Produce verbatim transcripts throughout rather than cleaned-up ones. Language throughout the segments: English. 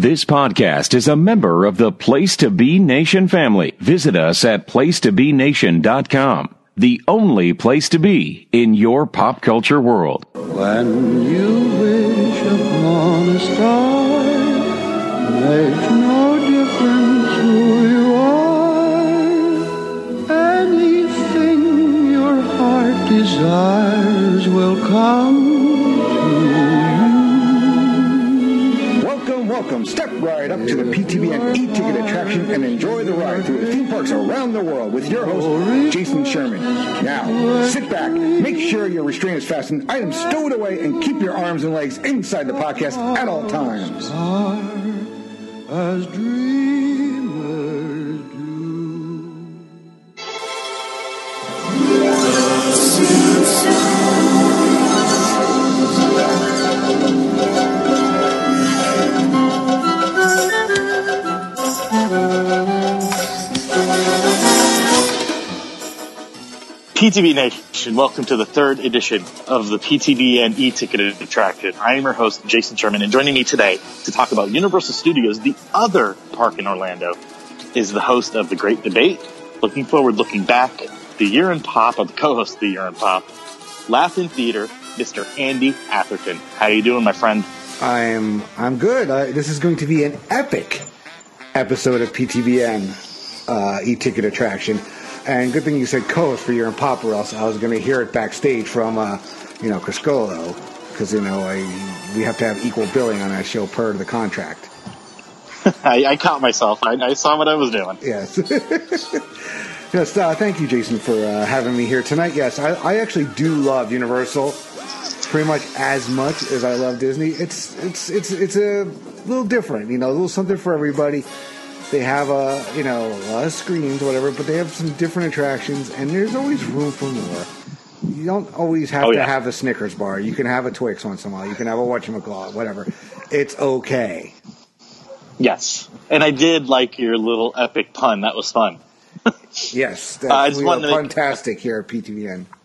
This podcast is a member of the Place to Be Nation family. Visit us at place to be nation dot com, the only place to be in your pop culture world. When you wish upon a star, makes no difference who you are. Anything your heart desires will come to you. Welcome, step right up to the P T B N e-ticket attraction and enjoy the ride through the theme parks around the world with your host, Jason Sherman. Now, sit back, make sure your restraint is fastened, items stowed away, and keep your arms and legs inside the podcast at all times. As dreamers do. P T B Nation, welcome to the third edition of the P T B N e-ticket attraction. I am your host, Jason Sherman, and joining me today to talk about Universal Studios, the other park in Orlando, is the host of The Great Debate, Looking Forward, Looking Back, the Year in Pop, or the co-host of the Year in Pop, Laugh in Theater, Mister Andy Atherton. How you doing, my friend? I'm I'm good. Uh, this is going to be an epic episode of P T B N uh, e-ticket attraction. And good thing you said co-host for Year in Pop, or else I was going to hear it backstage from, uh, you know, Criscolo, because, you know, I, we have to have equal billing on that show per the contract. I, I caught myself. I, I saw what I was doing. Yes. yes. Uh, thank you, Jason, for uh, having me here tonight. Yes, I, I actually do love Universal pretty much as much as I love Disney. It's it's it's it's a little different, you know, a little something for everybody. They have, a, you know, a lot of screens, whatever, but they have some different attractions, and there's always room for more. You don't always have oh, to yeah. have a Snickers bar. You can have a Twix once in a while. You can have a whatchamacallit, whatever. It's okay. Yes. And I did like your little epic pun. That was fun. Yes. That's, uh, I just we wanted are to make, fantastic here at P T V N.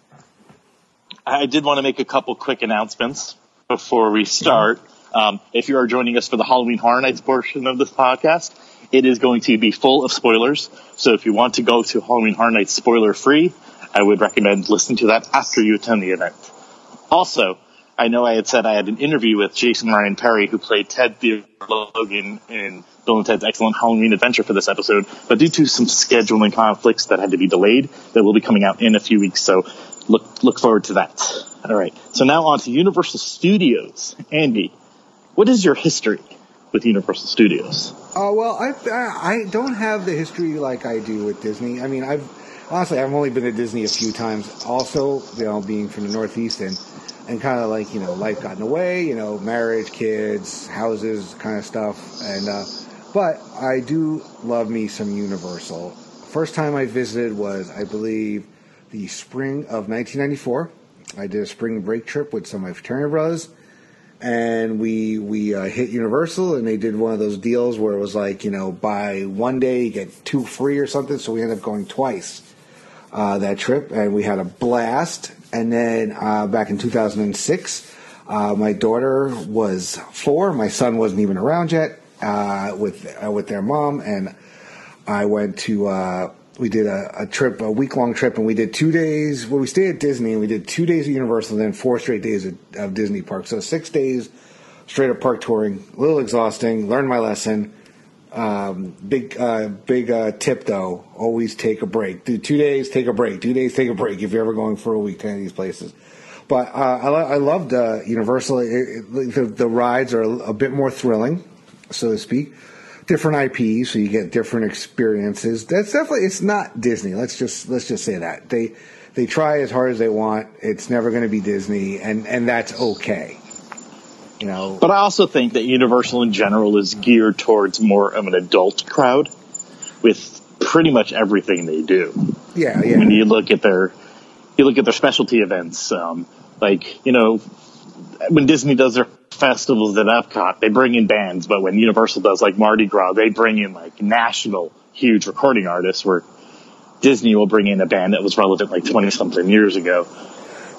I did want to make a couple quick announcements before we start. Mm-hmm. Um, if you are joining us for the Halloween Horror Nights portion of this podcast, it is going to be full of spoilers. So if you want to go to Halloween Horror Nights spoiler-free, I would recommend listening to that after you attend the event. Also, I know I had said I had an interview with Jason Ryan Perry, who played Ted Theodore Logan in Bill and Ted's Excellent Halloween Adventure for this episode, but due to some scheduling conflicts that had to be delayed, that will be coming out in a few weeks. So look look forward to that. All right. So now on to Universal Studios. Andy, what is your history with Universal Studios? Uh, well, I I don't have the history like I do with Disney. I mean, I've honestly I've only been to Disney a few times. Also, you know, being from the Northeast and and kind of like, you know, life got in the way. You know, marriage, kids, houses, kind of stuff. And uh, but I do love me some Universal. First time I visited was, I believe, the spring of nineteen ninety-four. I did a spring break trip with some of my fraternity brothers. And we we uh, hit Universal, and they did one of those deals where it was like, you know, buy one day, you get two free or something. So we ended up going twice uh, that trip, and we had a blast. And then uh, back in two thousand six, uh, my daughter was four. My son wasn't even around yet uh, with uh, with their mom, and I went to. Uh, We did a, a trip, a week-long trip, and we did two days. Well, we stayed at Disney, and we did two days at Universal, and then four straight days of, of Disney Park. So six days straight up park touring. A little exhausting. Learned my lesson. Um, big, uh, big uh, tip though: always take a break. Do two days, take a break. Two days, take a break. If you're ever going for a week to any of these places. But uh, I, lo- I loved uh, Universal. It, it, the, the rides are a bit more thrilling, so to speak. Different I Ps, so you get different experiences. That's definitely, it's not Disney. Let's just let's just say that they they try as hard as they want. It's never going to be Disney, and, and that's okay. You know. But I also think that Universal in general is geared towards more of an adult crowd with pretty much everything they do. Yeah, yeah. When you look at their you look at their specialty events, um, like you know, when Disney does their festivals at Epcot, they bring in bands, but when Universal does like Mardi Gras, they bring in like national huge recording artists, where Disney will bring in a band that was relevant like twenty something years ago.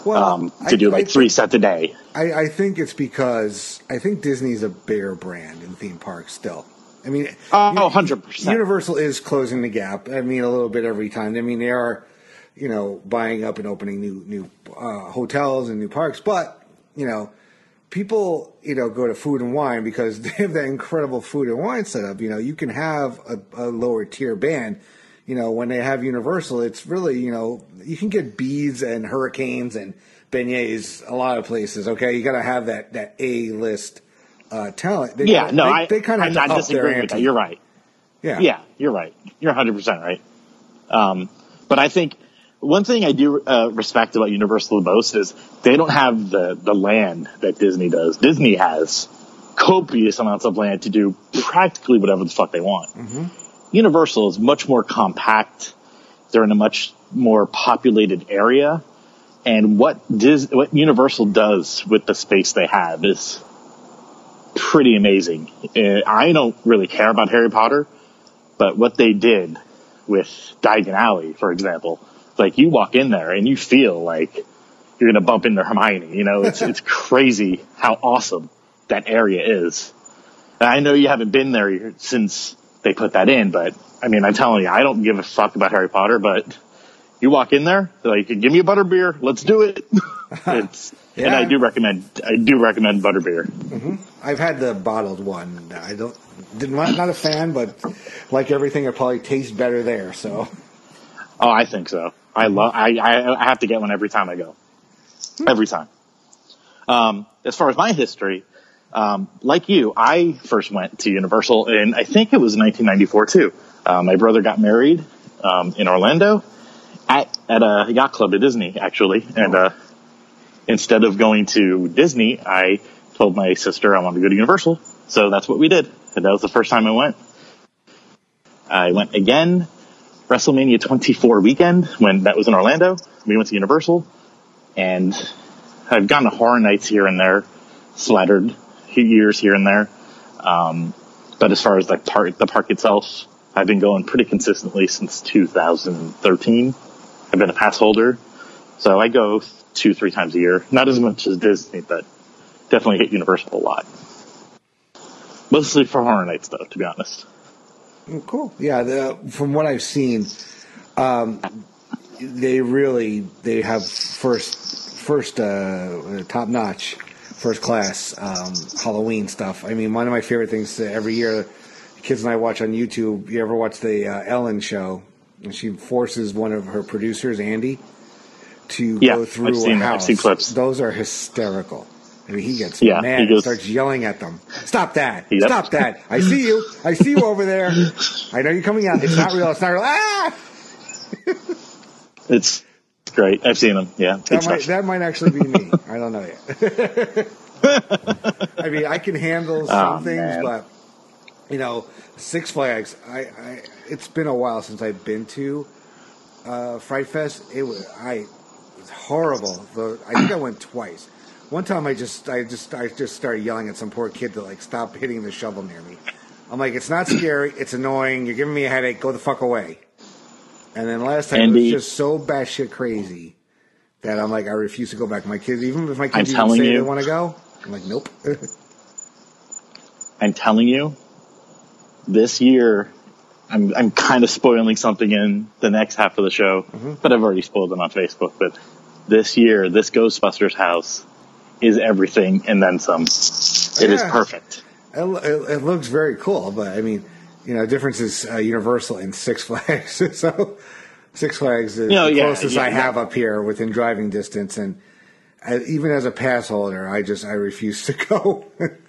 Well, um, to I- do like I three think- sets a day. I, I think it's because I think Disney's a bigger brand in theme parks still. I mean, Oh, U- one hundred percent. Universal is closing the gap. I mean, a little bit every time. I mean, they are, you know, buying up and opening new new uh, hotels and new parks. But you know, people, you know, go to Food and Wine because they have that incredible food and wine setup. You know, you can have a, a lower tier band. You know, when they have Universal, it's really, you know, you can get beads and hurricanes and beignets a lot of places. Okay, you got to have that that A list uh, talent. They, Yeah, no, they, I, they kind of I'm have to not up their disagreeing with that. ante. You're right. Yeah, Yeah, you're right. You're one hundred percent right. Um, but I think one thing I do uh, respect about Universal the most is they don't have the, the land that Disney does. Disney has copious amounts of land to do practically whatever the fuck they want. Mm-hmm. Universal is much more compact. They're in a much more populated area. And what Dis- what Universal does with the space they have is pretty amazing. Uh, I don't really care about Harry Potter, but what they did with Diagon Alley, for example, like you walk in there and you feel like you're going to bump into Hermione. You know, it's it's crazy how awesome that area is. And I know you haven't been there since they put that in, but I mean, I'm telling you, I don't give a fuck about Harry Potter, but you walk in there, they're like, give me a butterbeer, let's do it. It's, Yeah. And I do recommend, I do recommend butterbeer. I've had the bottled one. I don't, didn't not a fan, but like everything, it probably tastes better there. So Oh, I think so. I love, I, I, I have to get one every time I go. Every time. Um, as far as my history, um, like you, I first went to Universal and I think it was nineteen ninety-four too. Uh, my brother got married, um, in Orlando at, at a yacht club at Disney, actually. And, uh, instead of going to Disney, I told my sister I wanted to go to Universal. So that's what we did. And that was the first time I went. I went again, WrestleMania twenty-four weekend when that was in Orlando. We went to Universal and I've gone to Horror Nights here and there, slattered years here and there. Um, but as far as like park, the park itself, I've been going pretty consistently since two thousand thirteen. I've been a pass holder. So I go two, three times a year. Not as much as Disney, but definitely hit Universal a lot. Mostly for Horror Nights, though, to be honest. cool. Yeah, the, from what I've seen, um, they really they have first first uh, top notch, first class um, Halloween stuff. I mean, one of my favorite things to, every year, the kids and I watch on YouTube. You ever watch the uh, Ellen show? And she forces one of her producers, Andy, to Yeah, go through I've seen a that. I've house. seen clips. Those are hysterical. I mean, he gets Yeah, mad he goes- and starts yelling at them. Stop that! Yep. Stop that! I see you! I see you over there! I know you're coming out. It's not real. It's not real. Ah! It's great. I've seen them. Yeah. good That might, stuff. that might actually be me. I don't know yet. I mean, I can handle some Oh, things, man. but you know, Six Flags. I, I it's been a while since I've been to uh, Fright Fest. It was I it was horrible. The, I think I went twice. One time, I just I just I just started yelling at some poor kid to like stop hitting the shovel near me. I'm like, it's not scary. It's annoying. You're giving me a headache. Go the fuck away. And then last time Andy- it was just so batshit crazy that I'm like, I refuse to go back. My kids, even if my I'm kids even telling say you. they want to go, I'm like, nope. I'm telling you, this year, I'm I'm kind of spoiling something in the next half of the show, Mm-hmm. but I've already spoiled it on Facebook. But this year, this Ghostbusters house is everything and then some. It is Yeah. perfect. It, it, it looks very cool, but I mean, you know, difference is uh, Universal and Six Flags. So Six Flags is You know, the yeah, closest yeah, I yeah. have up here within driving distance, and I, even as a pass holder, I just I refuse to go.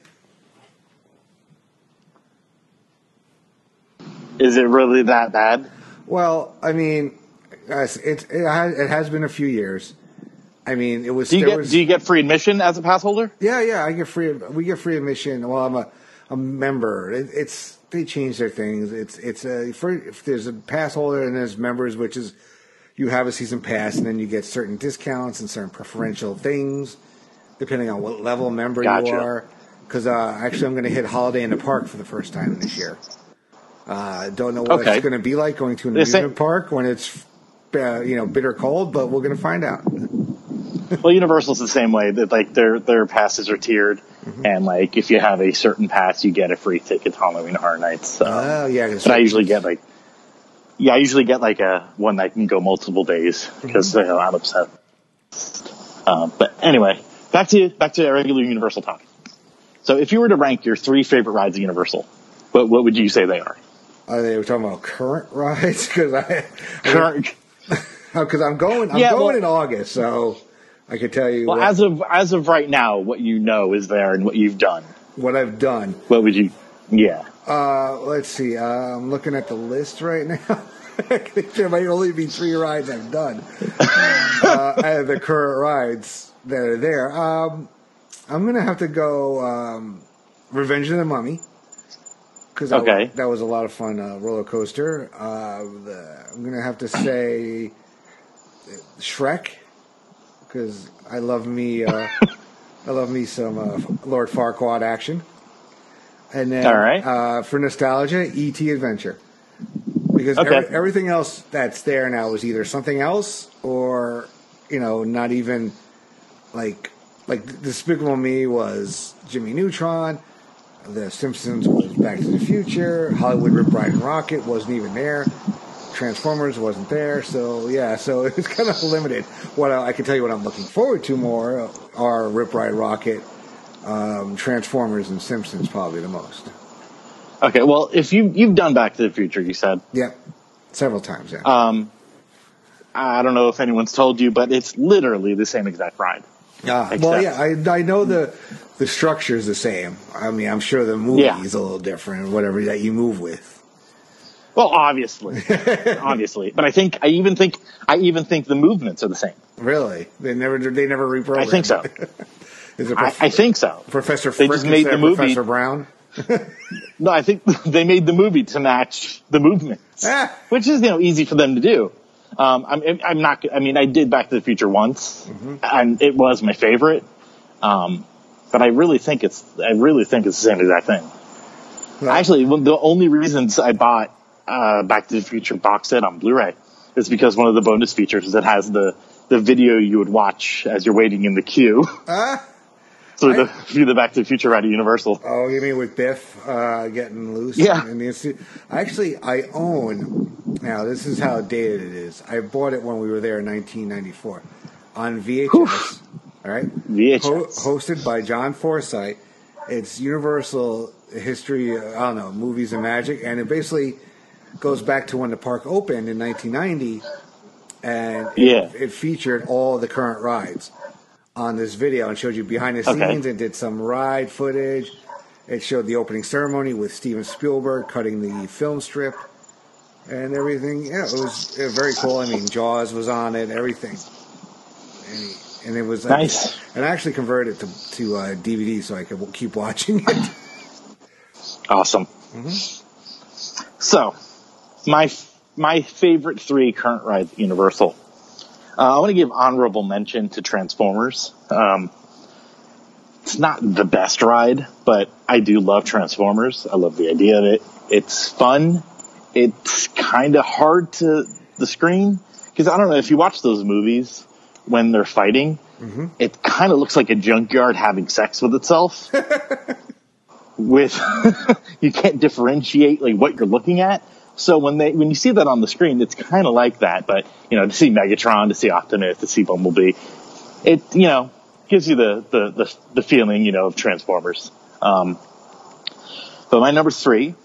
Is it really that bad? Well, I mean, guys, it it has, it has been a few years. I mean, it was. Do you there get was, do you get free admission as a pass holder? Yeah, yeah, I get free. We get free admission. Well, I'm a, a member. It, it's they change their things. It's it's a for, if there's a pass holder and there's members, which is you have a season pass and then you get certain discounts and certain preferential things depending on what level member Gotcha. you are. Because uh, actually, I'm going to hit Holiday in the Park for the first time this year. Uh, don't know what Okay. it's going to be like going to an This ain't- amusement park when it's uh, you know bitter cold, but we're going to find out. Well, Universal's the same way. That like their their passes are tiered, mm-hmm. and like if you have a certain pass, you get a free ticket to Halloween Horror Nights. So. Oh yeah, but I usually get like yeah, I usually get like a one that can go multiple days because mm-hmm. you know, I'm upset. Um, but anyway, back to back to regular Universal talk. So, if you were to rank your three favorite rides at Universal, what what would you say they are? Are they were talking about current rides? Because I current. Because I'm going, I'm yeah, going well, in August, so I can tell you. Well, what, as of as of right now, what you know is there and what you've done. What I've done. What would you? Yeah. Uh, let's see. Uh, I'm looking at the list right now. There might only be three rides I've done. uh, out of the current rides that are there, um, I'm gonna have to go um, Revenge of the Mummy. Because okay. that, that was a lot of fun uh, roller coaster. Uh, the, I'm gonna have to say Shrek, because I love me, uh, I love me some uh, Lord Farquaad action. And then All right. uh, for nostalgia, E T Adventure, because okay. every, everything else that's there now is either something else or you know not even like like Despicable Me was Jimmy Neutron. The Simpsons was Back to the Future. Hollywood Rip Ride and Rocket wasn't even there. Transformers wasn't there. So, yeah, so it's kind of limited. What I, I can tell you what I'm looking forward to more are Rip Ride Rocket, um, Transformers, and Simpsons probably the most. Okay, well, if you, you've done Back to the Future, you said. Yeah, several times, yeah. Um, I don't know if anyone's told you, but it's literally the same exact ride. Uh, well, yeah, I, I know the the structure is the same. I mean, I'm sure the movie yeah. is a little different, whatever that you move with. Well, obviously, obviously, but I think I even think I even think the movements are the same. Really, they never they never reprogrammed. I think so. Is it prof- I, I think so. Professor they Frick just made the movie. Professor Brown. No, I think they made the movie to match the movements, ah. which is you know easy for them to do. Um, I'm, I'm not. I mean, I did Back to the Future once, mm-hmm. and it was my favorite. Um, but I really think it's. I really think it's the same exact thing. Well, actually, one, the only reasons I bought uh, Back to the Future box set on Blu-ray is because one of the bonus features that has the the video you would watch as you're waiting in the queue. Ah. So I, the view the Back to the Future ride at Universal. Oh, you mean with Biff uh, getting loose? Yeah. In the, actually, I own. Now, this is how dated it is. I bought it when we were there in nineteen ninety-four on V H S. Oof. All right, V H S Ho- hosted by John Forsythe. It's Universal History. I don't know, movies and magic, and it basically goes back to when the park opened in nineteen ninety, and it, yeah. it featured all the current rides on this video and showed you behind the scenes okay. and did some ride footage. It showed the opening ceremony with Steven Spielberg cutting the film strip and everything. Yeah, it was uh, very cool. I mean, Jaws was on it, everything. And, and it was nice. Uh, and I actually converted it to, to uh, D V D so I could keep watching it. Awesome. Mm-hmm. So, my my favorite three current rides at Universal. Uh, I want to give honorable mention to Transformers. Um, it's not the best ride, but I do love Transformers. I love the idea of it. It's fun. It's kind of hard to the screen because I don't know if you watch those movies when they're fighting, mm-hmm. it kind of looks like a junkyard having sex with itself. With you can't differentiate like what you're looking at. So when they when you see that on the screen, it's kind of like that. But you know, to see Megatron, to see Optimus, to see Bumblebee, it you know gives you the the the, the feeling you know of Transformers. Um, but my number three,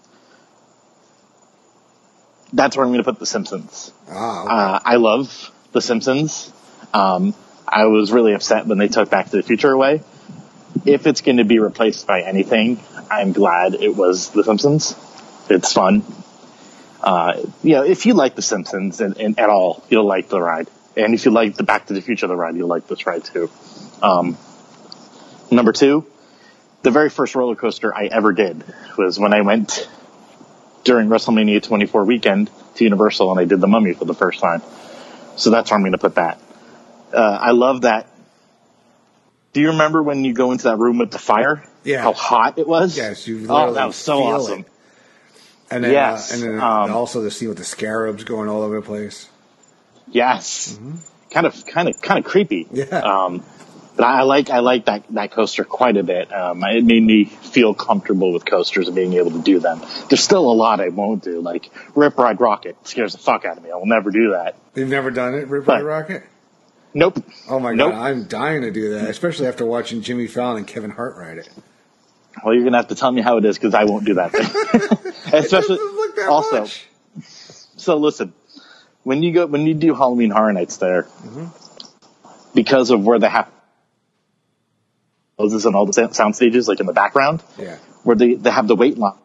that's where I'm going to put The Simpsons. Oh, okay. uh, I love The Simpsons. Um, I was really upset when they took Back to the Future away. If it's going to be replaced by anything, I'm glad it was The Simpsons. It's fun. Uh, you know, if you like The Simpsons and, and at all, you'll like the ride. And if you like the Back to the Future the ride, you'll like this ride too. Um, number two, the very first roller coaster I ever did was when I went during WrestleMania twenty-four weekend to Universal and I did the Mummy for the first time. So that's where I'm going to put that. Uh, I love that. Do you remember when you go into that room with the fire? Yeah. How hot it was? Yes, you Oh, that was so feel awesome. It. And then, yes. uh, and then um, also the scene with the scarabs going all over the place. Yes. kind of kind of kind of creepy. Yeah. Um, but I like I like that that coaster quite a bit. Um, it made me feel comfortable with coasters and being able to do them. There's still a lot I won't do, like Rip Ride Rocket scares the fuck out of me. I will never do that. You've never done it, Rip But- Ride Rocket? Nope. Oh my Nope. god, I'm dying to do that, especially after watching Jimmy Fallon and Kevin Hart ride it. Well, you're gonna have to tell me how it is because I won't do that thing. Especially It doesn't look that also. much. So listen, when you go when you do Halloween Horror Nights there, Mm-hmm. because of where they have houses and all the sound sound stages, like in the background, Yeah. where they, they have the wait line,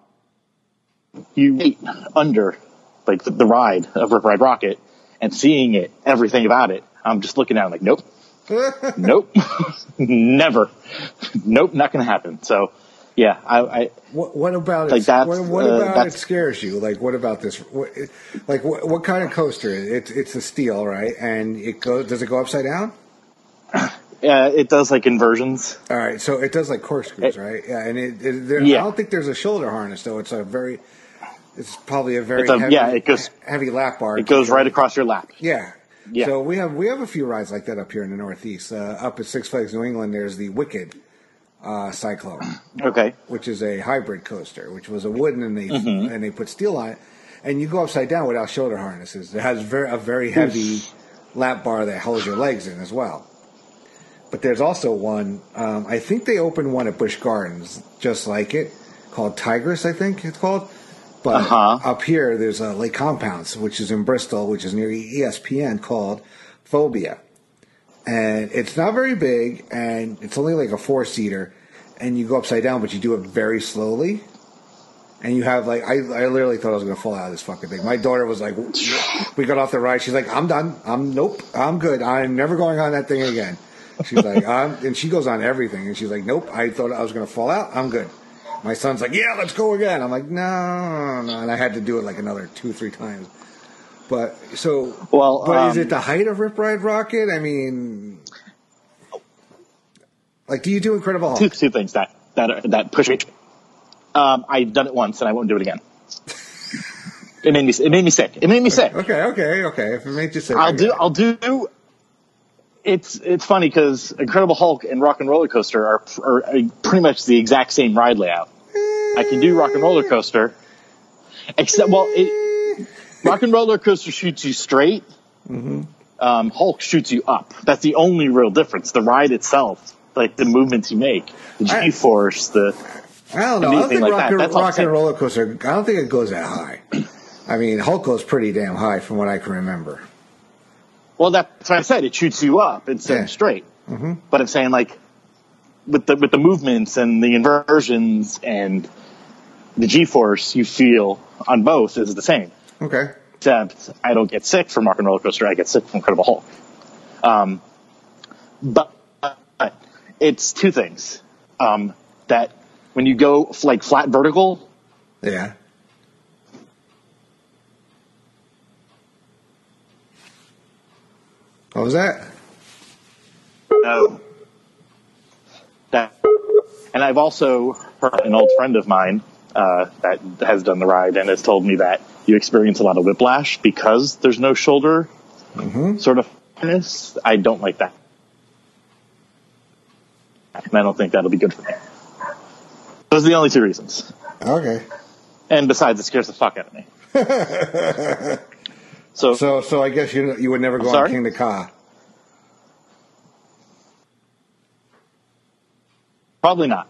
you wait under like the, the ride of Rip Ride Rocket and seeing it, everything about it. I'm just looking at it like, nope, nope, never, nope, not gonna happen. So, yeah, I, I What, what about it? Like that's, what what uh, about it that's- scares you? Like what about this? What, like what, what kind of coaster? is it? It's it's a steel, right? And it goes. Does it go upside down? uh, it does like inversions. All right, so it does like corkscrews, It- right? Yeah, and it, it there, Yeah. I don't think there's a shoulder harness though. It's a very, it's probably a very It's a- heavy, yeah, it goes- heavy lap bar. It goes right across your lap. Yeah. Yeah. So we have we have a few rides like that up here in the Northeast. Uh, up at Six Flags New England, there's the Wicked uh, Cyclone, Okay. which is a hybrid coaster, which was a wooden and they Mm-hmm. and they put steel on it, and you go upside down without shoulder harnesses. It has very, a very heavy lap bar that holds your legs in as well. But there's also one. Um, I think they opened one at Busch Gardens just like it, called Tigress. I think it's called. But Uh-huh. up here, there's a Lake Compounds, which is in Bristol, which is near E S P N, called Phobia. And it's not very big, and it's only like a four-seater, and you go upside down, but you do it very slowly. And you have, like, I, I literally thought I was going to fall out of this fucking thing. My daughter was like, we got off the ride. She's like, I'm done. I'm, nope, I'm good. I'm never going on that thing again. She's like, I'm, and she goes on everything. And she's like, nope, I thought I was going to fall out. I'm good. My son's like, yeah, let's go again. I'm like, no, no. And I had to do it like another two or three times. But, so, Well, but is um, it the height of Rip Ride Rocket? I mean, like, do you do Incredible Hulk? Two, two things that that are, that push me. Um, I've done it once and I won't do it again. It made me it made me sick. It made me sick. Okay, okay, okay. If it made you sick, I'll I do get it. I'll do. It's it's funny because Incredible Hulk and Rock and Roller Coaster are, are pretty much the exact same ride layout. I can do Rock and Roller Coaster, except well, it, Rock and Roller Coaster shoots you straight. Mm-hmm. Um, Hulk shoots you up. That's the only real difference. The ride itself, like the movements you make, the I- G-force, the I don't know. I don't anything think like rock, that. and, That's all I'm rock saying. and Roller Coaster, I don't think it goes that high. I mean, Hulk goes pretty damn high from what I can remember. Well, that's what I said. It shoots you up instead Yeah. of straight. Mm-hmm. But I'm saying, like, with the with the movements and the inversions and the G-force you feel on both is the same. Okay. Except I don't get sick from Rock and Roller Coaster. I get sick from Incredible Hulk. Um, but it's two things. Um, that when you go like flat vertical, Yeah. What was that? no. That, and I've also heard an old friend of mine uh, that has done the ride and has told me that you experience a lot of whiplash because there's no shoulder Mm-hmm. sort of harness. I don't like that. And I don't think that'll be good for me. Those are the only two reasons. Okay. And besides, it scares the fuck out of me. so, So, so I guess you you would never go on Sorry? King the Ka. probably not.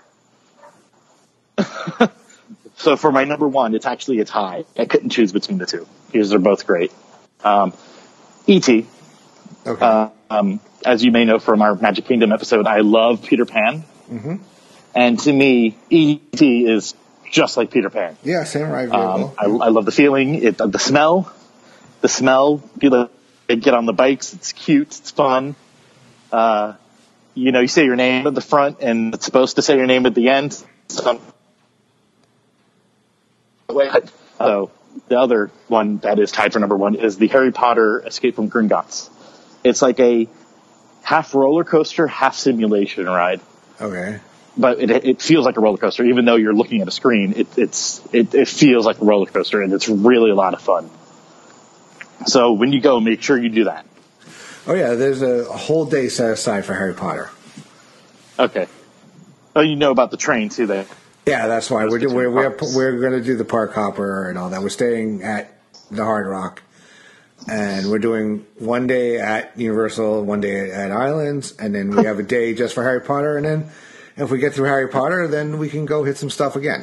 So for my number one, it's actually a tie. I couldn't choose between the two because they're both great. Um, E T Okay. Uh, um, as you may know from our Magic Kingdom episode, I love Peter Pan. Mm-hmm. And to me, E T is just like Peter Pan. Yeah, samurai Um, vehicle. I, I love the feeling, it, the smell, the smell. People get on the bikes. It's cute. It's fun. Uh, you know, you say your name at the front, and it's supposed to say your name at the end. Some so the other one that is tied for number one is the Harry Potter Escape from Gringotts. It's like a half roller coaster, half simulation ride. Okay. But it, it feels like a roller coaster, even though you're looking at a screen. It, it's it, it feels like a roller coaster, and it's really a lot of fun. So when you go, make sure you do that. Oh yeah, there's a, a whole day set aside for Harry Potter. Okay. Oh, you know about the train too, there. Yeah, that's why we're do, we're we're, we're going to do the park hopper and all that. We're staying at the Hard Rock, and we're doing one day at Universal, one day at Islands, and then we have a day just for Harry Potter. And then if we get through Harry Potter, then we can go hit some stuff again.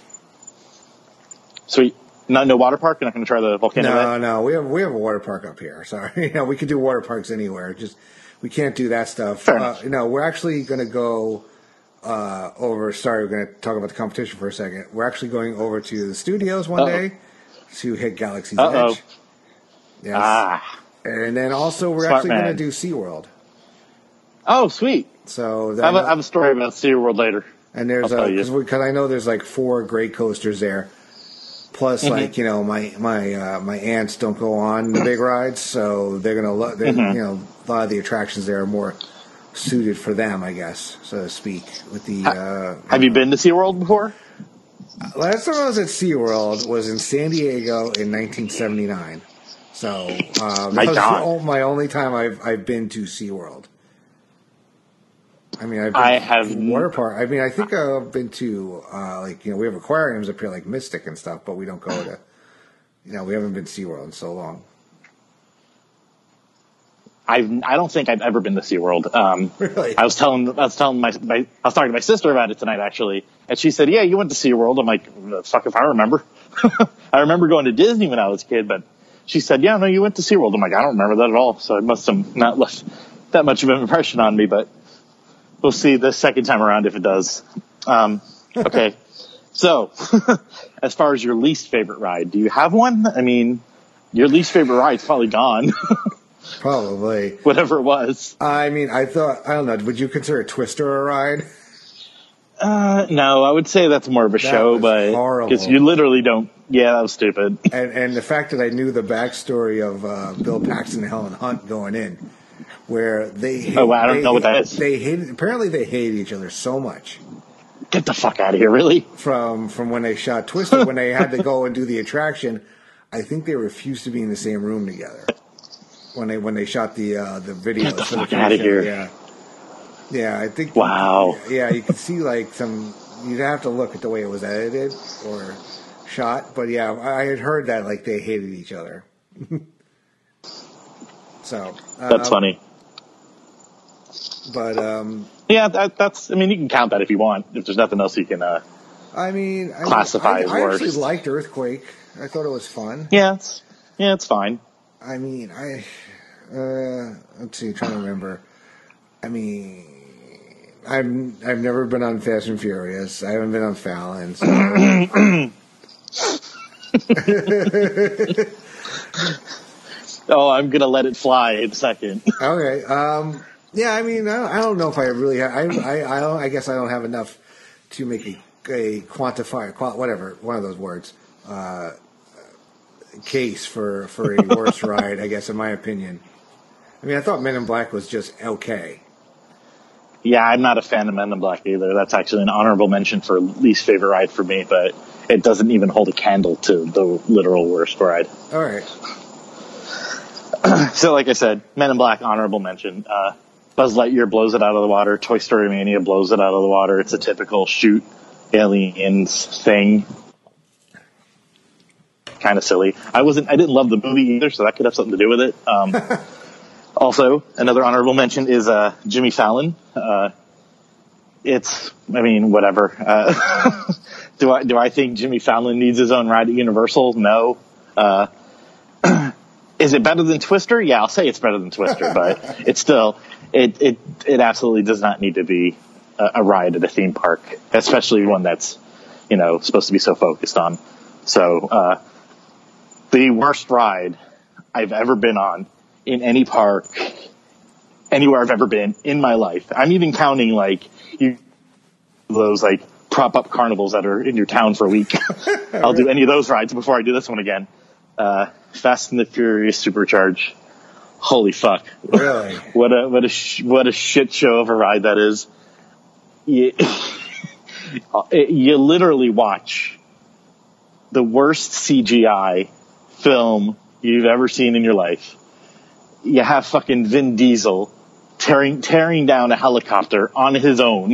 Sweet. Not no water park. You're not going to try the volcano? No, ride? no. We have we have a water park up here. So you know we could do water parks anywhere. Just we can't do that stuff. Fair uh, enough. You know, we're actually going to go. Uh, over, sorry, we're going to talk about the competition for a second. We're actually going over to the studios one Uh-oh. day to hit Galaxy's Uh-oh. Edge. Yes. Ah. And then also, we're Smart actually going to man. do SeaWorld. Oh, sweet. So I have, a, that, I have a story about SeaWorld later. and there's I'll a, tell you. because I know there's like four great coasters there. Plus, Mm-hmm. like, you know, my my uh, my aunts don't go on the big rides, so they're going to, lo- they Mm-hmm. you know, a lot of the attractions there are more suited for them, I guess, so to speak. With the uh, Have you been to SeaWorld before? last time I was at SeaWorld was in San Diego in nineteen seventy-nine. So uh, My that was God. the o- my only time I've I've been to SeaWorld. I mean, I've been I to have water park. I mean, I think I've been to uh, like you know we have aquariums up here like Mystic and stuff, but we don't go to. You know, we haven't been to SeaWorld in so long. I've, I don't think I've ever been to SeaWorld. Um, Really? I was telling, I was telling my, my, I was talking to my sister about it tonight, actually, and she said, "Yeah, you went to SeaWorld." I'm like, "Fuck if I remember." I remember going to Disney when I was a kid, but she said, "Yeah, no, you went to SeaWorld." I'm like, "I don't remember that at all." So it must have not left that much of an impression on me, but we'll see the second time around if it does. Um, okay. So, as far as your least favorite ride, do you have one? I mean, your least favorite ride's probably gone. Probably. Whatever it was. I mean, I thought I don't know. Would you consider Twister a ride? Uh, no, I would say that's more of a That show, was but horrible. because you literally don't. Yeah, that was stupid. And and the fact that I knew the backstory of uh, Bill Paxton and Helen Hunt going in, where they hate, Oh, wow, I don't they, know what that is. They hated. Apparently, they hated each other so much Get the fuck out of here, really? from from when they shot Twister. When they had to go and do the attraction, I think they refused to be in the same room together. When they when they shot the uh, the videos. Get the for fuck the outta show, here. Yeah, yeah. I think. Wow. Yeah, you could see like some. You'd have to look at the way it was edited or shot, but yeah, I had heard that like they hated each other. So That's um, funny. But um, Yeah, that, that's. I mean, you can count that if you want. If there's nothing else you can. Uh, I mean, I, Classify I, as I actually worst. liked Earthquake. I thought it was fun. yeah, it's yeah, it's fine. I mean, I uh, let's see, trying to remember. I mean, I'm I've never been on Fast and Furious. I haven't been on Fallon. So. Oh, I'm gonna let it fly in a second. Okay. Um, yeah, I mean, I don't, I don't know if I really have. I I I, don't, I guess I don't have enough to make a, a quantify, qual, whatever, one of those words, uh, case for, for a worse ride, I guess, in my opinion. I mean, I thought Men in Black was just okay. Yeah, I'm not a fan of Men in Black either. That's actually an honorable mention for least favorite ride for me, but it doesn't even hold a candle to the literal worst ride. All right. So, like I said, Men in Black, honorable mention. Uh, Buzz Lightyear blows it out of the water. Toy Story Mania blows it out of the water. It's a typical shoot aliens thing. Kind of silly. I wasn't. I didn't love the movie either, so that could have something to do with it. Um, also, another honorable mention is uh, Jimmy Fallon. Uh, it's. I mean, whatever. Uh, do I do I think Jimmy Fallon needs his own ride at Universal? No. Uh, Is it better than Twister? Yeah, I'll say it's better than Twister, but it's still, it, it, it absolutely does not need to be a, a ride at a theme park, especially one that's, you know, supposed to be so focused on. So, uh, the worst ride I've ever been on in any park, anywhere I've ever been in my life. I'm even counting like you, those like prop up carnivals that are in your town for a week. I'll do any of those rides before I do this one again. Uh, Fast and the Furious Supercharge. Holy fuck! Really? what a what a sh- what a shit show of a ride that is. You, you literally watch the worst C G I film you've ever seen in your life. you have fucking Vin Diesel tearing tearing down a helicopter on his own.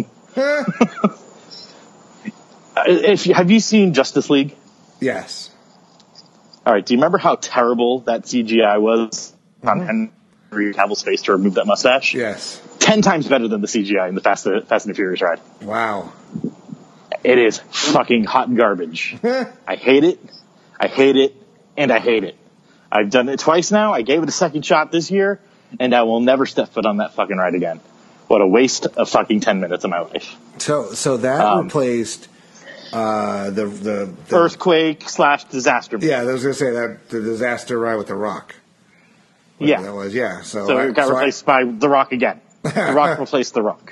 If you, have you seen Justice League? Yes. All right. Do you remember how terrible that C G I was on Henry Cavill's face to remove that mustache? Yes. Ten times better than the C G I in the Fast, Fast and the Furious ride. Wow. It is fucking hot garbage. I hate it. I hate it. And I hate it. I've done it twice now. I gave it a second shot this year, and I will never step foot on that fucking ride again. What a waste of fucking ten minutes of my life. So, so that Um, replaced uh, the, the the Earthquake slash disaster. Yeah, I was gonna say that the disaster ride with the Rock. Whatever Yeah. that was. Yeah. So, So I, it got so I- replaced by The Rock again. The Rock replaced The Rock.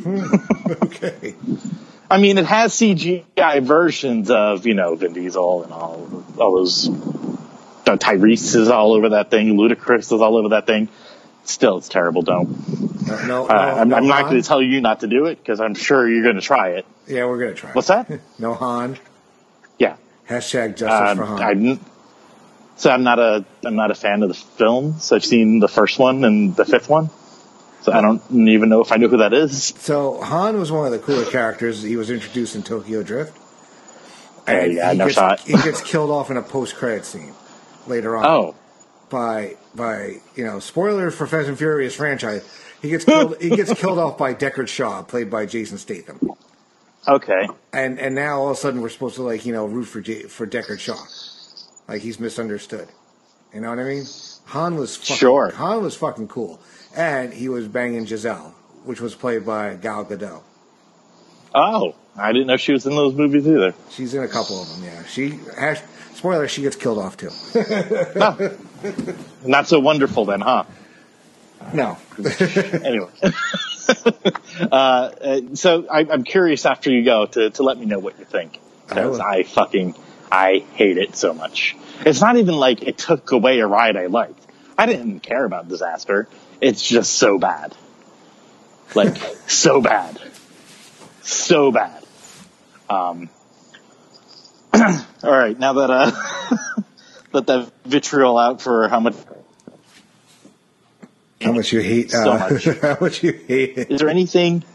okay. I mean, it has C G I versions of, you know, Vin Diesel and all, all those. Uh, Tyrese is all over that thing. Ludacris is all over that thing. Still, it's terrible. Don't. No, no, Uh, I'm, no I'm not Han? going to tell you not to do it because I'm sure you're going to try it. Yeah, we're gonna try. What's that? No Han. Yeah. Hashtag justice Um, for Han. I'm, so I'm not a I'm not a fan of the films. I've seen the first one and the fifth one. So I don't even know if I know who that is. So Han was one of the cooler characters. He was introduced in Tokyo Drift. Hey, yeah, he no gets, shot. he gets killed off in a post-credit scene later on. Oh, by by you know, spoilers for Fast and Furious franchise. He gets killed. he gets killed off by Deckard Shaw, played by Jason Statham. okay. And and now all of a sudden we're supposed to like you know root for J- for Deckard Shaw, like he's misunderstood. You know what I mean? Han was fucking, Sure. Han was fucking cool, and he was banging Giselle, which was played by Gal Gadot. Oh, I didn't know she was in those movies either. She's in a couple of them. Yeah, she has, spoiler. She gets killed off too. Oh. Not so wonderful then, huh? No. Anyway. uh, uh, so I, I'm curious after you go to, to let me know what you think. Because I will. I fucking, I hate it so much. It's not even like it took away a ride I liked. I didn't care about Disaster. It's just so bad. Like, so bad. So bad. Um, all right, now that, uh, let that vitriol out for how much How much you hate? So Uh, much. How much you hate it? Is there anything?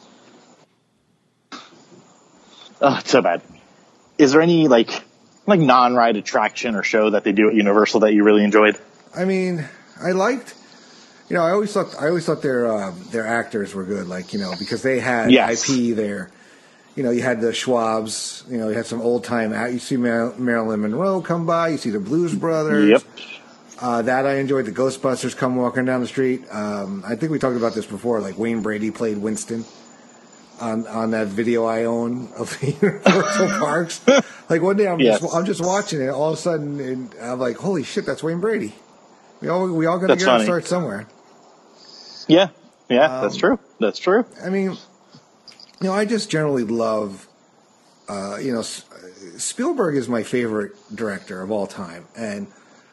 Oh, it's so bad. Is there any like like non-ride attraction or show that they do at Universal that you really enjoyed? I mean, I liked. You know, I always thought I always thought their um, their actors were good. Like you know, because they had Yes. I P there. You know, you had the Schwabs. You know, you had some old time. You see Mar- Marilyn Monroe come by. You see the Blues Brothers. Yep. Uh, that I enjoyed. The Ghostbusters come walking down the street. Um, I think we talked about this before. Like Wayne Brady played Winston on on that video I own of the Universal Parks. Like one day I'm Yes. just I'm just watching it. All of a sudden, and I'm like, holy shit, that's Wayne Brady. We all we all got to That's get our funny. start somewhere. Yeah. Yeah, Um, that's true. That's true. I mean, you know, I just generally love. Uh, you know, S- Spielberg is my favorite director of all time, and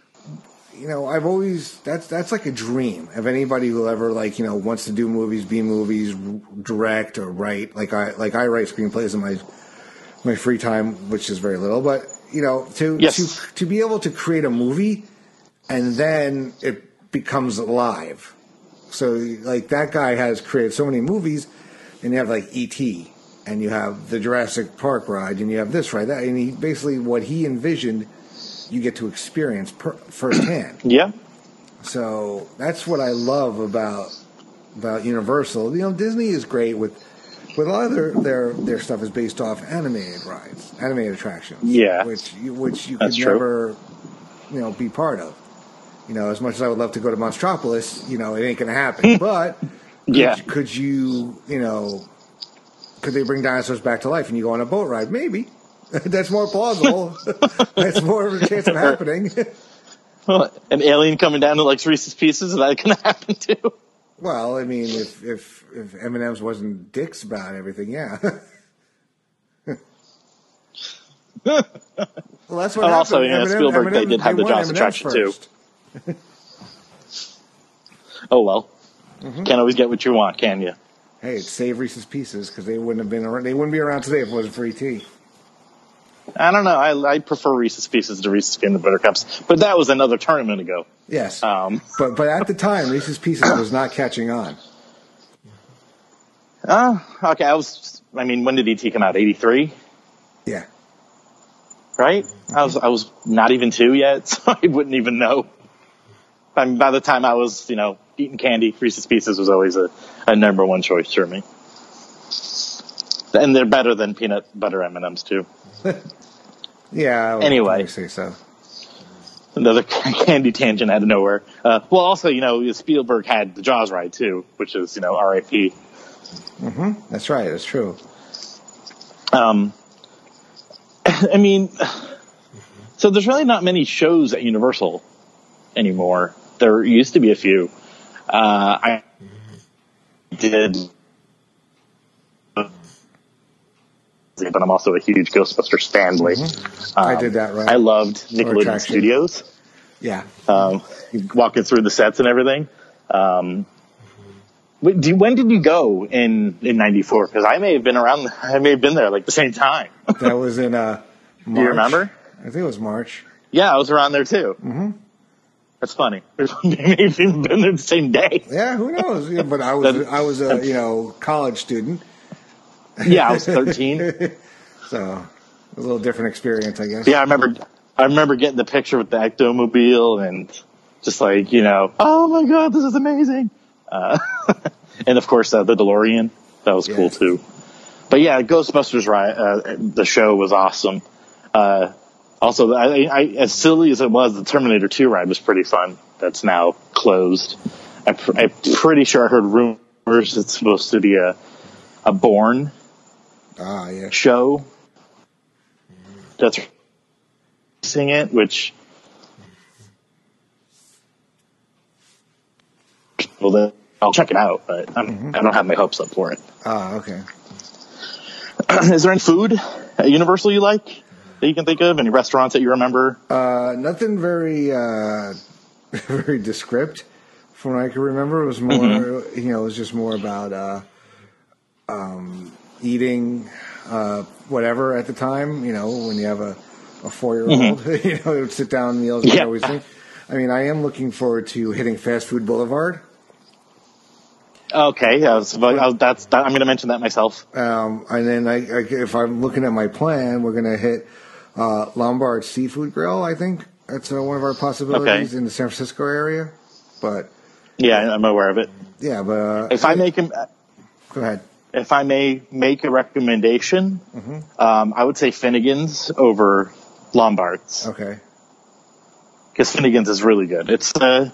you know, I've always that's that's like a dream of anybody who ever like you know wants to do movies, be movies, r- direct or write. Like I like I write screenplays in my my free time, which is very little, but you know, to Yes. to to be able to create a movie and then it becomes alive. So like that guy has created so many movies, and you have like E T and you have the Jurassic Park ride, and you have this right that, and he basically what he envisioned. You get to experience per, firsthand. Yeah. So that's what I love about about Universal. You know, Disney is great with with a lot of their their, their stuff is based off animated rides, animated attractions. Yeah. which you, which you That's could true. never, you know, be part of. You know, as much as I would love to go to Monstropolis, you know, it ain't going to happen. But could, Yeah. could you, you know, could they bring dinosaurs back to life and you go on a boat ride? Maybe. That's more plausible. That's more of a chance of happening. Well, an alien coming down to like Reese's Pieces, is that going to happen too? Well, I mean, if if if M and M's wasn't dicks about everything, yeah. Well, that's what And happened. also, you know, M and M Spielberg, they M and M did have the won Jaws M and M's attraction, too. first. Oh well. Mm-hmm. Can't always get what you want, can you? Hey, it's save Reese's Pieces because they wouldn't have been around, they wouldn't be around today if it wasn't for E T. I don't know. I, I prefer Reese's Pieces to Reese's Peanut Butter Cups, but that was another tournament ago. Yes, Um, but but at the time, Reese's Pieces was not catching on. Uh, okay, I was. I mean, when did E T come out? eighty-three, Yeah, right? I was. I was not even two yet, so I wouldn't even know. I mean, by the time I was, you know, eating candy, Reese's Pieces was always a, a number one choice for me. And they're better than peanut butter M and M's too. yeah. I would Anyway. probably say so. Another candy tangent out of nowhere. Uh, well, also, you know, Spielberg had the Jaws ride too, which is, you know, R I P. Mm-hmm. That's right. That's true. Um, I mean, so there's really not many shows at Universal anymore. There used to be a few. Uh, I did, but I'm also a huge Ghostbusters fanboy. Mm-hmm. Um, I did that right. I loved Nickelodeon attraction. Studios. Yeah. Um, walking through the sets and everything. Um, wait, do, when did you go in in ninety-four? Because I may have been around. I may have been there like the same time. That was in uh, March. Do you remember? I think it was March. Yeah, I was around there too. Mm-hmm. That's funny. Maybe even been there the same day. Yeah, who knows? Yeah, but I was I was a you know college student, Yeah, I was thirteen. so a little different experience, I guess. Yeah, I remember. I remember getting the picture with the Ectomobile and just like, you know, oh my god, this is amazing. Uh, and of course, uh, the DeLorean. That was cool Yes. too. But yeah, Ghostbusters ride, uh, the show was awesome. Uh, also, I, I, as silly as it was, the Terminator two ride was pretty fun. That's now closed. I pr- I'm pretty sure I heard rumors it's supposed to be a a Bourne Ah, yeah. show. That's sing it, which well, then I'll check it out, but I'm, Mm-hmm. I don't have my hopes up for it. Ah, okay. Is there any food at Universal you like that you can think of? Any restaurants that you remember? Uh, nothing very uh, very descript from what I can remember. It was more, Mm-hmm. you know, it was just more about uh, um, eating uh, whatever at the time. You know, when you have a, a four year old, you know, sit down meals. And Mm-hmm. Yeah. always think. I mean, I am looking forward to hitting Fast Food Boulevard. Okay, yeah, so, but, uh, that's that, I'm going to mention that myself. Um, and then I, I, if I'm looking at my plan, we're going to hit uh, Lombard Seafood Grill. I think that's uh, one of our possibilities Okay. in the San Francisco area. But Yeah, I'm aware of it. yeah, but uh, If I make a, go ahead. if I may make a recommendation, Mm-hmm. um, I would say Finnegan's over Lombard's. Okay. Because Finnegan's is really good. It's uh,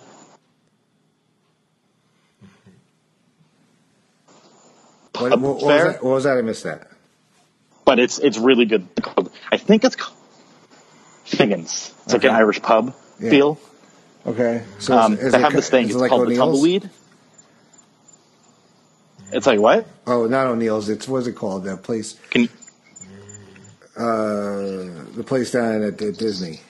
What, what, what, was fair, that? what was that? I missed that. but it's it's really good. I think it's called Finnegan's. It's like Okay. an Irish pub Yeah. feel. Okay. So Um, is, is they it, have this thing. is It's it like called the O'Neill's? tumbleweed. It's like what? Oh, not O'Neill's. It's what's it called? That place. Can Uh, the place down at, at Disney.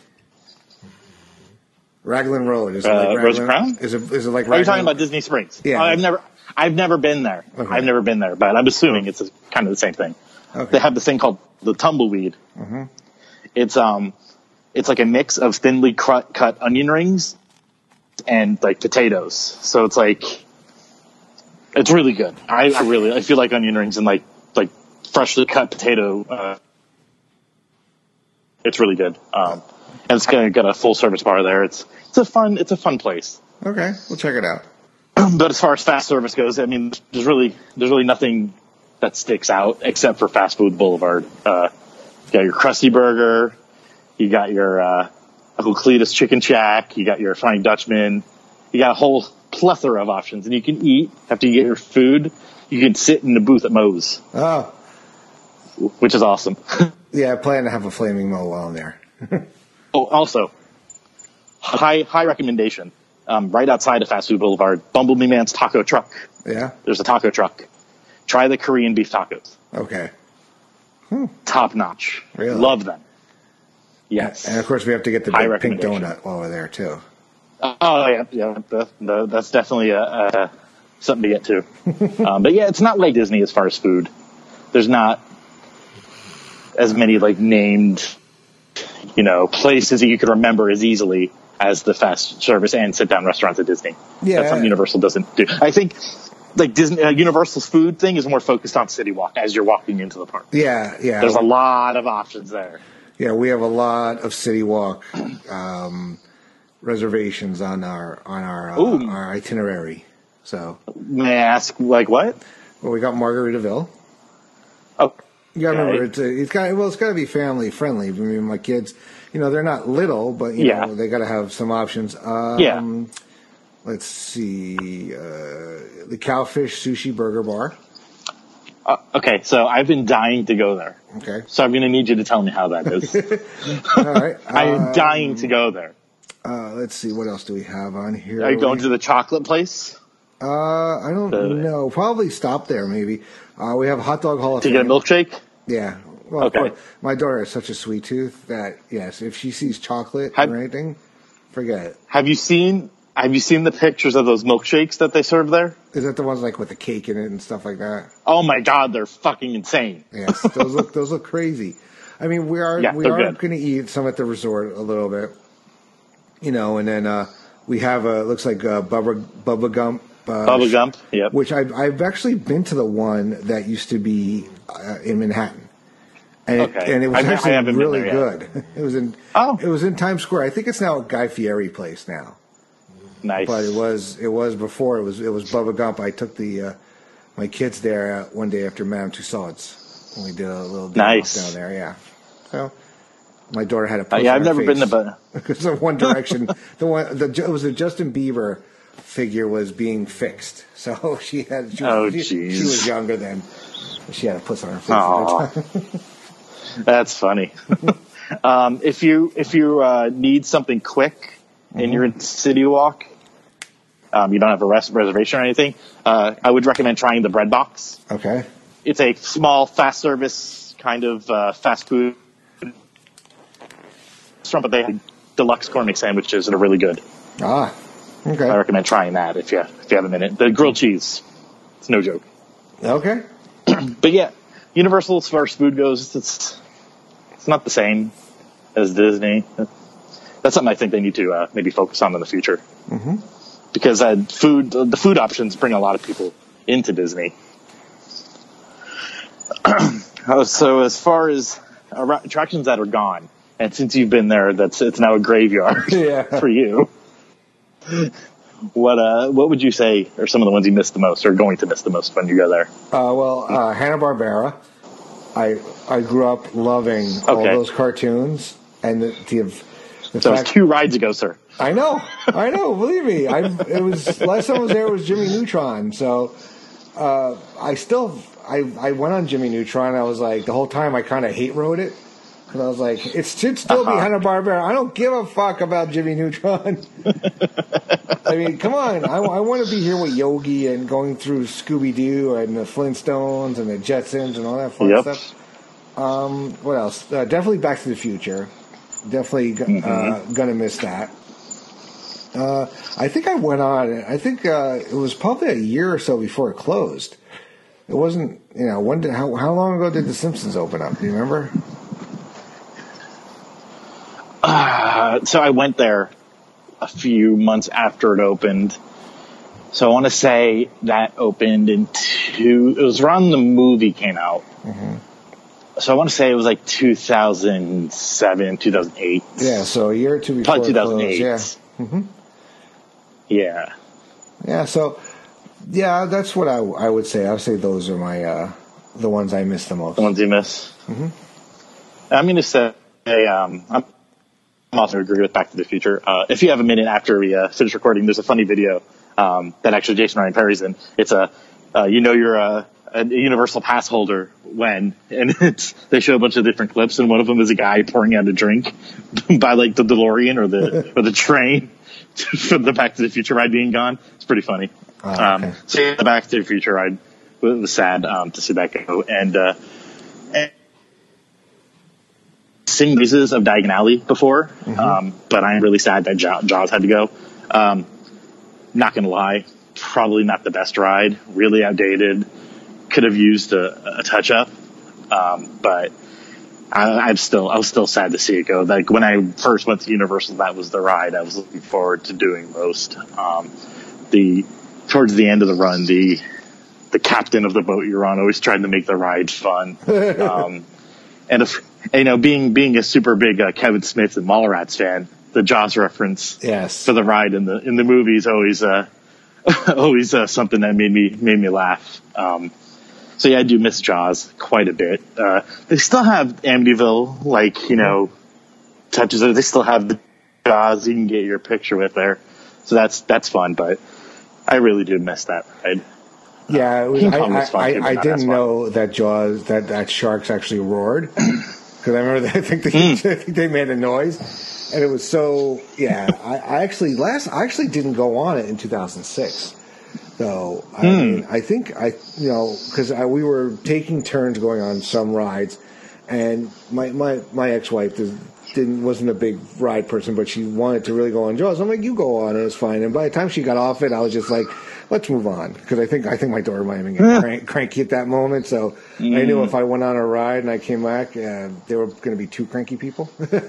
Raglan Road. Is it Uh, like Rose Raglan? Crown? Is it? Is it like? are you Raglan- talking about Disney Springs? Yeah. Oh, I've never I've never been there. Okay. I've never been there, but I'm assuming it's a, kind of the same thing. Okay. They have this thing called the tumbleweed. Mhm. It's um, it's like a mix of thinly cut, cut onion rings and like potatoes. So it's like, it's really good. I, I really I feel like onion rings and like like freshly cut potato. Uh, it's really good. Um, and it's got, got a full service bar there. It's it's a fun it's a fun place. Okay, we'll check it out. But as far as fast service goes, I mean, there's really there's really nothing that sticks out except for Fast Food Boulevard. Uh, you got your Krusty Burger, you got your uh, Uncle Cletus Chicken Shack, you got your Flying Dutchman, you got a whole plethora of options, and you can eat after you get your food. You can sit in the booth at Moe's, Oh, which is awesome. yeah. I plan to have a flaming mo while I'm there. Oh, also, high high recommendation. Um, right outside of Fast Food Boulevard, Bumblebee Man's Taco Truck. Yeah. There's a taco truck. Try the Korean beef tacos. Okay. Top notch. Really? Love them. Yes. And of course, we have to get the High big pink recommendation. donut while we're there too. Oh yeah, yeah. The, the, that's definitely a, a, something to get to. um, but yeah, it's not like Disney as far as food. There's not. as many like named, you know, places that you could remember as easily as the fast service and sit down restaurants at Disney. Yeah. That's something Universal doesn't do. I think like Disney, uh, Universal's food thing is more focused on City Walk as you're walking into the park. Yeah, yeah. There's a lot of options there. Yeah, we have a lot of City Walk um, reservations on our on our uh, our itinerary. So may I ask, like what? Well, we got Margaritaville. Oh, you gotta remember it's, a, it's got well, it's got to be family friendly. I mean, my kids, you know, they're not little, but you yeah. know, they got to have some options. Um, yeah. Let's see, uh, the Cowfish Sushi Burger Bar. Uh, okay, so I've been dying to go there. Okay. So I'm going to need you to tell me how that is. All right. I'm um, dying to go there. Uh, let's see, what else do we have on here? Are you going to the chocolate place? Uh, I don't the, know. Probably stop there, maybe. Uh, we have Hot Dog Hall of to Fame. To get a milkshake? Yeah. Well, okay. Course, my daughter has such a sweet tooth that, yes, if she sees chocolate have, or anything, forget it. Have you seen... Have you seen the pictures of those milkshakes that they serve there? Is that the ones like with the cake in it and stuff like that? Oh my God, they're fucking insane. Yes, those look those look crazy. I mean, we are yeah, we are going to eat some at the resort a little bit, you know, and then uh, we have a looks like a Bubba Bubba Gump. Uh, Bubba Gump, yeah. Which I've I've actually been to the one that used to be uh, in Manhattan. And okay. it, and it was I, actually I really good. It was in oh. it was in Times Square. I think it's now a Guy Fieri place now. Nice. But it was it was before it was it was Bubba Gump. I took the uh, my kids there uh, one day after Madame Tussauds, and we did a little nice down there. Yeah. So my daughter had a post uh, yeah. on I've her never face been to because of One Direction. the one the it was a Justin Bieber figure was being fixed, so she had she, oh, she, she was younger then. She had a puss on her face. At the time. That's funny. um, if you if you uh, need something quick and mm-hmm. you're in City Walk. Um, you don't have a res- reservation or anything, uh, I would recommend trying the Bread Box. Okay. It's a small, fast service kind of uh, fast food restaurant, but they have deluxe gourmet sandwiches that are really good. Ah, okay. I recommend trying that if you if you have a minute. The grilled cheese, it's no joke. Okay. But yeah, Universal as far as food goes, it's it's not the same as Disney. That's something I think they need to uh, maybe focus on in the future. Mm-hmm. Because uh, food, the food options bring a lot of people into Disney. So as far as attractions that are gone, and since you've been there, that's it's now a graveyard yeah. for you. What uh, what would you say are some of the ones you missed the most, or going to miss the most when you go there? Uh, well, uh, Hanna-Barbera. I I grew up loving all okay. those cartoons, and the, the, the that fact, was two rides ago, sir. I know, I know. Believe me, I it was last time I was there was Jimmy Neutron. So uh, I still I I went on Jimmy Neutron. I was like the whole time I kind of hate rode it because I was like it should still uh-huh. be Hanna-Barbera. I don't give a fuck about Jimmy Neutron. I mean, come on. I, I want to be here with Yogi and going through Scooby-Doo and the Flintstones and the Jetsons and all that fun yep. stuff. Um, what else? Uh, definitely Back to the Future. Definitely uh, mm-hmm. going to miss that. Uh, I think I went on. I think uh, it was probably a year or so before it closed. It wasn't, you know, when did, how, how long ago did The Simpsons open up? Do you remember? Uh, so I went there a few months after it opened. So I want to say that opened in two, it was around the movie came out. Mm-hmm. So I want to say it was like two thousand seven, two thousand eight. Yeah, so a year or two before Probably two thousand eight. It closed, yeah. Mm-hmm. Yeah. Yeah, so, yeah, that's what I, I would say. I would say those are my, uh, the ones I miss the most. The ones you miss? Mm-hmm. I'm going to say, um, I'm also agree with Back to the Future. Uh, if you have a minute after we uh, finish recording, there's a funny video um, that actually Jason Ryan Perry's in. It's a, uh, you know, you're a, a Universal Pass holder when, and it's, they show a bunch of different clips, and one of them is a guy pouring out a drink by like the DeLorean or the or the train for the Back to the Future ride being gone. It's pretty funny. Oh, okay. um, so yeah, the Back to the Future ride was sad um, to see that go, and. Uh, and sing praises of Diagon Alley before, mm-hmm. um, but I'm really sad that Jaws had to go. Um, not gonna lie, probably not the best ride. Really outdated. Could have used a, a touch up, um, but I, I'm still, I was still sad to see it go. Like when I first went to Universal, that was the ride I was looking forward to doing most. Um, the towards the end of the run, the the captain of the boat you're on always tried to make the ride fun. Um, and if you know, being being a super big uh, Kevin Smith and Mallrats fan, the Jaws reference yes. for the ride in the in the movie is always uh, always uh, something that made me made me laugh. Um, So yeah, I do miss Jaws quite a bit. Uh, they still have Amityville, like, you know, touches it. They still have the Jaws you can get your picture with there. So that's, that's fun, but I really do miss that ride. Yeah, it was, King I, Kong was fun I, too, I, I but not didn't as fun. know that Jaws, that, that sharks actually roared. Because I remember, that, I, think they, Mm. I think they made a noise. And it was so, yeah, I, I actually, last, I actually didn't go on it in two thousand six. So, I Hmm. mean, I think I, you know, because we were taking turns going on some rides, and my my, my ex-wife didn't wasn't a big ride person, but she wanted to really go on Jaws. I'm like, you go on it, it's fine. And by the time she got off it, I was just like, let's move on, because I think I think my daughter might have been getting crank, cranky at that moment. So Mm. I knew if I went on a ride and I came back, uh, there were going to be two cranky people.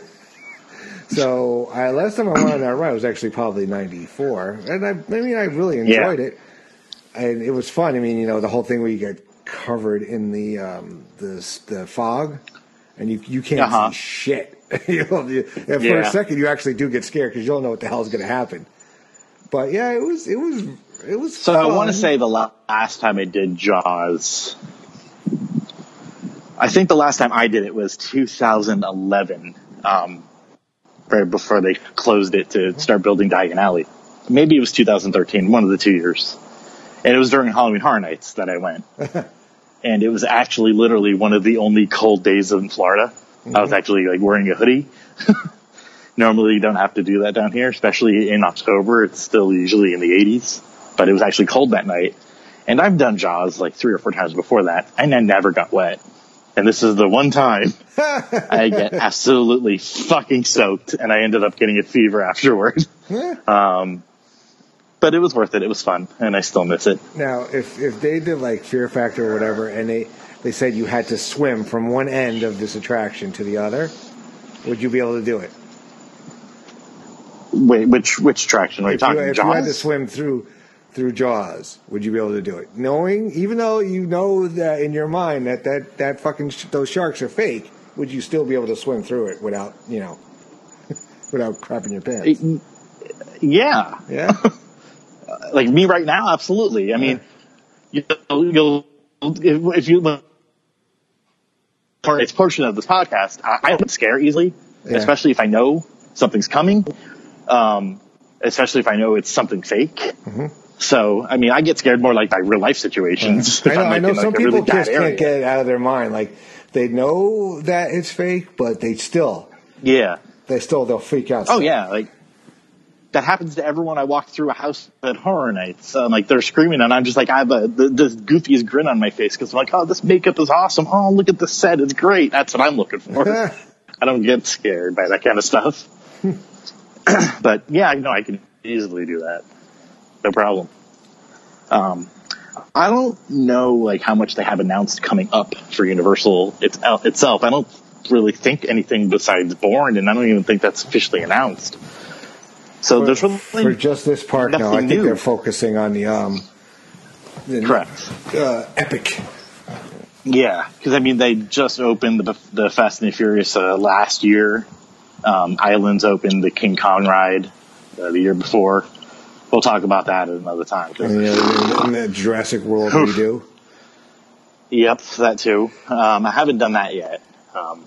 So I, last time I went on that ride was actually probably ninety-four, and I, I mean, I really enjoyed Yeah. it. And it was fun. I mean, you know, the whole thing where you get covered in the um, the, the fog, and you you can't Uh-huh. see shit. you know, you, and for Yeah. a second, you actually do get scared because you don't know what the hell is going to happen. But yeah, it was it was it was. So fun. I want to say the la- last time I did Jaws, I think the last time I did it was two thousand eleven, um, right before they closed it to start building Diagon Alley. Maybe it was two thousand thirteen, one of the two years. And it was during Halloween Horror Nights that I went. And it was actually literally one of the only cold days in Florida. Mm-hmm. I was actually like wearing a hoodie. Normally you don't have to do that down here, especially in October. It's still usually in the eighties. But it was actually cold that night. And I've done Jaws like three or four times before that, and I never got wet. And this is the one time I get absolutely fucking soaked, and I ended up getting a fever afterward. um, but it was worth it. It was fun, and I still miss it. Now, if if they did like Fear Factor or whatever, and they, they said you had to swim from one end of this attraction to the other, would you be able to do it? Wait, which which attraction? Are you If, talking you, if Jaws? you had to swim through through Jaws, would you be able to do it? Knowing, even though you know that in your mind that that, that fucking sh- those sharks are fake, would you still be able to swim through it without, you know, without crapping your pants? Yeah. Yeah. Like me right now, absolutely. I mean, you'll, you'll if, if you it's portion of this podcast, I, I would scare easily, Yeah. especially if I know something's coming. Um, especially if I know it's something fake. Mm-hmm. So, I mean, I get scared more like by real life situations. I know, I'm, like, I know in, like, some a people really bad just area. can't get it out of their mind. Like, they know that it's fake, but they still, Yeah. they still, they'll freak out. Oh yeah, like that happens to everyone I walk through a house at Horror Nights. Um, like they're screaming, and I'm just like, I have a the, the goofiest grin on my face because I'm like, oh, this makeup is awesome. Oh, look at the set, it's great. That's what I'm looking for. I don't get scared by that kind of stuff. But yeah, I know I can easily do that. No problem. Um, I don't know like how much they have announced coming up for Universal it's, itself. I don't really think anything besides Bourne, and I don't even think that's officially announced. So for, there's really for just this park now, I nothing think new. they're focusing on the um, the, Correct. uh, Epic. Yeah, because I mean they just opened the, the Fast and the Furious uh, last year. Um, Islands opened the King Kong ride uh, the year before. We'll talk about that at another time. 'cause- And, you know, in the Jurassic World redo. Yep, that too. Um, I haven't done that yet. Um,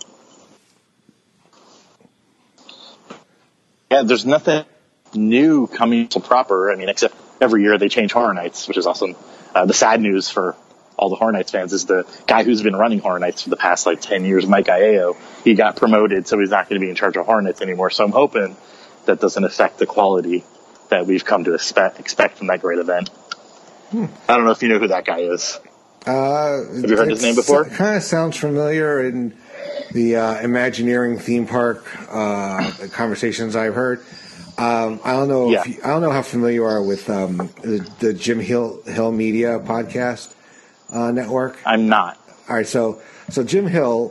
yeah, there's nothing new coming to proper. I mean, except every year they change Horror Nights, which is awesome. Uh, the sad news for all the Horror Nights fans is the guy who's been running Horror Nights for the past like ten years, Mike Aiello, he got promoted, so he's not going to be in charge of Horror Nights anymore. So I'm hoping that doesn't affect the quality that we've come to expect, expect from that great event. Hmm. I don't know if you know who that guy is. Uh, Have you heard his name before? It kind of sounds familiar in the uh, Imagineering theme park uh, conversations I've heard. Um, I don't know. Yeah. If you, I don't know how familiar you are with um, the, the Jim Hill Hill Media podcast uh, network. I'm not. All right, so so Jim Hill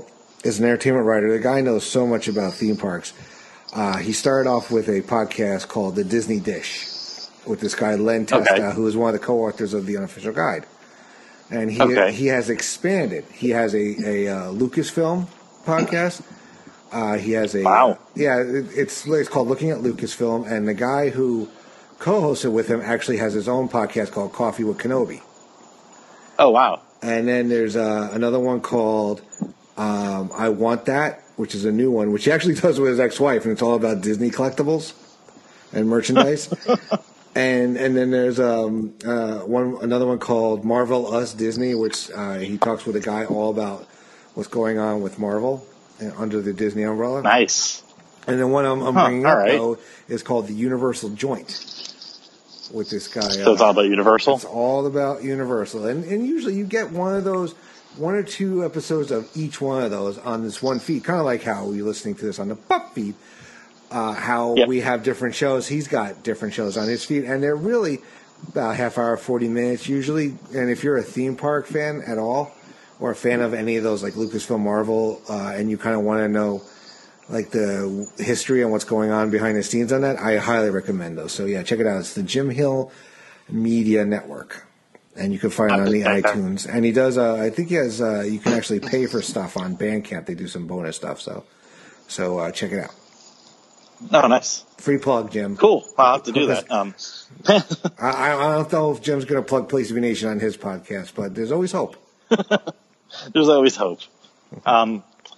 is an entertainment writer. The guy knows so much about theme parks. Uh, he started off with a podcast called The Disney Dish with this guy, Len Testa, Okay. who is one of the co-authors of The Unofficial Guide. And he Okay. he has expanded. He has a, a uh, Lucasfilm podcast. Uh, he has a... Wow. Yeah, it, it's, it's called Looking at Lucasfilm, and the guy who co-hosted with him actually has his own podcast called Coffee with Kenobi. Oh, wow. And then there's uh, another one called um, I Want That, which is a new one, which he actually does with his ex-wife, and it's all about Disney collectibles and merchandise. and and then there's um, uh, one another one called Marvel Us Disney, which uh, he talks with a guy all about what's going on with Marvel uh, under the Disney umbrella. Nice. And then one I'm, I'm Huh, bringing all up, right. though, is called The Universal Joint with this guy. So it's all about Universal? It's all about Universal. And, and usually you get one of those, one or two episodes of each one of those on this one feed, kind of like how you're listening to this on the Pup feed, uh, how Yep. we have different shows. He's got different shows on his feed, and they're really about half hour, forty minutes usually. And if you're a theme park fan at all, or a fan of any of those like Lucasfilm, Marvel, uh, and you kind of want to know like the history and what's going on behind the scenes on that, I highly recommend those. So yeah, check it out. It's the Jim Hill Media Network, and you can find it on the Okay. iTunes. And he does, uh, I think he has, uh, you can actually pay for stuff on Bandcamp. They do some bonus stuff. So, so uh, check it out. Oh, nice. Free plug, Jim. Cool. I'll have to do that. Um, I, I I don't know if Jim's going to plug Place to Be Nation on his podcast, but there's always hope. there's always hope. Um,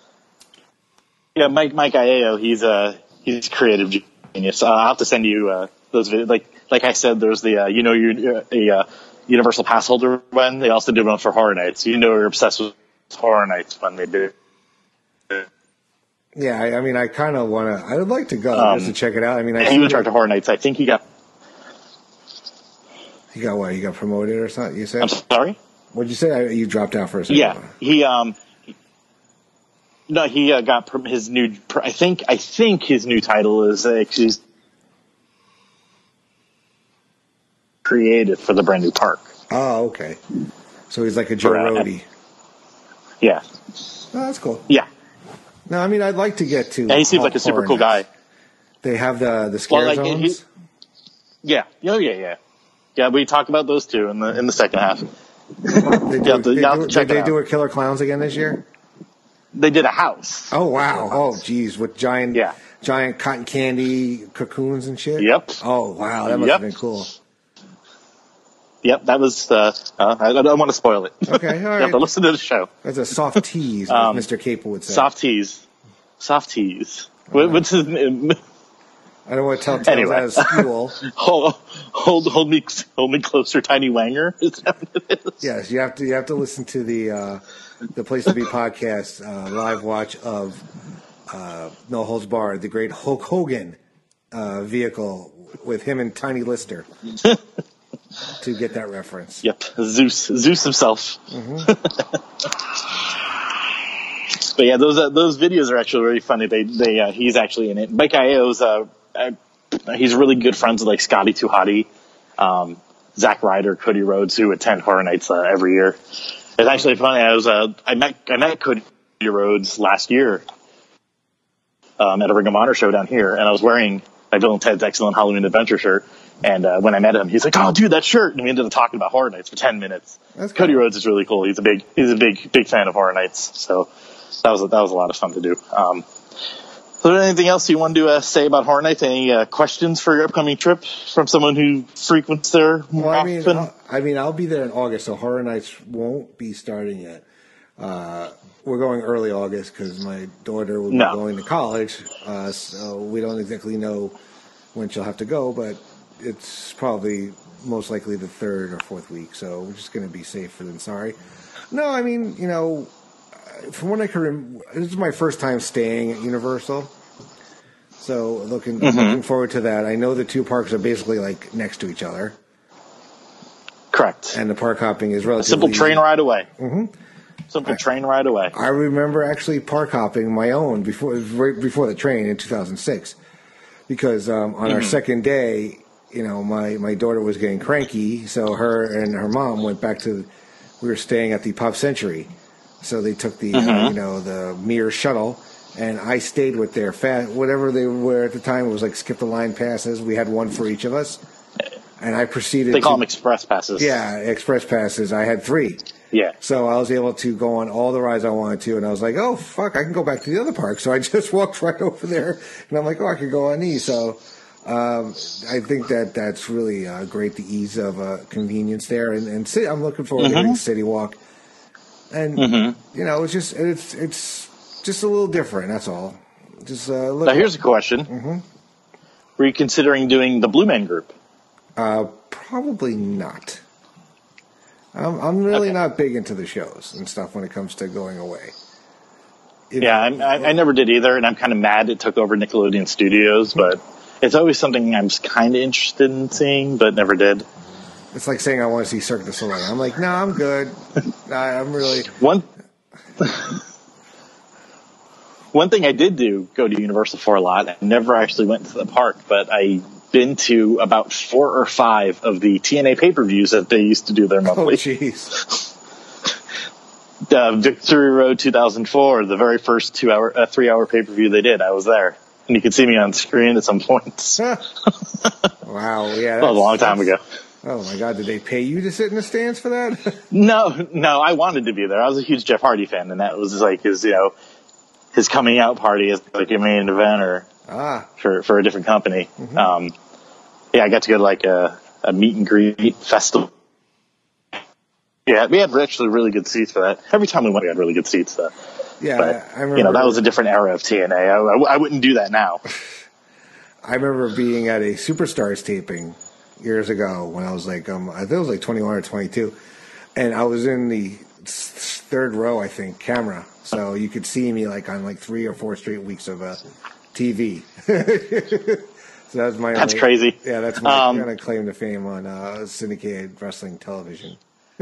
yeah, Mike Mike Iao, he's a he's a creative genius. Uh, I'll have to send you uh, those videos. Like like I said, there's the uh, you know you're a uh, Universal Pass holder one. They also did one for Horror Nights. You know you're obsessed with Horror Nights when they did. Yeah, I, I mean, I kind of want to. I would like to go Um, just to check it out. I mean, I He was in charge of Horror Nights. I think he got. He got what? He got promoted or something? You said? I'm sorry. What'd you say? I, you dropped out for a second. Yeah, he um. No, he uh, got pr- his new. Pr- I think. I think his new title is uh, he's created for the brand new park. Oh, okay. So he's like a Joe For, uh, Rohde. Yeah, Oh, that's cool. yeah. No, I mean, I'd like to get to. Yeah, he seems like a super Horror cool guy. Nights. They have the the scare Well, like, he- zones. Yeah. Oh, yeah, yeah. Yeah, we talk about those two in the in the second half. They do, you have to- they you have do, to check did it they do out. a Killer Clowns again this year? They did a house. Oh wow! Oh geez, with giant, Yeah. giant cotton candy cocoons and shit. Yep. Oh wow, that must Yep. have been cool. Yep, that was. Uh, uh, I, I don't want to spoil it. Okay, all You right. have to listen to the show. That's a soft tease, as Um, Mister Capel would say. Soft tease. Soft tease. What, what's his name? I don't want to tell tales Anyway. out of school. Hold, hold, hold me, hold me closer, Tiny Wanger. Is that what it is? Yes, you have to. You have to listen to the uh, the Place to Be podcast uh, live watch of uh, No Holds Barred, the great Hulk Hogan uh, vehicle with him and Tiny Lister to get that reference. Yep, Zeus, Zeus himself. But yeah, those uh, those videos are actually really funny. They they uh, he's actually in it. Mike Io's uh, uh, he's really good friends with like Scotty Too Hottie, um, Zach Ryder, Cody Rhodes, who attend Horror Nights uh, every year. It's actually funny. I was uh, I met I met Cody Rhodes last year um, at a Ring of Honor show down here, and I was wearing my Bill and Ted's Excellent Halloween Adventure shirt. And uh, when I met him, he's like, "Oh, dude, that shirt!" And we ended up talking about Horror Nights for ten minutes. That's Cody cool. Rhodes is really cool. He's a big he's a big big fan of Horror Nights. So that was a, that was a lot of fun to do. Um, so, is there anything else you want to uh, say about Horror Nights? Any uh, questions for your upcoming trip from someone who frequents there Well, I mean, often? I'll, I mean, I'll be there in August, so Horror Nights won't be starting yet. Uh, we're going early August because my daughter will be No. going to college, uh, so we don't exactly know when she'll have to go, but it's probably most likely the third or fourth week, so we're just going to be safer than sorry. No, I mean, you know, from what I can remember, this is my first time staying at Universal, so looking Mm-hmm. looking forward to that. I know the two parks are basically like next to each other, Correct. and the park hopping is A relatively simple train easy. ride away. Mm-hmm. Simple train ride away. I remember actually park hopping my own before right before the train in two thousand six, because um, on our second day, you know, my, my daughter was getting cranky, so her and her mom went back to. We were staying at the Pop Century, So they took the Mm-hmm. uh, you know the Mir shuttle, and I stayed with their fa- whatever they were at the time. It was like skip the line passes. We had one for each of us, and I proceeded. They call to, them express passes. Yeah, express passes. I had three. Yeah. So I was able to go on all the rides I wanted to, and I was like, oh, fuck, I can go back to the other park. So I just walked right over there, and I'm like, oh, I could go on these. So um, I think that that's really uh, great, the ease of uh, convenience there. And, and city, I'm looking forward Mm-hmm. to getting City Walk. And, Mm-hmm. you know, it's just it's it's just a little different, that's all. Just uh, look Now, here's a question. Mm-hmm. Were you considering doing the Blue Man Group? Uh, probably not. I'm, I'm really Okay. not big into the shows and stuff when it comes to going away. You Yeah, know, I'm, I, I never did either, and I'm kind of mad it took over Nickelodeon Studios, but it's always something I'm kind of interested in seeing, but never did. It's like saying I want to see Cirque du Soleil. I'm like, no, I'm good. I, I'm really. One one thing I did do go to Universal for a lot. I never actually went to the park, but I've been to about four or five of the T N A pay-per-views that they used to do their Oh, monthly. jeez. uh, Victory Road two thousand four, the very first two hour, uh, three hour pay-per-view they did. I was there, and you could see me on screen at some points. Wow. Yeah. That was a long time ago. Oh my God! Did they pay you to sit in the stands for that? No, no, I wanted to be there. I was a huge Jeff Hardy fan, and that was like his, you know, his coming out party as like a main event or ah. for for a different company. Mm-hmm. Um, yeah, I got to go to like a, a meet and greet festival. Yeah, we had actually really good seats for that. Every time we went, we had really good seats. Though. Yeah, But I remember. you know, that was a different era of T N A. I, I, I wouldn't do that now. I remember being at a Superstars taping years ago when I was like, um, I think it was like twenty-one or twenty-two, and I was in the s- third row, I think, camera, so you could see me like on like three or four straight weeks of uh, T V. So that's my. That's only, crazy. Yeah, that's my Um, kind of claim to fame on uh, syndicated wrestling television.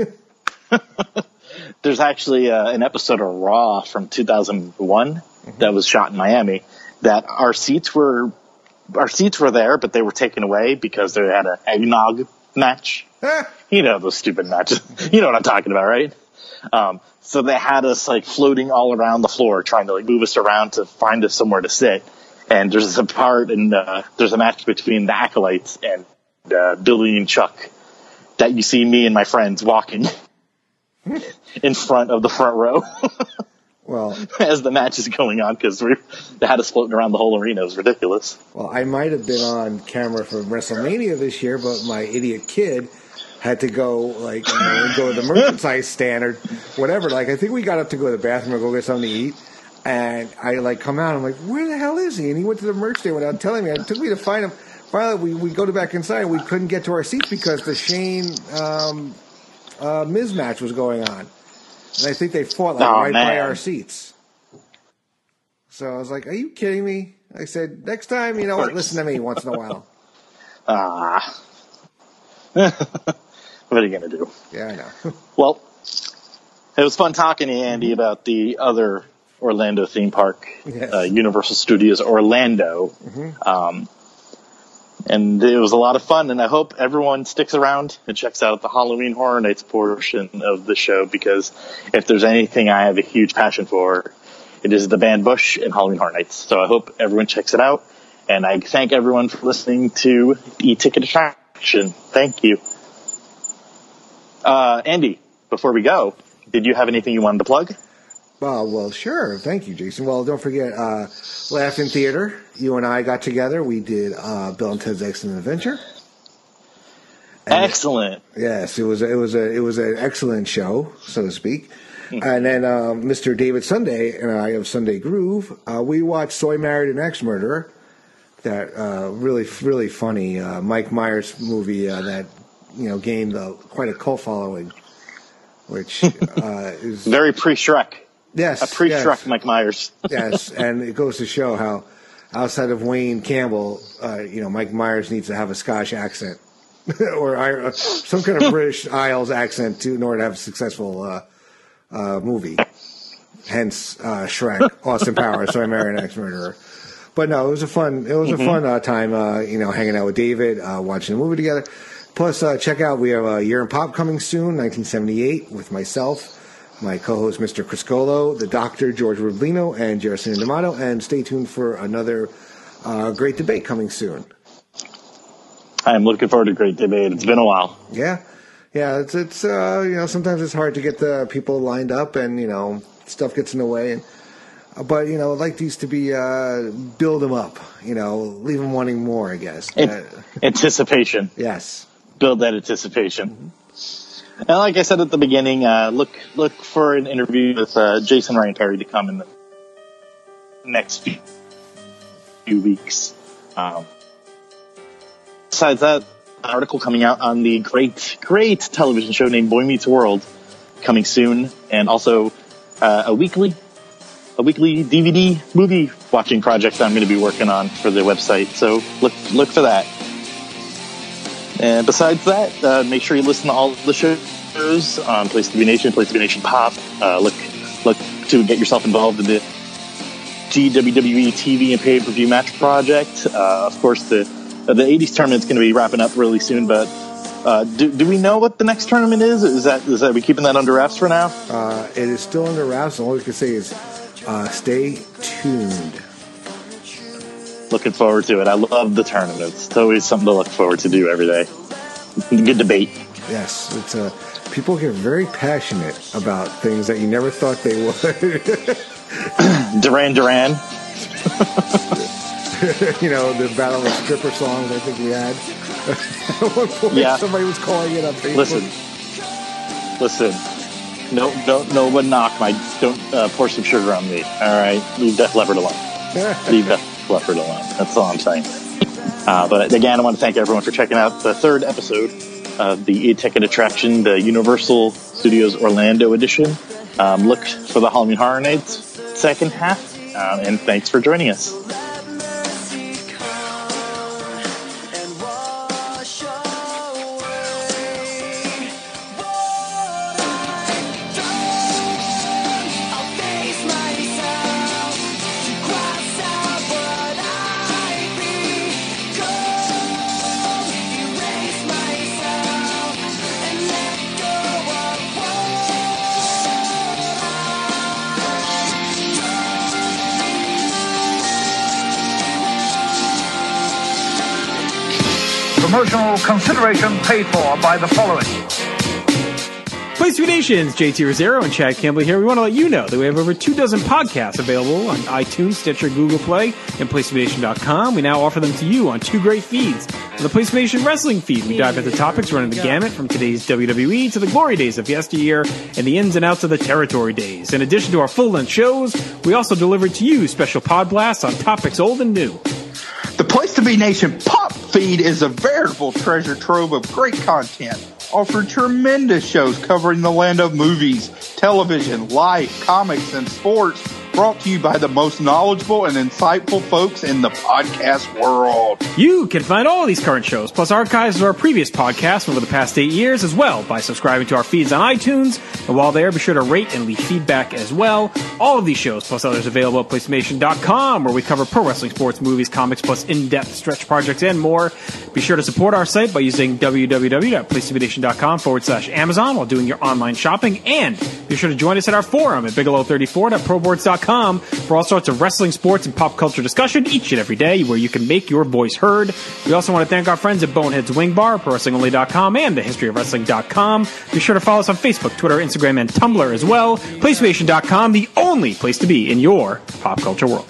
There's actually uh, an episode of Raw from two thousand one Mm-hmm. that was shot in Miami that our seats were our seats were there, but they were taken away because they had an eggnog match. You know those stupid matches. You know what I'm talking about, right? Um, so they had us like floating all around the floor, trying to like move us around to find us somewhere to sit. And there's a part, and uh, there's a match between the Acolytes and uh, Billy and Chuck that you see me and my friends walking in front of the front row Well, as the match is going on because we they had us floating around the whole arena. It was ridiculous. well, I might have been on camera for WrestleMania this year, but my idiot kid had to go, like, you know, go to the merchandise stand or whatever. Like, I think we got up to go to the bathroom or go get something to eat. And I, like, come out. I'm like, where the hell is he? And he went to the merch stand without telling me. It took me to find him. Finally, we, we go to back inside, and we couldn't get to our seats because the Shane um, uh, Miz match was going on. And I think they fought, like, Oh, right by man. our seats. So I was like, are you kidding me? I said, next time, you know what, listen to me once in a while. Ah. What are you going to do? Yeah, I know. Well, it was fun talking to Andy about the other Orlando theme park, Yes. uh, Universal Studios Orlando. Mm-hmm. Um, and it was a lot of fun, and I hope everyone sticks around and checks out the Halloween Horror Nights portion of the show, because if there's anything I have a huge passion for, it is the band Bush and Halloween Horror Nights. So I hope everyone checks it out, and I thank everyone for listening to E-Ticket Attraction. Thank you. Uh, Andy, before we go, did you have anything you wanted to plug? Well, well, sure. Thank you, Jason. Well, don't forget, uh, Laugh in Theater. You and I got together. We did uh, Bill and Ted's Excellent Adventure. And Excellent. yes, it was it was a it was an excellent show, so to speak. And then um, Mister David Sunday and I of Sunday Groove, uh, we watched Soy Married an Ex Murderer. That uh, really really funny uh, Mike Myers movie uh, that you know gained uh, quite a cult following, which uh, is Very pre-Shrek. yes A pre-Shrek yes. Mike Myers. Yes, and it goes to show how outside of Wayne Campbell, uh, you know, Mike Myers needs to have a Scottish accent or uh, some kind of British Isles accent to in order to have a successful uh, uh, movie. Hence, uh, Shrek, Austin Powers, So I Married an Ex-Murderer. But no, it was a fun. It was Mm-hmm. a fun uh, time, uh, you know, hanging out with David, uh, watching a movie together. Plus, uh, check out we have a Year in Pop coming soon, nineteen seventy-eight, with myself. my co-host, Mister Criscolo, the Doctor, George Rublino, and Jerison D'Amato. And stay tuned for another uh, great debate coming soon. I'm looking forward to a great debate. It's been a while. Yeah. Yeah, it's, it's uh, you know, sometimes it's hard to get the people lined up and, you know, stuff gets in the way. And, but, you know, I'd like these to be, uh, build them up, you know, leave them wanting more, I guess. It, uh, anticipation. Yes. Build that anticipation. And like I said at the beginning, uh, look look for an interview with uh, Jason Ryan-Perry to come in the next few, few weeks. Um, besides that, an article coming out on the great, great television show named Boy Meets World coming soon, and also uh, a weekly a weekly D V D movie watching project that I'm going to be working on for the website. So look look for that. And besides that, uh, make sure you listen to all of the shows on Place to Be Nation, Place to Be Nation Pop. Uh, look, look to get yourself involved in the G W W E T V and pay-per-view match project. Uh, of course, the uh, the eighties tournament's going to be wrapping up really soon. But uh, do do we know what the next tournament is? Is that is that are we keeping that under wraps for now? Uh, it is still under wraps. All we can say is uh, stay tuned. Looking forward to it. I love the tournaments. It's always something to look forward to do every day. Good debate. Yes, it's uh, people get very passionate about things that you never thought they would. Duran Duran. You know, the Battle of Stripper songs I think we had. At one point, yeah. Somebody was calling it on Facebook. Listen. Listen. No, don't, no one knock my, don't uh, pour some sugar on me. All right? Leave Def Leppard alone. Leave Def Leppard alone. That's all I'm saying. Uh, but again, I want to thank everyone for checking out the third episode of the E-Ticket Attraction, the Universal Studios Orlando edition. Um, look for the Halloween Horror Nights second half, um, and thanks for joining us. Promotional consideration paid for by the following. Place to Be Nation's J T Rosero and Chad Campbell here. We want to let you know that we have over two dozen podcasts available on iTunes, Stitcher, Google Play, and Place to Be Nation dot com. We now offer them to you on two great feeds. On the Place to Be Nation Wrestling feed, we dive into topics running the gamut from today's W W E to the glory days of yesteryear and the ins and outs of the territory days. In addition to our full-length shows, we also deliver to you special pod blasts on topics old and new. The Place to Be Nation Pop feed is a veritable treasure trove of great content, offering tremendous shows covering the land of movies, television, life, comics, and sports, brought to you by the most knowledgeable and insightful folks in the podcast world. You can find all of these current shows, plus archives of our previous podcasts over the past eight years as well, by subscribing to our feeds on iTunes. And while there, be sure to rate and leave feedback as well. All of these shows, plus others available at Place to Be Nation dot com, where we cover pro wrestling, sports, movies, comics, plus in-depth stretch projects and more. Be sure to support our site by using w w w dot place to be nation dot com forward slash Amazon while doing your online shopping. And be sure to join us at our forum at bigelow thirty-four dot pro boards dot com for all sorts of wrestling, sports, and pop culture discussion each and every day, where you can make your voice heard. We also want to thank our friends at Bonehead's Wing Bar, pro wrestling only dot com, and the history of wrestling dot com. Be sure to follow us on Facebook, Twitter, Instagram, and Tumblr as well. place to be nation dot com, the only place to be in your pop culture world.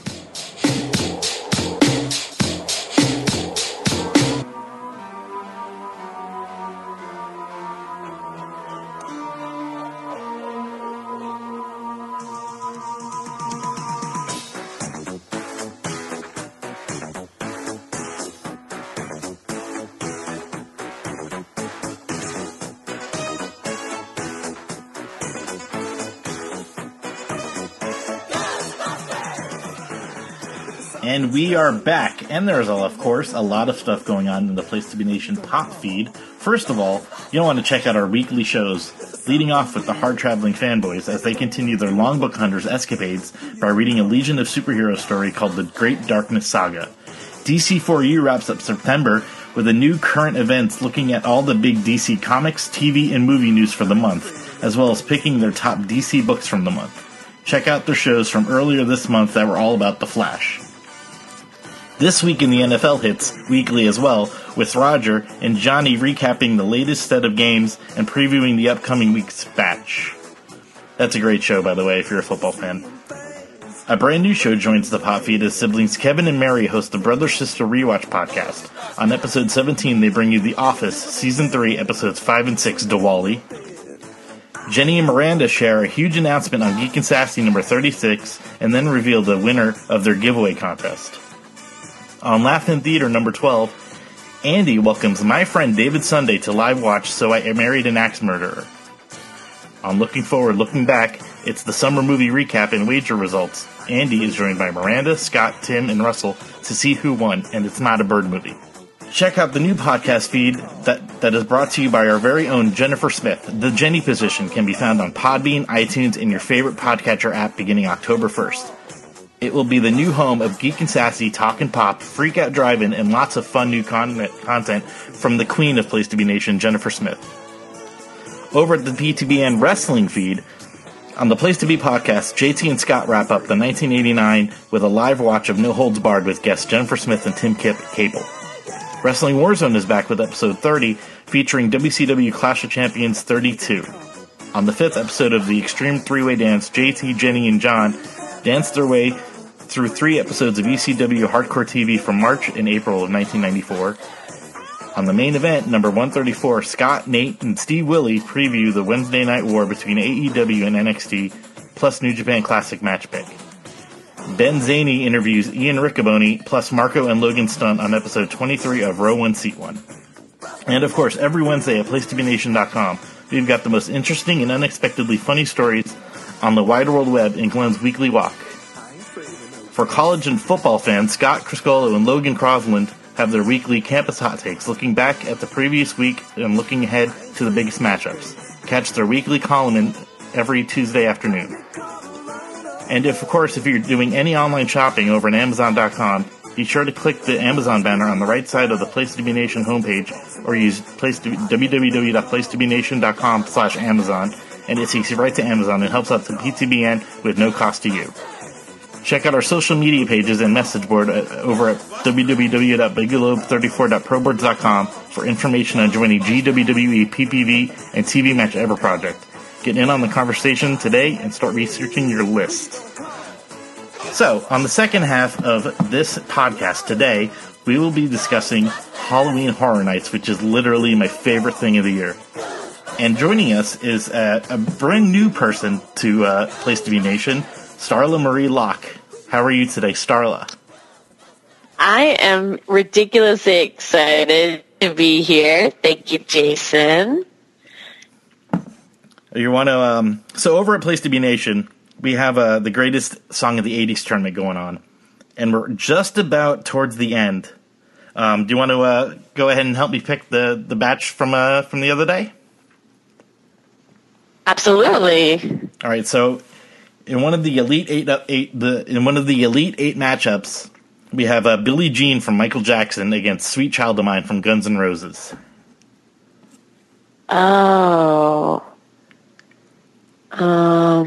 And we are back, and there's, of course, a lot of stuff going on in the Place to Be Nation pop feed. First of all, you'll want to check out our weekly shows, leading off with the hard-traveling fanboys as they continue their Long Book Hunters escapades by reading a Legion of Superheroes story called The Great Darkness Saga. D C four U wraps up September with a new current events looking at all the big D C comics, T V, and movie news for the month. as well as picking their top D C books from the month. Check out their shows from earlier this month that were all about The Flash. This week in the N F L hits weekly as well, with Roger and Johnny recapping the latest set of games and previewing the upcoming week's batch. That's a great show, by the way, if you're a football fan. A brand new show joins the Pop Feed as siblings Kevin and Mary host the Brother Sister Rewatch podcast. On episode seventeen, they bring you The Office, Season three, episodes five and six, Diwali. Jenny and Miranda share a huge announcement on Geek and Sassy number thirty-six, and then reveal the winner of their giveaway contest. On Laugh in Theater number twelve, Andy welcomes my friend David Sunday to live watch So I Married an Axe Murderer. On Looking Forward, Looking Back, it's the summer movie recap and wager results. Andy is joined by Miranda, Scott, Tim, and Russell to see who won, and it's not a bird movie. Check out the new podcast feed that, that is brought to you by our very own Jennifer Smith. The Jenny Position can be found on Podbean, iTunes, and your favorite podcatcher app beginning October first. It will be the new home of Geek and Sassy, Talk and Pop, Freak Out Drive-In, and lots of fun new con- content from the queen of Place to Be Nation, Jennifer Smith. Over at the P T B N Wrestling feed, on the Place to Be podcast, J T and Scott wrap up the nineteen eighty-nine with a live watch of No Holds Barred with guests Jennifer Smith and Tim Kip Cable. Wrestling Warzone is back with episode thirty, featuring W C W Clash of Champions thirty-two. On the fifth episode of the Extreme Three-Way Dance, J T, Jenny, and John dance their way through three episodes of E C W Hardcore T V from March and April of nineteen ninety-four. On the main event, number one thirty-four, Scott, Nate, and Steve Willie preview the Wednesday Night War between A E W and N X T, plus New Japan Classic match pick. Ben Zaney interviews Ian Riccoboni, plus Marco and Logan Stunt on episode twenty-three of Row one, Seat one. And of course, every Wednesday at place to be nation dot com, we've got the most interesting and unexpectedly funny stories on the wide world web in Glenn's Weekly Walk. For college and football fans, Scott Criscolo and Logan Crosland have their weekly campus hot takes, looking back at the previous week and looking ahead to the biggest matchups. Catch their weekly column in every Tuesday afternoon. And if, of course, if you're doing any online shopping over at amazon dot com, be sure to click the Amazon banner on the right side of the Place to Be Nation homepage, or use place to, w w w dot place to be nation dot com slash Amazon, and it takes you right to Amazon and helps out the P T B N with no cost to you. Check out our social media pages and message board over at w w w dot big globe thirty-four dot pro boards dot com for information on joining G W W E, P P V, and T V Match Ever Project. Get in on the conversation today and start researching your list. So, on the second half of this podcast today, we will be discussing Halloween Horror Nights, which is literally my favorite thing of the year. And joining us is a, a brand new person to uh, Place to Be Nation, Starla Marie Locke. How are you today, Starla? I am ridiculously excited to be here. Thank you, Jason. You want to? Um, so over at Place to Be Nation, we have uh, the greatest song of the eighties tournament going on, and we're just about towards the end. Um, do you want to uh, go ahead and help me pick the, the batch from uh, from the other day? Absolutely. All right. So in one of the elite eight, eight the in one of the elite eight matchups, we have uh, Billie Jean from Michael Jackson against Sweet Child of Mine from Guns N' Roses. Oh. Um.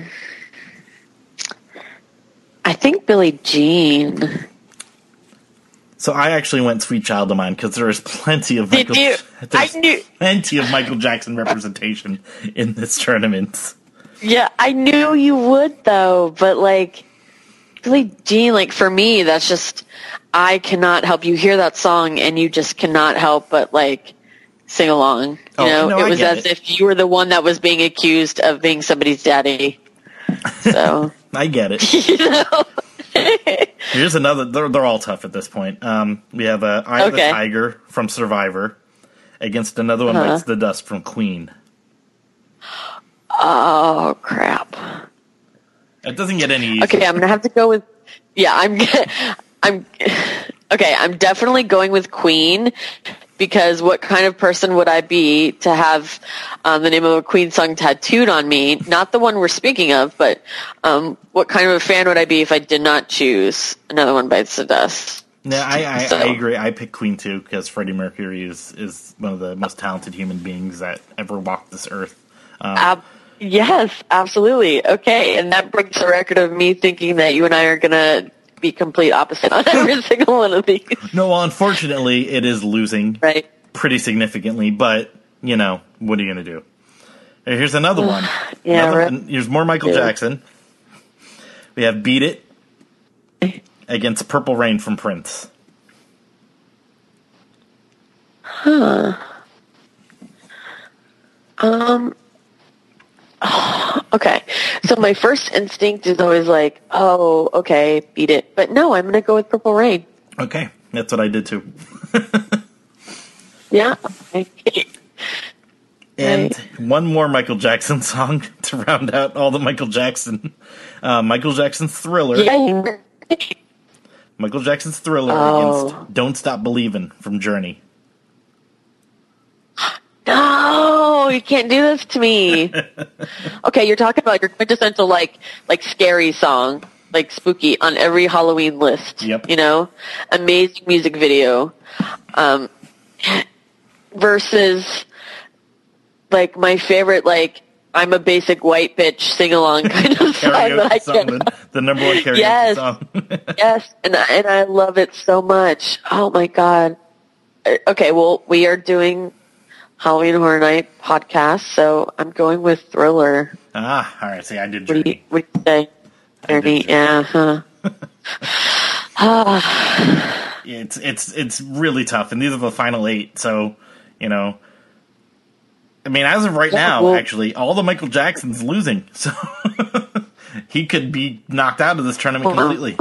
I think Billie Jean. So I actually went Sweet Child of Mine because there is plenty of Did Michael, you? I knew plenty of Michael Jackson representation in this tournament. Yeah, I knew you would though, but like Billie Jean, like for me, that's just I cannot help you hear that song and you just cannot help but like sing along. You oh, know, no, it was as it. if you were the one that was being accused of being somebody's daddy. So I get it. You know. Here's another. They're, they're all tough at this point. Um, we have uh, Eye of okay. the Tiger from Survivor against another one, Uh-huh. Bites the Dust from Queen. Oh crap! It doesn't get any easier. Okay, I'm gonna have to go with. Yeah, I'm. I'm. Okay, I'm definitely going with Queen because what kind of person would I be to have um, the name of a Queen song tattooed on me? Not the one we're speaking of, but um, what kind of a fan would I be if I did not choose Another One Bites the Dust? Yeah, I, I, So- I agree. I pick Queen too because Freddie Mercury is, is one of the most talented human beings that ever walked this earth. Um, Ab- Yes, absolutely. Okay, and that breaks the record of me thinking that you and I are going to be complete opposite on every single one of these. No, well, unfortunately, it is losing right. pretty significantly, but, you know, what are you going to do? Here's another one. yeah, another, right. Here's more Michael yeah. Jackson. We have Beat It against Purple Rain from Prince. Huh. Um... Okay, so my first instinct is always like, oh, okay, Beat It. But no, I'm going to go with Purple Rain. Okay, that's what I did too. yeah. And right. one more Michael Jackson song to round out all the Michael Jackson. Uh, Michael Jackson's Thriller. Yeah. Michael Jackson's Thriller oh. against Don't Stop Believin' from Journey. No, you can't do this to me. Okay, you're talking about your quintessential like like scary song, like spooky on every Halloween list. Yep. You know, amazing music video, um, versus like my favorite like I'm a basic white bitch sing along kind of song that I song, can. The, the number one karaoke yes, song. yes, and I, and I love it so much. Oh my god. Okay, well we are doing Halloween Horror Night podcast, so I'm going with Thriller. Ah, all right. See, I did Journey. Journey. What do you, what do you say? Journey, yeah, huh. yeah, it's it's it's really tough, and these are the final eight. So, you know, I mean, as of right yeah, now, well, actually, all the Michael Jackson's losing, so he could be knocked out of this tournament well, completely.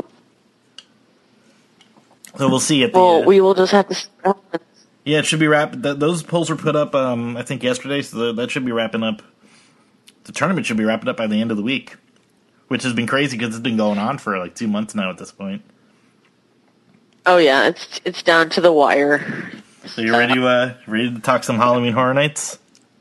So we'll see at the. Well, uh, we will just have to. Yeah, it should be wrapped. Th- those polls were put up, um, I think, yesterday, so th- that should be wrapping up. The tournament should be wrapping up by the end of the week, which has been crazy because it's been going on for like two months now at this point. Oh yeah, it's it's down to the wire. So you ready to uh, ready to talk some Halloween Horror Nights?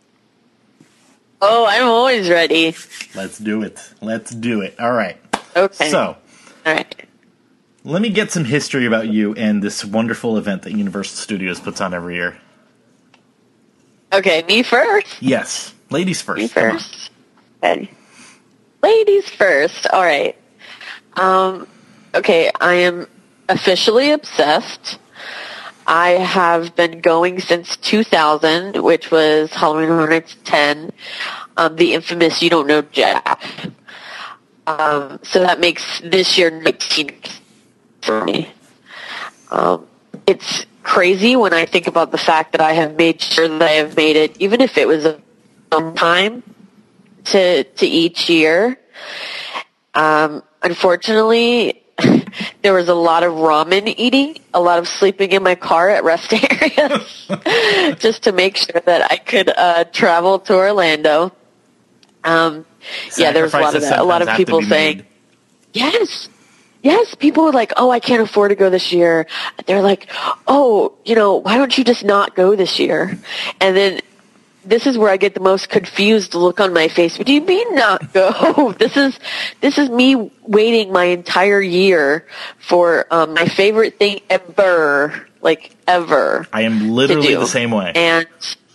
Oh, I'm always ready. Let's do it. Let's do it. All right. Okay. So, all right. Let me get some history about you and this wonderful event that Universal Studios puts on every year. Okay, me first. Yes, ladies first. Me first. Okay. Ladies first. All right. Um. Okay, I am officially obsessed. I have been going since two thousand, which was Halloween Horror Nights ten, um, the infamous You Don't Know Jack. Um, so that makes this year nineteen for me. Um, it's crazy when I think about the fact that I have made sure that I have made it, even if it was a some time to to each year. Um, unfortunately, there was a lot of ramen eating, a lot of sleeping in my car at rest areas, just to make sure that I could uh, travel to Orlando. Um, yeah, there was a lot of that. A lot of people saying, made. "Yes, yes." People were like, "Oh, I can't afford to go this year." They're like, "Oh, you know, why don't you just not go this year?" And then this is where I get the most confused look on my face. What do you mean not go? this is this is me waiting my entire year for um, my favorite thing ever, like ever. I am literally the same way. And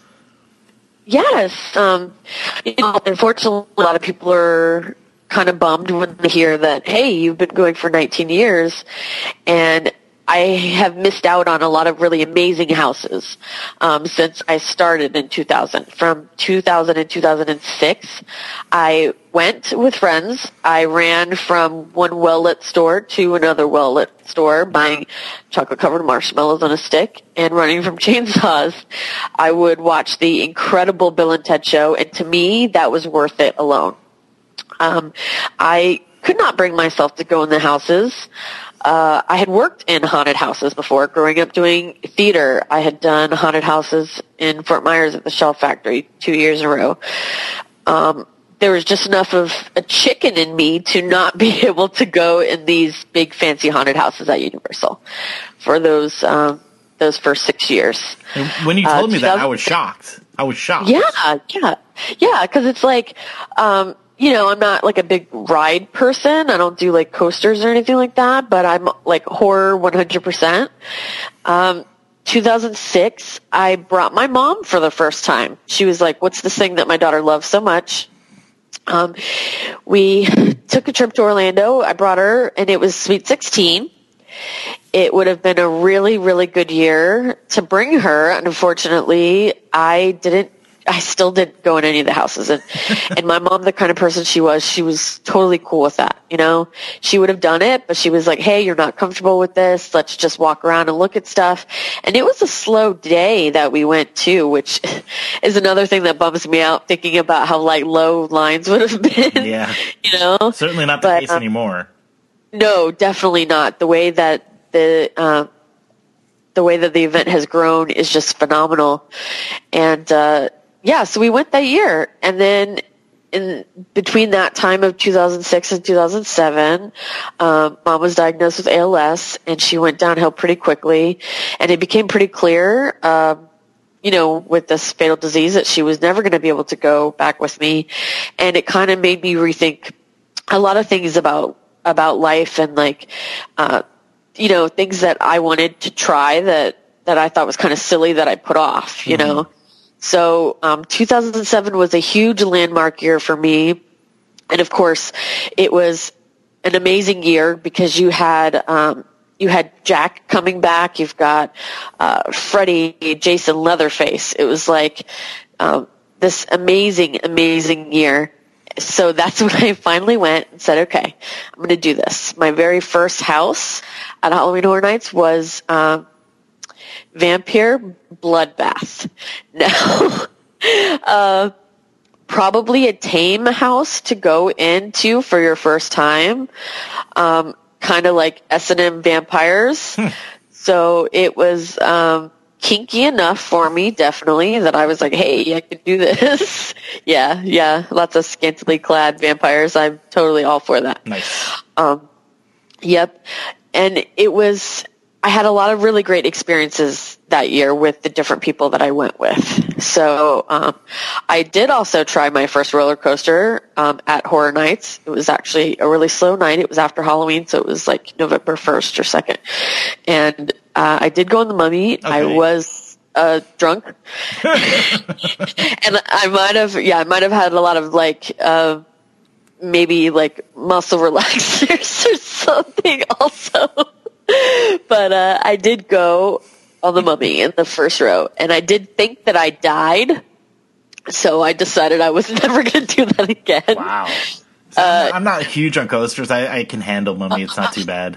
yes, um, you know, unfortunately, a lot of people are kind of bummed when they hear that, hey, you've been going for nineteen years, and I have missed out on a lot of really amazing houses um, since I started in two thousand. From two thousand and two thousand six, I went with friends. I ran from one well-lit store to another well-lit store, buying chocolate-covered marshmallows on a stick and running from chainsaws. I would watch the incredible Bill and Ted show, and to me, that was worth it alone. Um, I could not bring myself to go in the houses. Uh, I had worked in haunted houses before. Growing up doing theater, I had done haunted houses in Fort Myers at the Shell Factory two years in a row. Um, there was just enough of a chicken in me to not be able to go in these big fancy haunted houses at Universal for those um, those first six years. And when you told uh, me that, I was shocked. I was shocked. Yeah, yeah, yeah, because it's like, um, you know, I'm not like a big ride person. I don't do like coasters or anything like that, but I'm like horror one hundred percent. Um, two thousand six, I brought my mom for the first time. She was like, what's this thing that my daughter loves so much? Um, we took a trip to Orlando. I brought her, and it was Sweet sixteen. It would have been a really, really good year to bring her. And unfortunately, I didn't, I still didn't go in any of the houses. And, and my mom, the kind of person she was, she was totally cool with that. You know, she would have done it, but she was like, hey, you're not comfortable with this. Let's just walk around and look at stuff. And it was a slow day that we went to, which is another thing that bums me out, thinking about how like low lines would have been. Yeah. You know, certainly not the but, case um, anymore. No, definitely not. The way that the uh, the way that the event has grown is just phenomenal. And uh, yeah, so we went that year, and then in between that time of two thousand six and two thousand seven, um, Mom was diagnosed with A L S, and she went downhill pretty quickly, and it became pretty clear, um, you know, with this fatal disease, that she was never going to be able to go back with me, and it kind of made me rethink a lot of things about about life and like. Uh, you know, things that I wanted to try that, that I thought was kind of silly that I put off, you mm-hmm. know. So um, two thousand seven was a huge landmark year for me. And, of course, it was an amazing year because you had um, you had Jack coming back. You've got uh, Freddie, Jason Leatherface. It was like um, this amazing, amazing year. So that's when I finally went and said, okay, I'm going to do this. My very first house at Halloween Horror Nights was um, Vampire Bloodbath. Now, uh, probably a tame house to go into for your first time, um, kind of like S and M Vampires. So it was um, kinky enough for me, definitely, that I was like, hey, I could do this. yeah, yeah, lots of scantily clad vampires. I'm totally all for that. Nice. Um, yep. And it was, I had a lot of really great experiences that year with the different people that I went with. So um, I did also try my first roller coaster um, at Horror Nights. It was actually a really slow night. It was after Halloween, so it was like November first or second. And uh, I did go on the Mummy. Okay. I was uh, drunk. And I might have, yeah, I might have had a lot of like, uh, maybe like muscle relaxers or something also. But uh, I did go on the Mummy in the first row, and I did think that I died, so I decided I was never going to do that again. Wow. So uh, I'm, not, I'm not huge on coasters. I, I can handle Mummy. It's not too bad.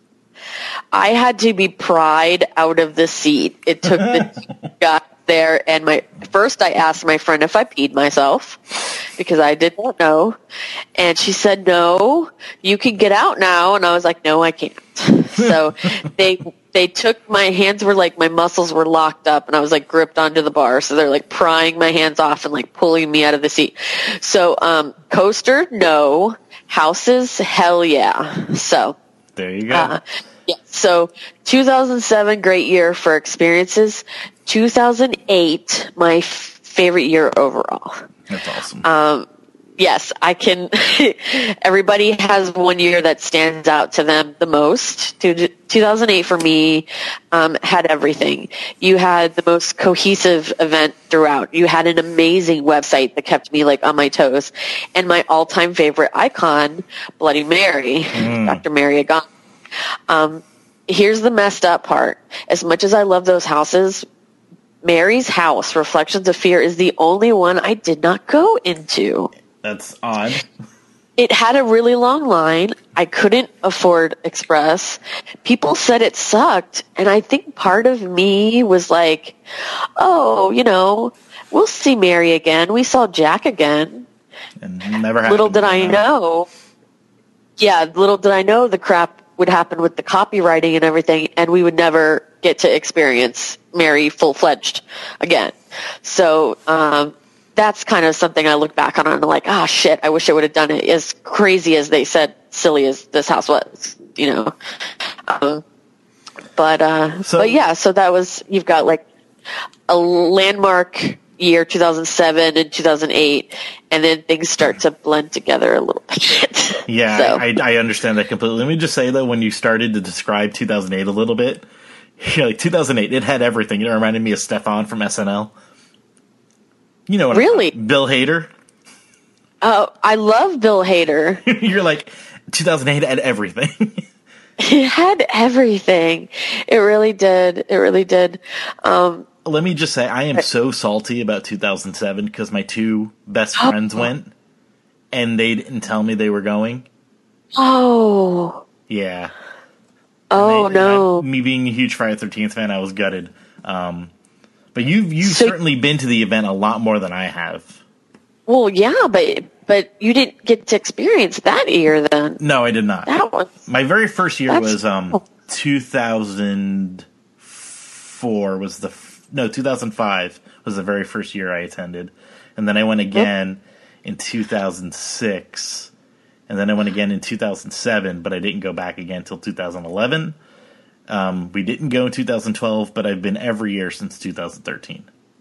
I had to be pried out of the seat. It took the guy there, and my first I asked my friend if I peed myself because I did not know, and she said, no, you can get out now, and I was like, no, I can't. So they they took, my hands were like, my muscles were locked up, and I was like gripped onto the bar, so they're like prying my hands off and like pulling me out of the seat. So um coaster, no. Houses, hell yeah. So there you go. Uh, yeah. So two thousand seven, great year for experiences. two thousand eight, my f- favorite year overall. That's awesome. Um, yes, I can. Everybody has one year that stands out to them the most. two thousand eight for me um, had everything. You had the most cohesive event throughout. You had an amazing website that kept me like on my toes, and my all-time favorite icon, Bloody Mary, mm. Doctor Mary Agon. Um, here's the messed up part. As much as I love those houses, Mary's house, Reflections of Fear, is the only one I did not go into. That's odd. It had a really long line. I couldn't afford Express. People said it sucked, and I think part of me was like, oh, you know, we'll see Mary again. We saw Jack again. And never happened. Little did I know. Yeah, little did I know the crap would happen with the copywriting and everything, and we would never get to experience Mary full-fledged again. So um, that's kind of something I look back on and I'm like, ah, oh, shit, I wish I would have done it. As crazy as they said, silly as this house was, you know. Um, but uh, so, but yeah, so that was, you've got like a landmark year, two thousand seven and two thousand eight, and then things start to blend together a little bit. Yeah, so. I, I understand that completely. Let me just say, though, when you started to describe two thousand eight a little bit, you're like, two thousand eight, it had everything. It reminded me of Stefan from S N L. You know what? Really? I'm Bill Hader. Oh, I love Bill Hader. You're like, two thousand eight had everything. It had everything. It really did. It really did. Um, Let me just say, I am so salty about two thousand seven because my two best friends oh. went, and they didn't tell me they were going. Oh. Yeah. Oh, they, no. I, me being a huge Friday the thirteenth fan, I was gutted. Um, but you've, you've so, certainly been to the event a lot more than I have. Well, yeah, but but you didn't get to experience that year then. No, I did not. That was, my very first year was um, cool. two thousand four was the f- no two thousand five was the very first year I attended, and then I went again in two thousand six, and then I went again in two thousand seven, but I didn't go back again until two thousand eleven. Um, we didn't go in two thousand twelve, but I've been every year since two thousand thirteen.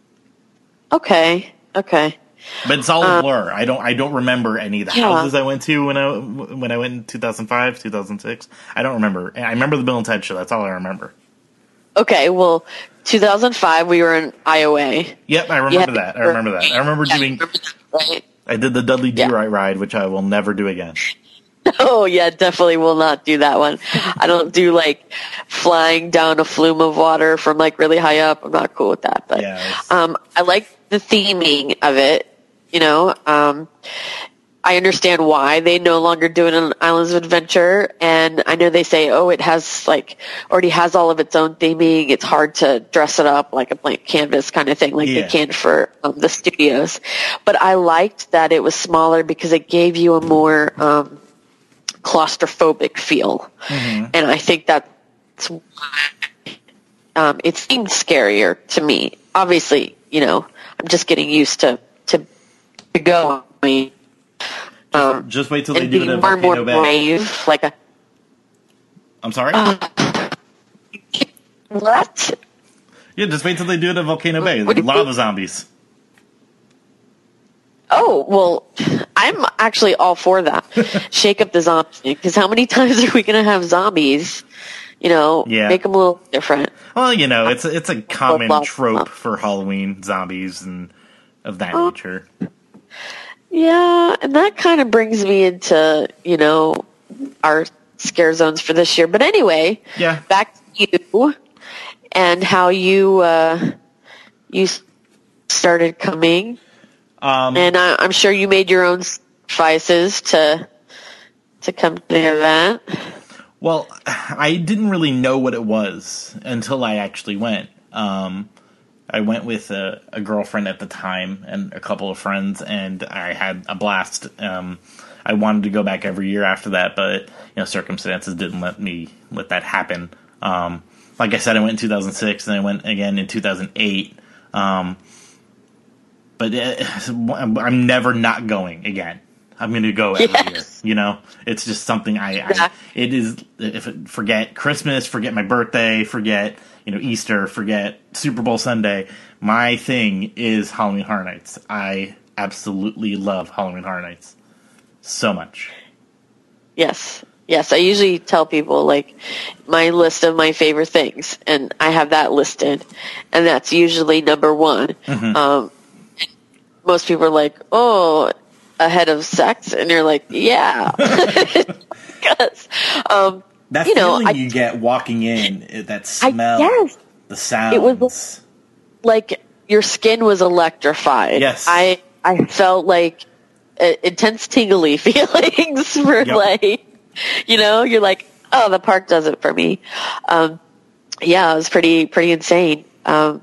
Okay, okay. But it's all a um, blur. I don't. I don't remember any of the yeah. houses I went to when I when I went in two thousand five, two thousand six. I don't remember. I remember the Bill and Ted show. That's all I remember. Okay, well, two thousand five we were in Iowa. Yep, I remember yeah, that. I remember that. I remember yeah, doing. Remember that, right? I did the Dudley Do Right ride, which I will never do again. Oh yeah, definitely will not do that one. I don't do like flying down a flume of water from like really high up. I'm not cool with that. But yeah, um, I like the theming of it. You know, um, I understand why they no longer do it on Islands of Adventure, and I know they say, oh, it has like already has all of its own theming. It's hard to dress it up like a blank canvas kind of thing, like yeah. they can for um, the studios. But I liked that it was smaller because it gave you a more um, claustrophobic feel, mm-hmm. and I think that's why um, it seemed scarier to me. Obviously, you know, I'm just getting used to to. To go, I mean, um, just wait till they and do be it at more and more Volcano Bay. brave, like a. I'm sorry. Uh, what? Yeah, just wait till they do it at Volcano Bay. Lava zombies. Oh well, I'm actually all for that. Shake up the zombies because how many times are we going to have zombies? You know, yeah. make them a little different. Well, you know, it's a, it's a common trope for Halloween zombies and of that uh, nature. Yeah, and that kind of brings me into, you know, our scare zones for this year. But anyway, yeah. back to you and how you uh, you started coming. Um, and I, I'm sure you made your own sacrifices to to come to the event. Well, I didn't really know what it was until I actually went. Um, I went with a, a girlfriend at the time and a couple of friends, and I had a blast. Um, I wanted to go back every year after that, but you know, circumstances didn't let me let that happen. Um, like I said, I went in two thousand six, and I went again in two thousand eight. Um, but it, I'm never not going again. I'm going to go every yes. year. You know, it's just something I. I it is. If it, forget Christmas, forget my birthday, forget. You know, Easter, forget Super Bowl Sunday. My thing is Halloween Horror Nights. I absolutely love Halloween Horror Nights so much. Yes. Yes, I usually tell people, like, my list of my favorite things, and I have that listed, and that's usually number one. Mm-hmm. Um, most people are like, oh, ahead of sex, and you're like, yeah. Because, um, That you know, feeling I, you get walking in, that smell, I, yes. the sounds. It was like your skin was electrified. Yes. I I felt like uh, intense tingly feelings for yep. like, you know, you're like, oh, the park does it for me. Um, yeah, it was pretty pretty insane. Um,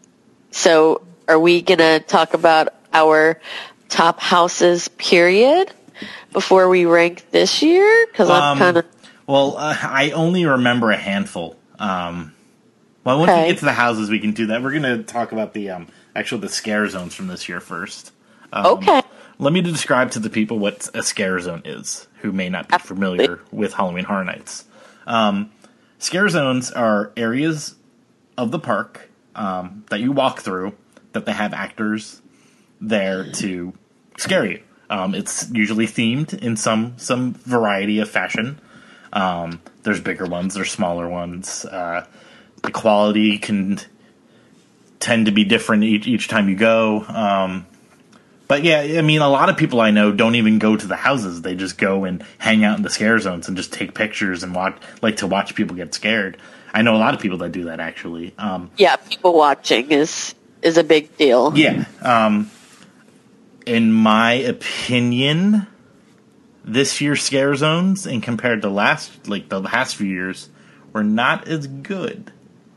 so are we going to talk about our top houses, period, before we rank this year? Because I'm um, kind of... Well, uh, I only remember a handful. Um, well, once okay. we get to the houses, we can do that. We're going to talk about the um, actual the scare zones from this year first. Um, okay. Let me describe to the people what a scare zone is, who may not be Absolutely. familiar with Halloween Horror Nights. Um, scare zones are areas of the park um, that you walk through that they have actors there to scare you. Um, it's usually themed in some some variety of fashion. Um, there's bigger ones, there's smaller ones. Uh, the quality can tend to be different each, each time you go. Um, But yeah, I mean, a lot of people I know don't even go to the houses. They just go and hang out in the scare zones and just take pictures and watch, like to watch people get scared. I know a lot of people that do that, actually. Um, yeah, people watching is is a big deal. Yeah. Um, in my opinion, this year's scare zones, and compared to last, like the last few years, were not as good.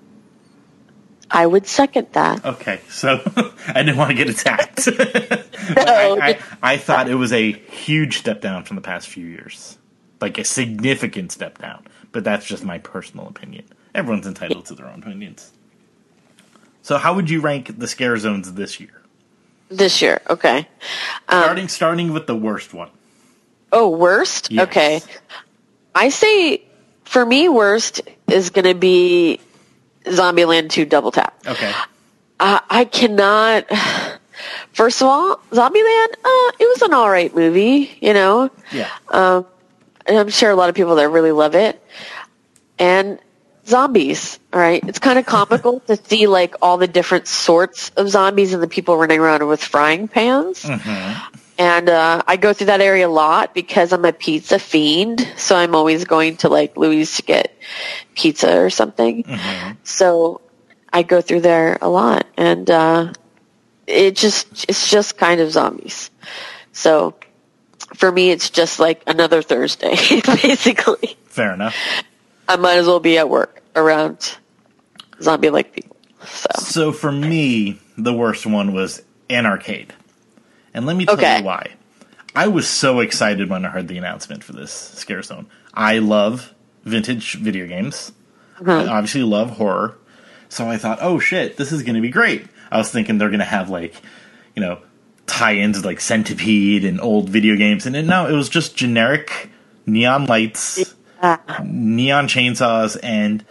I would second that. Okay, so I didn't want to get attacked. But I, I, I thought it was a huge step down from the past few years. Like a significant step down. But that's just my personal opinion. Everyone's entitled to their own opinions. So how would you rank the scare zones this year? This year, okay. Um, starting starting with the worst one. Oh, worst? Yes. Okay. I say, for me, worst is going to be Zombieland two Double Tap. Okay. Uh, I cannot... First of all, Zombieland, uh, it was an all right movie, you know. Yeah. Um, and I'm sure a lot of people that really love it. And zombies, all right? It's kind of comical to see, like, all the different sorts of zombies and the people running around with frying pans. Mm-hmm. And uh, I go through that area a lot because I'm a pizza fiend, so I'm always going to, like, Louis to get pizza or something. Mm-hmm. So I go through there a lot, and uh, it just it's just kind of zombies. So for me, it's just like another Thursday, basically. Fair enough. I might as well be at work around zombie-like people. So, so for me, the worst one was Anarcade. And let me tell okay. you why. I was so excited when I heard the announcement for this scare zone. I love vintage video games. Mm-hmm. I obviously love horror. So I thought, oh shit, this is going to be great. I was thinking they're going to have, like, you know, tie-ins with, like, Centipede and old video games. And no, it was just generic neon lights, yeah. neon chainsaws, and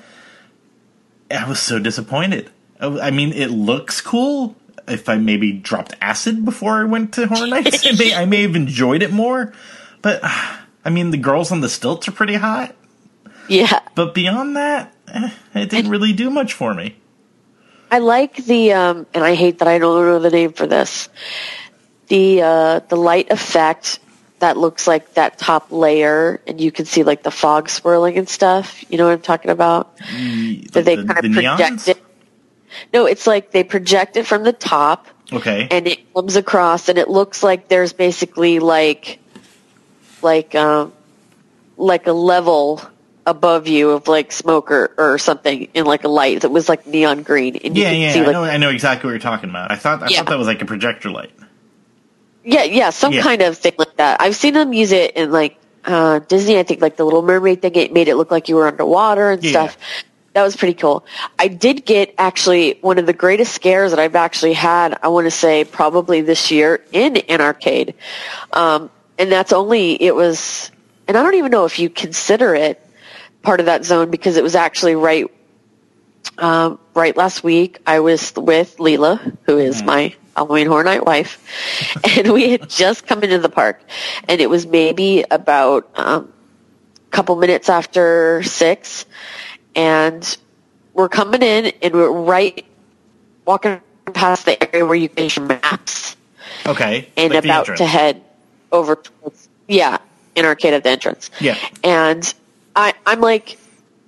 I was so disappointed. I mean, it looks cool. If I maybe dropped acid before I went to Horror Nights, I may, I may have enjoyed it more. But, uh, I mean, the girls on the stilts are pretty hot. Yeah. But beyond that, eh, it didn't really do much for me. I like the, um, and I hate that I don't know the name for this, the uh, the light effect that looks like that top layer, and you can see, like, the fog swirling and stuff. You know what I'm talking about? The, that they the, kind of the project neons? it. No, it's like they project it from the top. Okay. And it comes across, and it looks like there's basically like, like, um, like a level above you of like smoke or, or something in like a light that was like neon green. And you Yeah, can yeah, see, I like, know, I know exactly what you're talking about. I thought, I Yeah. thought that was like a projector light. Yeah, yeah, some Yeah. kind of thing like that. I've seen them use it in like uh, Disney. I think like the Little Mermaid thing. It made it look like you were underwater and Yeah. stuff. That was pretty cool. I did get actually one of the greatest scares that I've actually had, I want to say probably this year in an arcade. Um, and that's only, it was, and I don't even know if you consider it part of that zone because it was actually right, um, right last week. I was with Leela, who is Mm-hmm. my Halloween Horror Night wife, and we had just come into the park, and it was maybe about um, a couple minutes after six. And we're coming in, and we're right walking past the area where you can use your maps. Okay. And like the about entrance. to head over towards, yeah, in arcade at the entrance. Yeah. And I, I'm like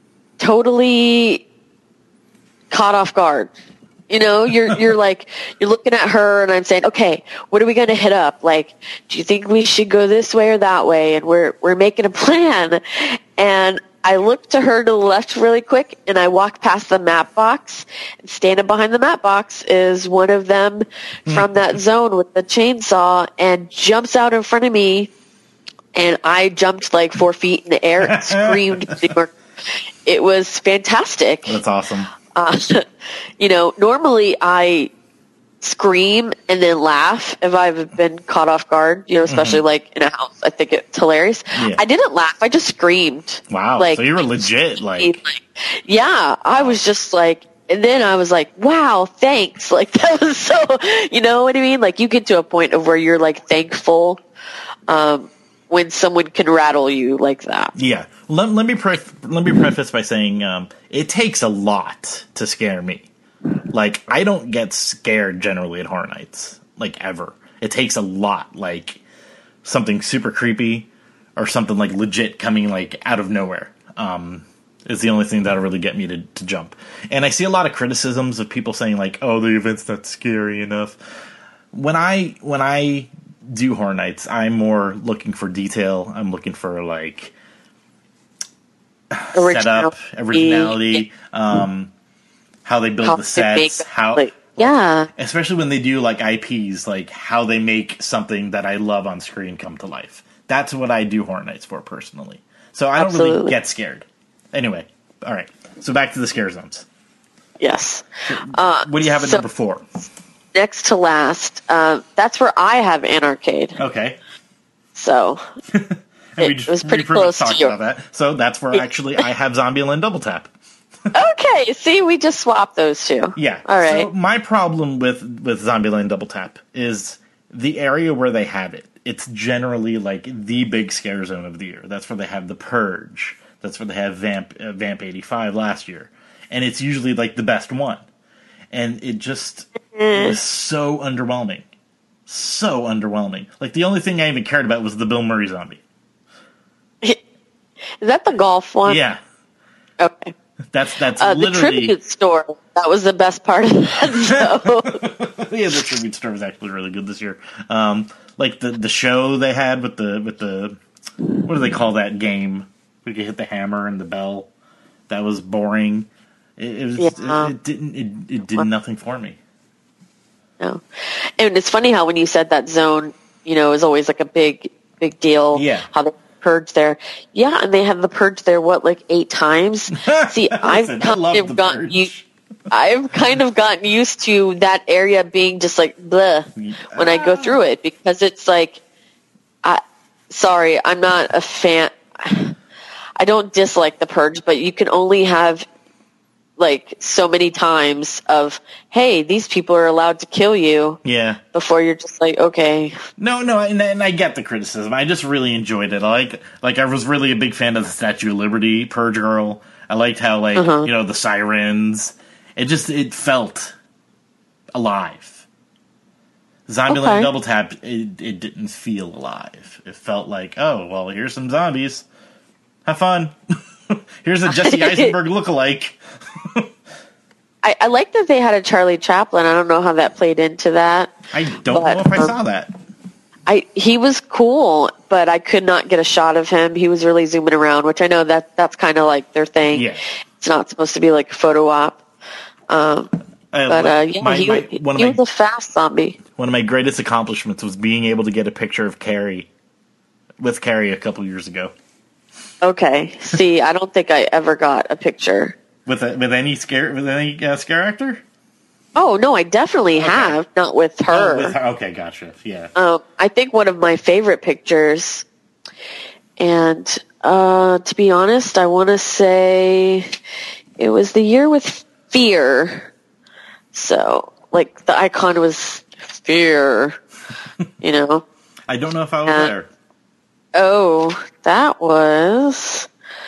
totally caught off guard. You know, you're you're like you're looking at her, and I'm saying, okay, what are we going to hit up? Like, do you think we should go this way or that way? And we're we're making a plan, and I look to her to the left really quick, and I walk past the map box, and standing behind the map box is one of them from that zone with the chainsaw, and jumps out in front of me, and I jumped like four feet in the air and screamed. It was fantastic. That's awesome. Uh, you know, normally I scream and then laugh if I've been caught off guard, you know, especially Mm-hmm. like in a house. I think it's hilarious. Yeah. I didn't laugh. I just screamed. Wow. Like, so you were legit, like. Yeah, I was just like, and then I was like, wow, thanks. Like, that was so, you know what I mean? Like, you get to a point of where you're like thankful um, when someone can rattle you like that. Yeah. Let, let me pref- let me preface by saying um, it takes a lot to scare me. Like, I don't get scared generally at Horror Nights, like, ever. It takes a lot, like something super creepy or something like legit coming like out of nowhere. Um, is the only thing that'll really get me to, to jump. And I see a lot of criticisms of people saying like, "Oh, the event's not scary enough." When I when I do Horror Nights, I'm more looking for detail. I'm looking for like setup, originality, um, how they build how the sets, how like, yeah, especially when they do like I Ps, like how they make something that I love on screen come to life. That's what I do Horror Nights for personally. So I don't Absolutely. really get scared. Anyway, all right. So back to the scare zones. Yes. Uh, what do you have at so number four? Next to last, uh, that's where I have Anarcade. Okay. So and it we just, was pretty we pretty much close to talked yours. about that. So that's where actually I have Zombieland Double Tap. Okay, see, we just swapped those two. Yeah. All right. So my problem with with Zombieland Double Tap is the area where they have it. It's generally like the big scare zone of the year. That's where they have The Purge. That's where they have Vamp uh, Vamp eighty-five last year, and it's usually like the best one. And it just it was so underwhelming, so underwhelming. Like the only thing I even cared about was the Bill Murray zombie. Is that the golf one? Yeah. Okay. That's that's Uh, the literally tribute store. That was the best part of that. So. yeah, the tribute store was actually really good this year. Um, like the the show they had with the with the what do they call that game? We could hit the hammer and the bell. That was boring. It, it was Yeah. it, it didn't it, it did nothing for me. No. And it's funny how when you said that zone, you know, is always like a big big deal. Yeah. How they purge there. Yeah, and they have the purge there what like eight times. See, I've Listen, I love kind the of gotten Purge. used I've kind of gotten used to that area being just like bleh when I go through it because it's like I sorry, I'm not a fan I don't dislike the purge, but you can only have like so many times of, hey, these people are allowed to kill you. Yeah. Before you're just like, okay. No, no, and, and I get the criticism. I just really enjoyed it. I like, like I was really a big fan of the Statue of Liberty, Purge Girl. I liked how, like, Uh-huh. you know, the sirens. It just, it felt alive. Zombieland Okay. Double Tap, it, it didn't feel alive. It felt like, oh, well, here's some zombies. Have fun. Here's a Jesse Eisenberg lookalike. I, I like that they had a Charlie Chaplin. I don't know how that played into that. I don't But, know if I um, saw that. I he was cool, but I could not get a shot of him. He was really zooming around, which I know that that's kind of like their thing. Yeah. It's not supposed to be like a photo op. Um, Uh, but uh, yeah, my- he, my- he one of my- was a fast zombie. One of my greatest accomplishments was being able to get a picture of Carrie with Carrie a couple years ago. Okay. See, I don't think I ever got a picture. With a, with any scare with any uh, scare actor? Oh no, I definitely have, not with her. Oh, with her. Okay, gotcha. Yeah. Um, I think one of my favorite pictures, and uh, to be honest, I want to say it was the year with Fear. So, like, the icon was Fear, you know? I don't know if I was Uh, there. Oh, that was...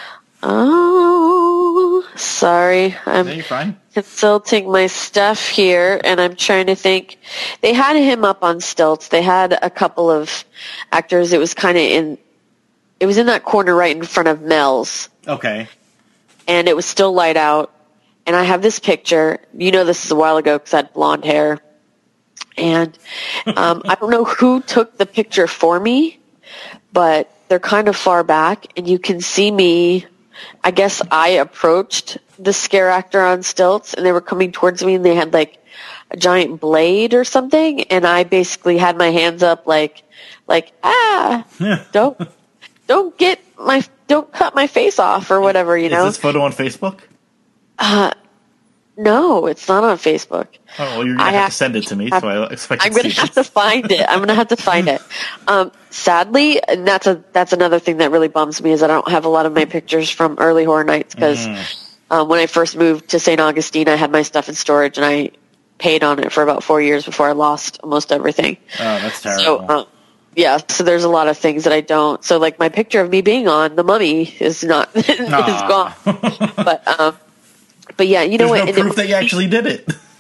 Oh, sorry. I'm Yeah, you're fine. consulting my stuff here, and I'm trying to think. They had him up on stilts. They had a couple of actors. It was kind of in... It was in that corner right in front of Mel's, Okay. and it was still light out. And I have this picture. You know this is a while ago because I had blonde hair. And um, I don't know who took the picture for me, but they're kind of far back, and you can see me. I guess I approached the scare actor on stilts, and they were coming towards me, and they had like a giant blade or something, and I basically had my hands up like, like ah, don't, don't get my, don't cut my face off or whatever, you know. Is this photo on Facebook? Uh, no, it's not on Facebook. Oh, well, you're gonna I have have- to send it to me, so I expect. I'm going to have to find it. I'm going to have to find it. Um, sadly, and that's a that's another thing that really bums me is I don't have a lot of my pictures from early Horror Nights because Mm. um, when I first moved to Saint Augustine, I had my stuff in storage and I paid on it for about four years before I lost almost everything. Oh, that's terrible. So, um, yeah, so there's a lot of things that I don't. So, like my picture of me being on The Mummy is not is Aw. gone. But um, but yeah, you know There's what? no And it proof that you actually did it.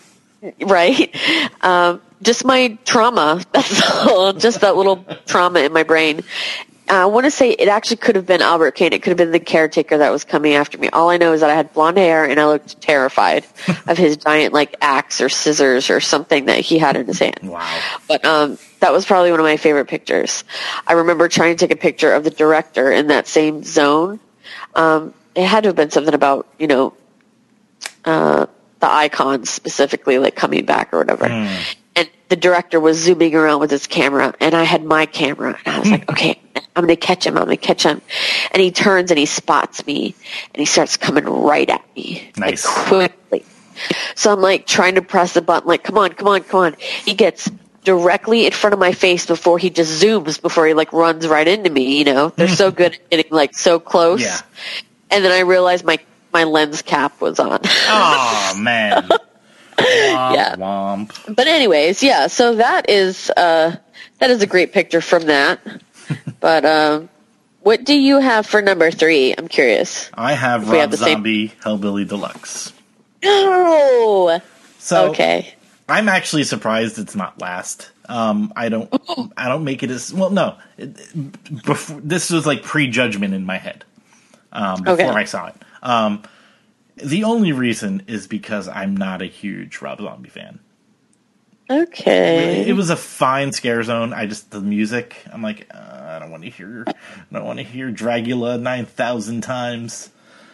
right? Um, just my trauma. That's all. Just that little trauma in my brain. I want to say it actually could have been Albert Kane. It could have been the caretaker that was coming after me. All I know is that I had blonde hair and I looked terrified of his giant like axe or scissors or something that he had in his hand. Wow. But um, that was probably one of my favorite pictures. I remember trying to take a picture of the director in that same zone. Um, it had to have been something about, you know, uh, the icons specifically, like coming back or whatever. Mm. And the director was zooming around with his camera, and I had my camera, and I was like, okay, I'm going to catch him, I'm going to catch him. And he turns and he spots me, and he starts coming right at me. Nice. Like, quickly. So I'm like trying to press the button, like, come on, come on, come on. He gets directly in front of my face before he just zooms, before he like runs right into me, you know? They're so good at getting like so close. Yeah. And then I realized my, my lens cap was on. Oh, man. Womp, yeah. Womp. But anyways, yeah, so that is uh, that is a great picture from that. But um, what do you have for number three? I'm curious. I have Rob have Zombie same... Hellbilly Deluxe. No. So okay. I'm actually surprised it's not last. Um, I don't. I don't make it as well. No, it, before, this was like prejudgment in my head um, before okay. I saw it. Um, The only reason is because I'm not a huge Rob Zombie fan. Okay. It was a fine scare zone. I just, the music, I'm like, uh, I don't want to hear, I don't want to hear Dragula nine thousand times.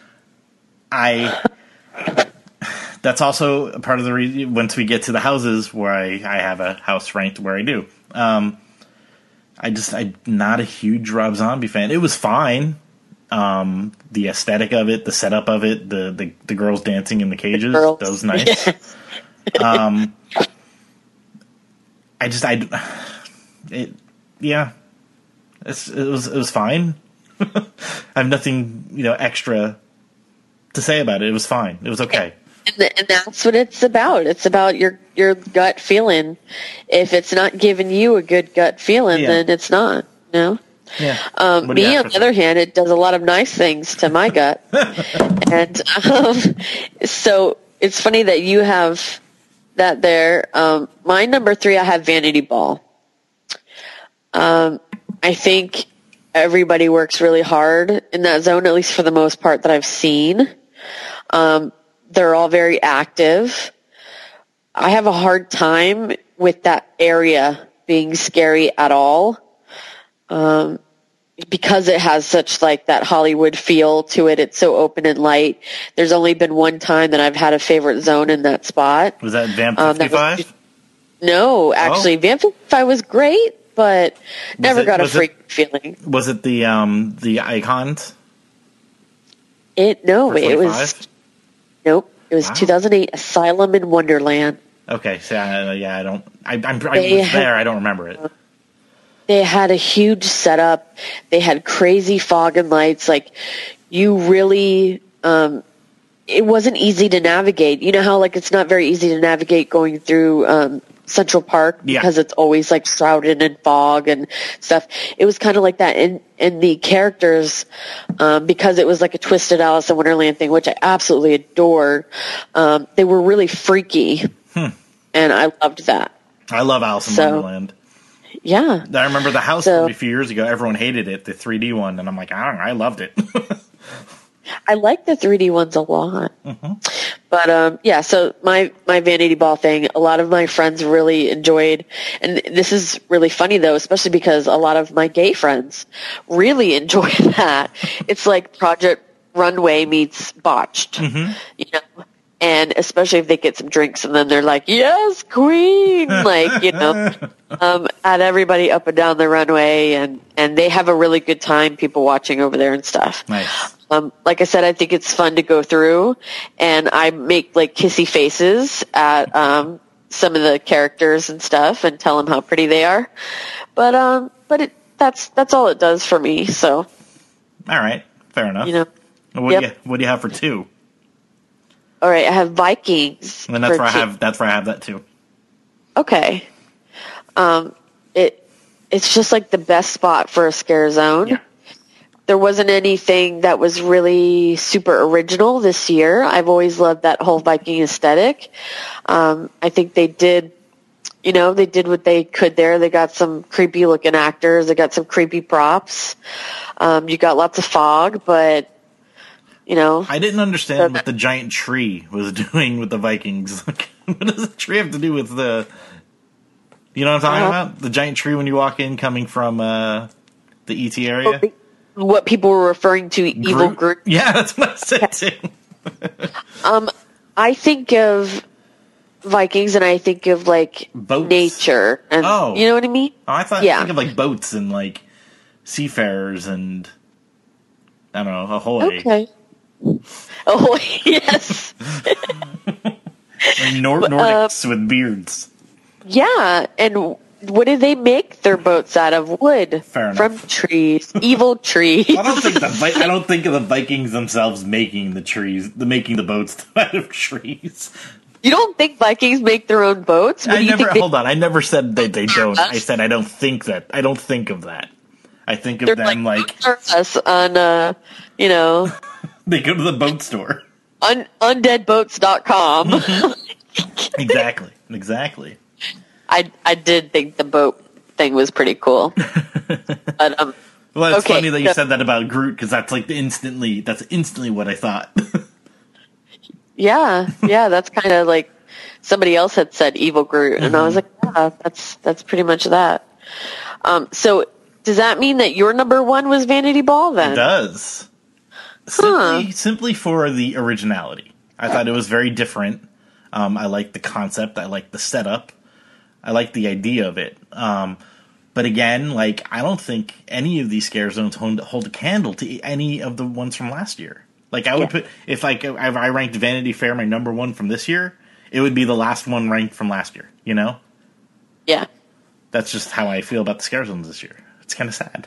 I, that's also a part of the reason, once we get to the houses where I, I have a house ranked where I do. Um, I just, I'm not a huge Rob Zombie fan. It was fine. Um, the aesthetic of it, the setup of it, the, the, the girls dancing in the cages, the that was nice. Yes. um, I just, I, it, yeah, it's, it was, it was fine. I have nothing, you know, extra to say about it. It was fine. It was okay. And, and that's what it's about. It's about your, your gut feeling. If it's not giving you a good gut feeling, yeah. then it's not, you know? Yeah. Um, me, on the other hand, it does a lot of nice things to my gut. And um, so it's funny that you have that there. Um, my number three, I have Vanity Ball. Um, I think everybody works really hard in that zone, at least for the most part that I've seen. Um, they're all very active. I have a hard time with that area being scary at all. Um, because it has such like that Hollywood feel to it. It's so open and light. There's only been one time that I've had a favorite zone in that spot. Was that Vamp fifty-five? Um, no, actually, oh. Vamp fifty-five was great, but was never it, got a freak it, feeling. Was it the, um, the Icons? It, no, it was, nope. It was wow. two thousand eight Asylum in Wonderland. Okay. So, uh, yeah, I don't, I, I'm, I was there. I don't remember it. They had a huge setup. They had crazy fog and lights. Like, you really, um, it wasn't easy to navigate. You know how, like, it's not very easy to navigate going through um, Central Park yeah. because it's always, like, shrouded in fog and stuff. It was kind of like that. And, and the characters, um, because it was like a twisted Alice in Wonderland thing, which I absolutely adored, um, they were really freaky. Hmm. And I loved that. I love Alice in so, Wonderland. Yeah. I remember the house so, movie a few years ago. Everyone hated it, the three D one, and I'm like, I don't know, I loved it. I like the three D ones a lot. Mm-hmm. But um, yeah, so my, my Vanity Ball thing, a lot of my friends really enjoyed, and this is really funny though, especially because a lot of my gay friends really enjoy that. It's like Project Runway meets Botched, mm-hmm. you know? And especially if they get some drinks and then they're like, yes, queen, like, you know, um, at everybody up and down the runway, and, and they have a really good time, people watching over there and stuff. Nice. Um, like I said, I think it's fun to go through, and I make like kissy faces at, um, some of the characters and stuff and tell them how pretty they are. But, um, but it, that's, that's all it does for me. So. All right. Fair enough. You know, what, yep. do you, what do you have for two? All right, I have Vikings. And that's where I have. That's where I have that too. Okay. Um, it it's just like the best spot for a scare zone. Yeah. there wasn't anything that was really super original this year. I've always loved that whole Viking aesthetic. Um, I think they did, you know, they did what they could there. They got some creepy looking actors. They got some creepy props. Um, you got lots of fog, but, you know. I didn't understand what the giant tree was doing with the Vikings. Like, what does the tree have to do with the, you know what I'm talking uh-huh. about? The giant tree when you walk in coming from uh, the E T area? What people were referring to, Groot? Evil Groot. Yeah, that's what I said too. um, I think of Vikings and I think of like boats. Nature. And, oh. You know what I mean? Oh, I thought yeah. I think of like boats and like seafarers and I don't know, ahoy. Okay. Ahoy, yes. Like Nor- Nordics uh, with beards. Yeah, and what do they make their boats out of? Wood. Fair enough. From trees. Evil trees. I don't think the Vi- I don't think of the Vikings themselves making the trees, the making the boats out of trees. You don't think Vikings make their own boats? What I do you never think they- hold on. I never said that they don't. I said I don't think that. I don't think of that. I think of They're them like, like us on, uh, you know, they go to the boat store. Un- undead boats dot com. Exactly. Exactly. I I did think the boat thing was pretty cool. But um, well, it's okay, funny that you so, said that about Groot because that's like the instantly that's instantly what I thought. yeah, yeah, that's kind of like somebody else had said Evil Groot, and mm-hmm. I was like, yeah, that's that's pretty much that. Um, so does that mean that your number one was Vanity Ball then? It does. Simply, huh. simply for the originality. I thought it was very different. Um, I liked the concept. I liked the setup. I like the idea of it. Um, but again, like, I don't think any of these scare zones hold, hold a candle to any of the ones from last year. Like, I would yeah. put, if like, if I ranked Vanity Fair my number one from this year, it would be the last one ranked from last year, you know? Yeah. That's just how I feel about the scare zones this year. It's kind of sad.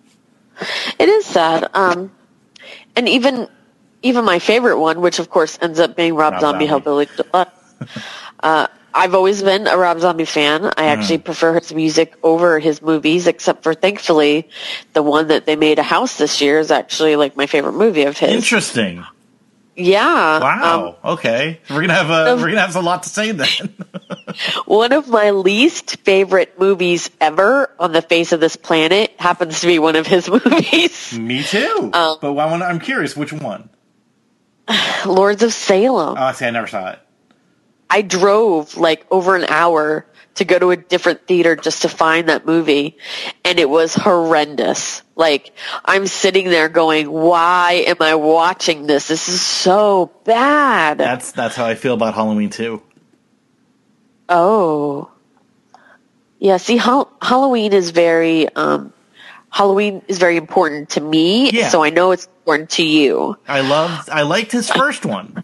It is sad. Um, and even, even my favorite one, which of course ends up being Rob, Rob Zombie, Zombie. Hellbilly Deluxe, uh, I've always been a Rob Zombie fan. I actually mm. prefer his music over his movies, except for, thankfully, the one that they made a house this year is actually like my favorite movie of his. Interesting. Yeah. Wow. Um, okay. We're gonna have a um, we're gonna have a lot to say then. One of my least favorite movies ever on the face of this planet happens to be one of his movies. Me too. Um, but I wanna, I'm curious, which one? Lords of Salem. Oh, see, I never saw it. I drove like over an hour to go to a different theater just to find that movie, and it was horrendous. Like, I'm sitting there going, why am I watching this? This is so bad. That's that's how I feel about Halloween too. Oh. Yeah, see, ha- Halloween is very um, Halloween is very important to me, yeah. so I know it's important to you. I loved I liked his first one.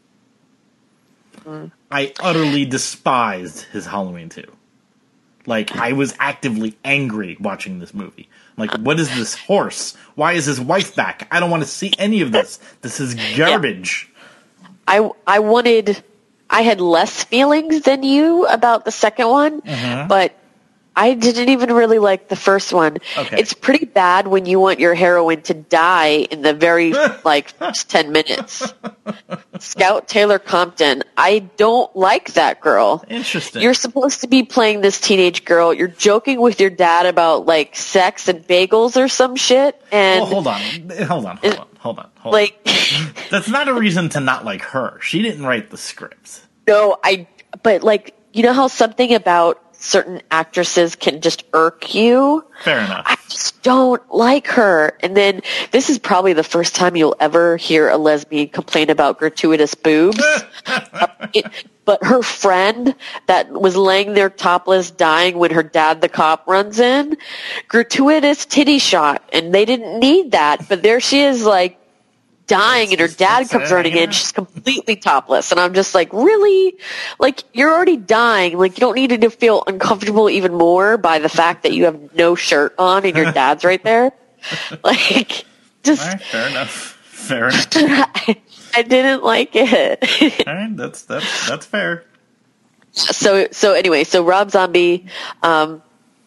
Mm. I utterly despised his Halloween two. Like, I was actively angry watching this movie. Like, what is this horse? Why is his wife back? I don't want to see any of this. This is garbage. Yeah. I, I wanted... I had less feelings than you about the second one, mm-hmm. but I didn't even really like the first one. Okay. It's pretty bad when you want your heroine to die in the very, like, first ten minutes. Scout Taylor Compton, I don't like that girl. Interesting. You're supposed to be playing this teenage girl. You're joking with your dad about, like, sex and bagels or some shit. And well, hold on. Hold on. Hold on. Hold on. Hold like, on. That's not a reason to not like her. She didn't write the scripts. No, I, but, like, you know how something about certain actresses can just irk you? Fair enough. I just don't like her. And then this is probably the first time you'll ever hear a lesbian complain about gratuitous boobs. uh, it, but her friend that was laying there topless dying when her dad, the cop, runs in, gratuitous titty shot. And they didn't need that. But there she is, like, dying, and her dad comes running in, she's completely topless, and I'm just like, really? Like, you're already dying, like, you don't need to feel uncomfortable even more by the fact that you have no shirt on and your dad's right there. Like, just... All right, fair enough. Fair enough. I, I didn't like it. All right, that's, that's, that's fair. So, so anyway, so Rob Zombie, um,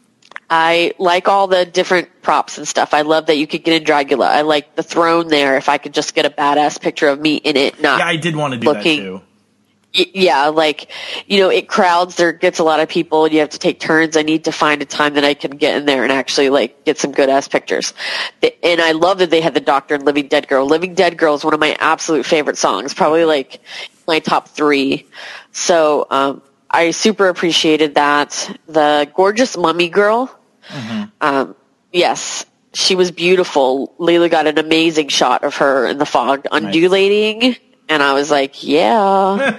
I like all the different props and stuff. I love that you could get in Dragula. I like the throne there. If I could just get a badass picture of me in it, not yeah, I did want to do looking, that too. Y- yeah, like, you know, it crowds. There gets a lot of people. You have to take turns. I need to find a time that I can get in there and actually like get some good ass pictures. The, and I love that they had the Doctor and Living Dead Girl. Living Dead Girl is one of my absolute favorite songs. Probably like my top three. So um, I super appreciated that. The gorgeous mummy girl. Mm-hmm. Um, yes, she was beautiful. Leila got an amazing shot of her in the fog undulating, nice. And I was like, yeah.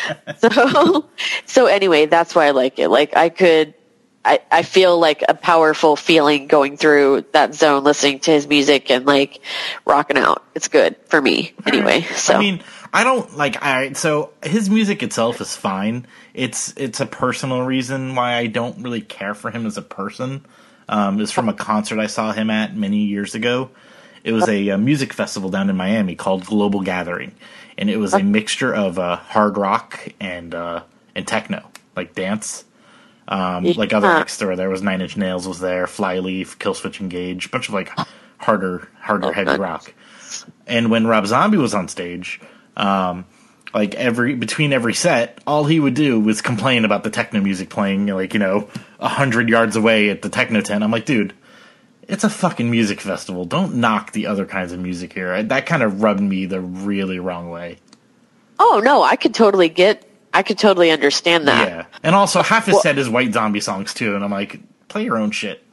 so, so anyway, that's why I like it. Like I could, I, I feel like a powerful feeling going through that zone, listening to his music and like rocking out. It's good for me anyway. So I mean, I don't like. All right, so his music itself is fine. It's it's a personal reason why I don't really care for him as a person. Um, it's from a concert I saw him at many years ago. It was a, a music festival down in Miami called Global Gathering, and it was a mixture of uh, hard rock and uh, and techno, like dance. Um, yeah. Like other acts there were. There was Nine Inch Nails was there, Flyleaf, Killswitch Engage, a bunch of like harder, harder, heavy rock. And when Rob Zombie was on stage, um, like every between every set, all he would do was complain about the techno music playing, like, you know, a hundred yards away at the techno tent. I'm like, dude, it's a fucking music festival. Don't knock the other kinds of music here. That kind of rubbed me the really wrong way. Oh no, I could totally get, I could totally understand that. Yeah, and also half his well, set is White Zombie songs too, and I'm like, play your own shit.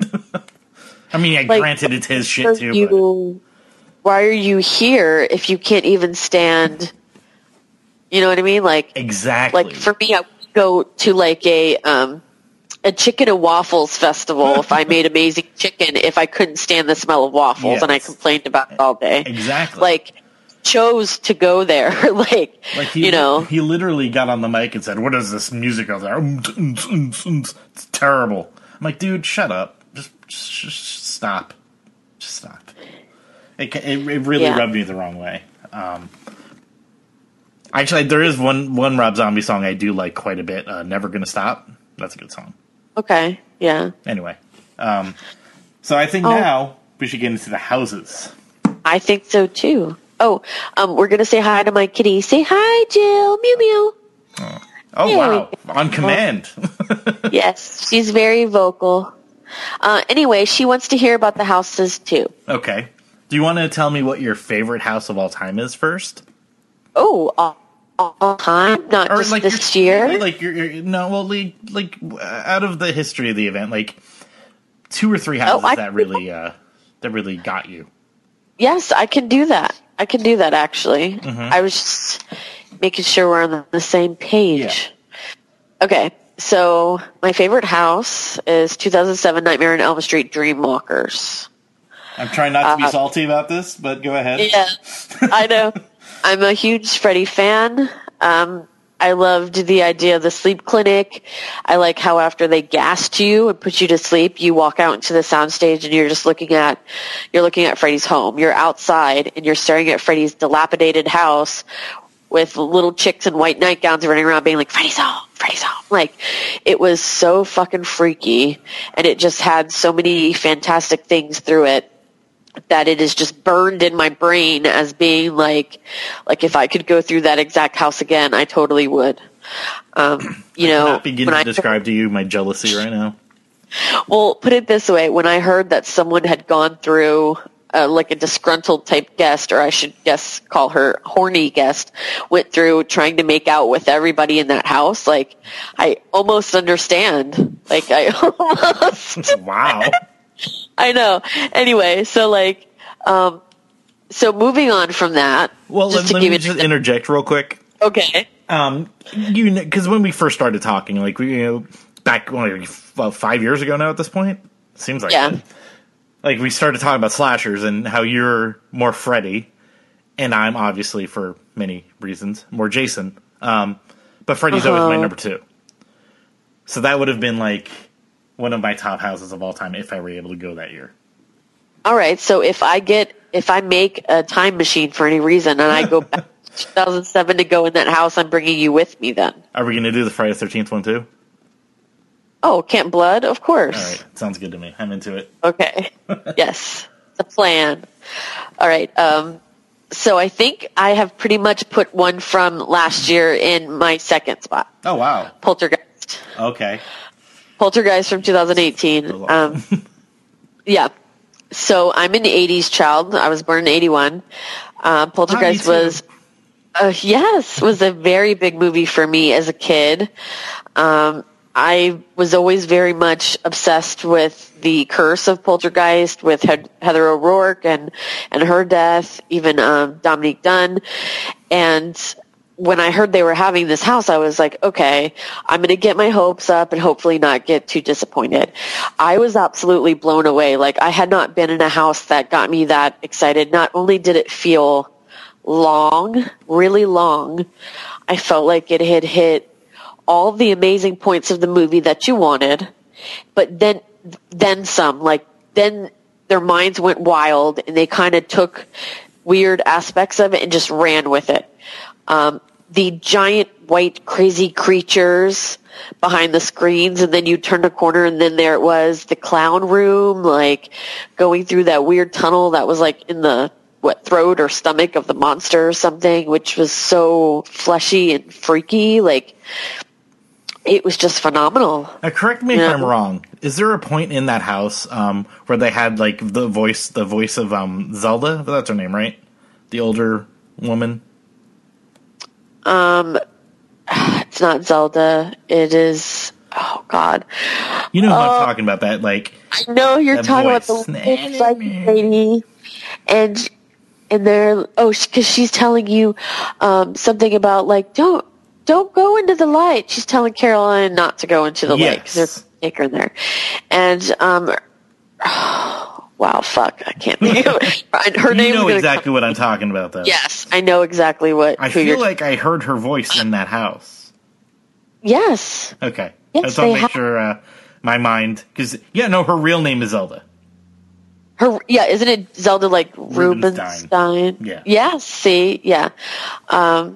I mean, I like, granted it's his shit too. You, but. Why are you here if you can't even stand? You know what I mean? Like exactly. Like for me, I would go to like a um, a chicken and waffles festival if I made amazing chicken. If I couldn't stand the smell of waffles, yes. and I complained about it all day. Exactly. Like chose to go there. like, like he, you know, he literally got on the mic and said, "What is this music out there? It's terrible." I'm like, dude, shut up. Just, just, just stop. Just stop. It it, it really yeah. rubbed me the wrong way. Um, actually, there is one one Rob Zombie song I do like quite a bit. Uh, "Never Gonna Stop." That's a good song. Okay. Yeah. Anyway, um, so I think oh. now we should get into the houses. I think so too. Oh, um, we're gonna say hi to my kitty. Say hi, Jill. Mew mew. Oh, oh hey. Wow! On command. Yes, she's very vocal. Uh, anyway, she wants to hear about the houses too. Okay. Do you want to tell me what your favorite house of all time is first? Oh, all, all time, not or just like this your, year. Like your, your no, well, like, like out of the history of the event, like two or three houses oh, that really, uh, that really got you. Yes, I can do that. I can do that. Actually, mm-hmm. I was just making sure we're on the, the same page. Yeah. Okay, so my favorite house is two thousand seven Nightmare on Elm Street Dreamwalkers. I'm trying not to be uh, salty about this, but go ahead. Yeah, I know. I'm a huge Freddy fan. Um, I loved the idea of the sleep clinic. I like how after they gassed you and put you to sleep, you walk out into the soundstage and you're just looking at, you're looking at Freddy's home. You're outside and you're staring at Freddy's dilapidated house with little chicks in white nightgowns running around being like, Freddy's home, Freddy's home. Like, it was so fucking freaky, and it just had so many fantastic things through it that it is just burned in my brain as being like, like if I could go through that exact house again, I totally would. Um, you I know, cannot begin to I describe to you my jealousy right now. Well, put it this way: when I heard that someone had gone through, uh, like a disgruntled type guest, or I should guess call her horny guest, went through trying to make out with everybody in that house, like I almost understand. Like I almost wow. I know. Anyway, so like, um, so moving on from that. Well, let, let me just an interject real quick. Okay. Um, you because when we first started talking, like we, you know, back well, five years ago now at this point, seems like yeah. it. Like we started talking about slashers and how you're more Freddy, and I'm obviously for many reasons more Jason. Um, but Freddy's uh-huh. always my number two. So that would have been like one of my top houses of all time if I were able to go that year. All right, so if I get if I make a time machine for any reason and I go back to two thousand seven to go in that house, I'm bringing you with me then. Are we going to do the Friday the thirteenth one too? Oh, Camp Blood, of course. All right, sounds good to me. I'm into it. Okay. Yes, it's a plan. All right. Um, so I think I have pretty much put one from last year in my second spot. Oh wow. Poltergeist. Okay. Poltergeist from two thousand eighteen. Um, yeah. So I'm an eighties child. I was born in eighty-one. Uh, Poltergeist Oh, me too. was, uh, yes, was a very big movie for me as a kid. Um, I was always very much obsessed with the curse of Poltergeist, with He- Heather O'Rourke and, and her death, even um, Dominique Dunn. And when I heard they were having this house, I was like, okay, I'm going to get my hopes up and hopefully not get too disappointed. I was absolutely blown away. Like, I had not been in a house that got me that excited. Not only did it feel long, really long, I felt like it had hit all the amazing points of the movie that you wanted, but then, then some, like, then their minds went wild and they kind of took weird aspects of it and just ran with it. Um, the giant white crazy creatures behind the screens, and then you turned a corner and then there it was, the clown room, like going through that weird tunnel that was like in the what throat or stomach of the monster or something, which was so fleshy and freaky. Like, it was just phenomenal. Now, correct me if Yeah. I'm wrong. Is there a point in that house um, where they had like the voice, the voice of um, Zelda? That's her name, right? The older woman. Um, it's not Zelda. It is. Oh God. You know who Uh, I'm talking about? That like. I know you're that talking voice. about the little psychic lady, and and they're oh because she's telling you um, something about like don't don't go into the light. She's telling Caroline not to go into the light because Yes. there's a taker in there, and um. Wow, fuck! I can't think of it. Her You name. know is gonna exactly come- what I'm talking about, though. Yes, I know exactly what. I who feel you're like I heard her voice in that house. Yes. Okay. Yes, I just want they to make have- sure uh, my mind, because yeah, no, her real name is Zelda. Her, yeah, isn't it Zelda like Rubinstein. Rubinstein? Yeah. Yes. See, yeah. Um,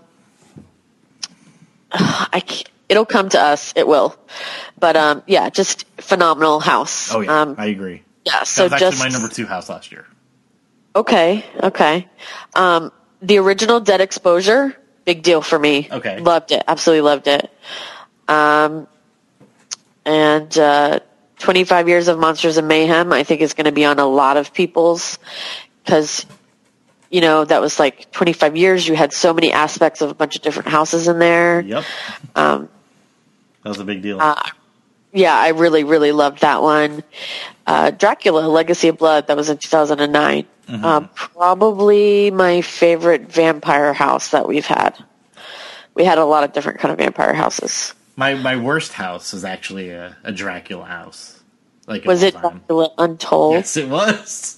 I can't, it'll come to us. It will. But um, yeah, just phenomenal house. Oh yeah, Um, I agree. yeah. That So was actually just my number two house last year. okay, okay. Um, the original Dead Exposure, big deal for me. Okay. Loved it. Absolutely loved it. Um, and uh, twenty-five Years of Monsters and Mayhem, I think is going to be on a lot of people's, because, you know, that was like twenty-five years. You had so many aspects of a bunch of different houses in there. Yep. Um, That was a big deal. uh, yeah, I really, really loved that one. Uh, Dracula, Legacy of Blood, that was in two thousand nine. Mm-hmm. Uh, probably my favorite vampire house that we've had. We had a lot of different kind of vampire houses. my my worst house was actually a, a Dracula house. Like Was of it all time. Dracula Untold? Yes, it was.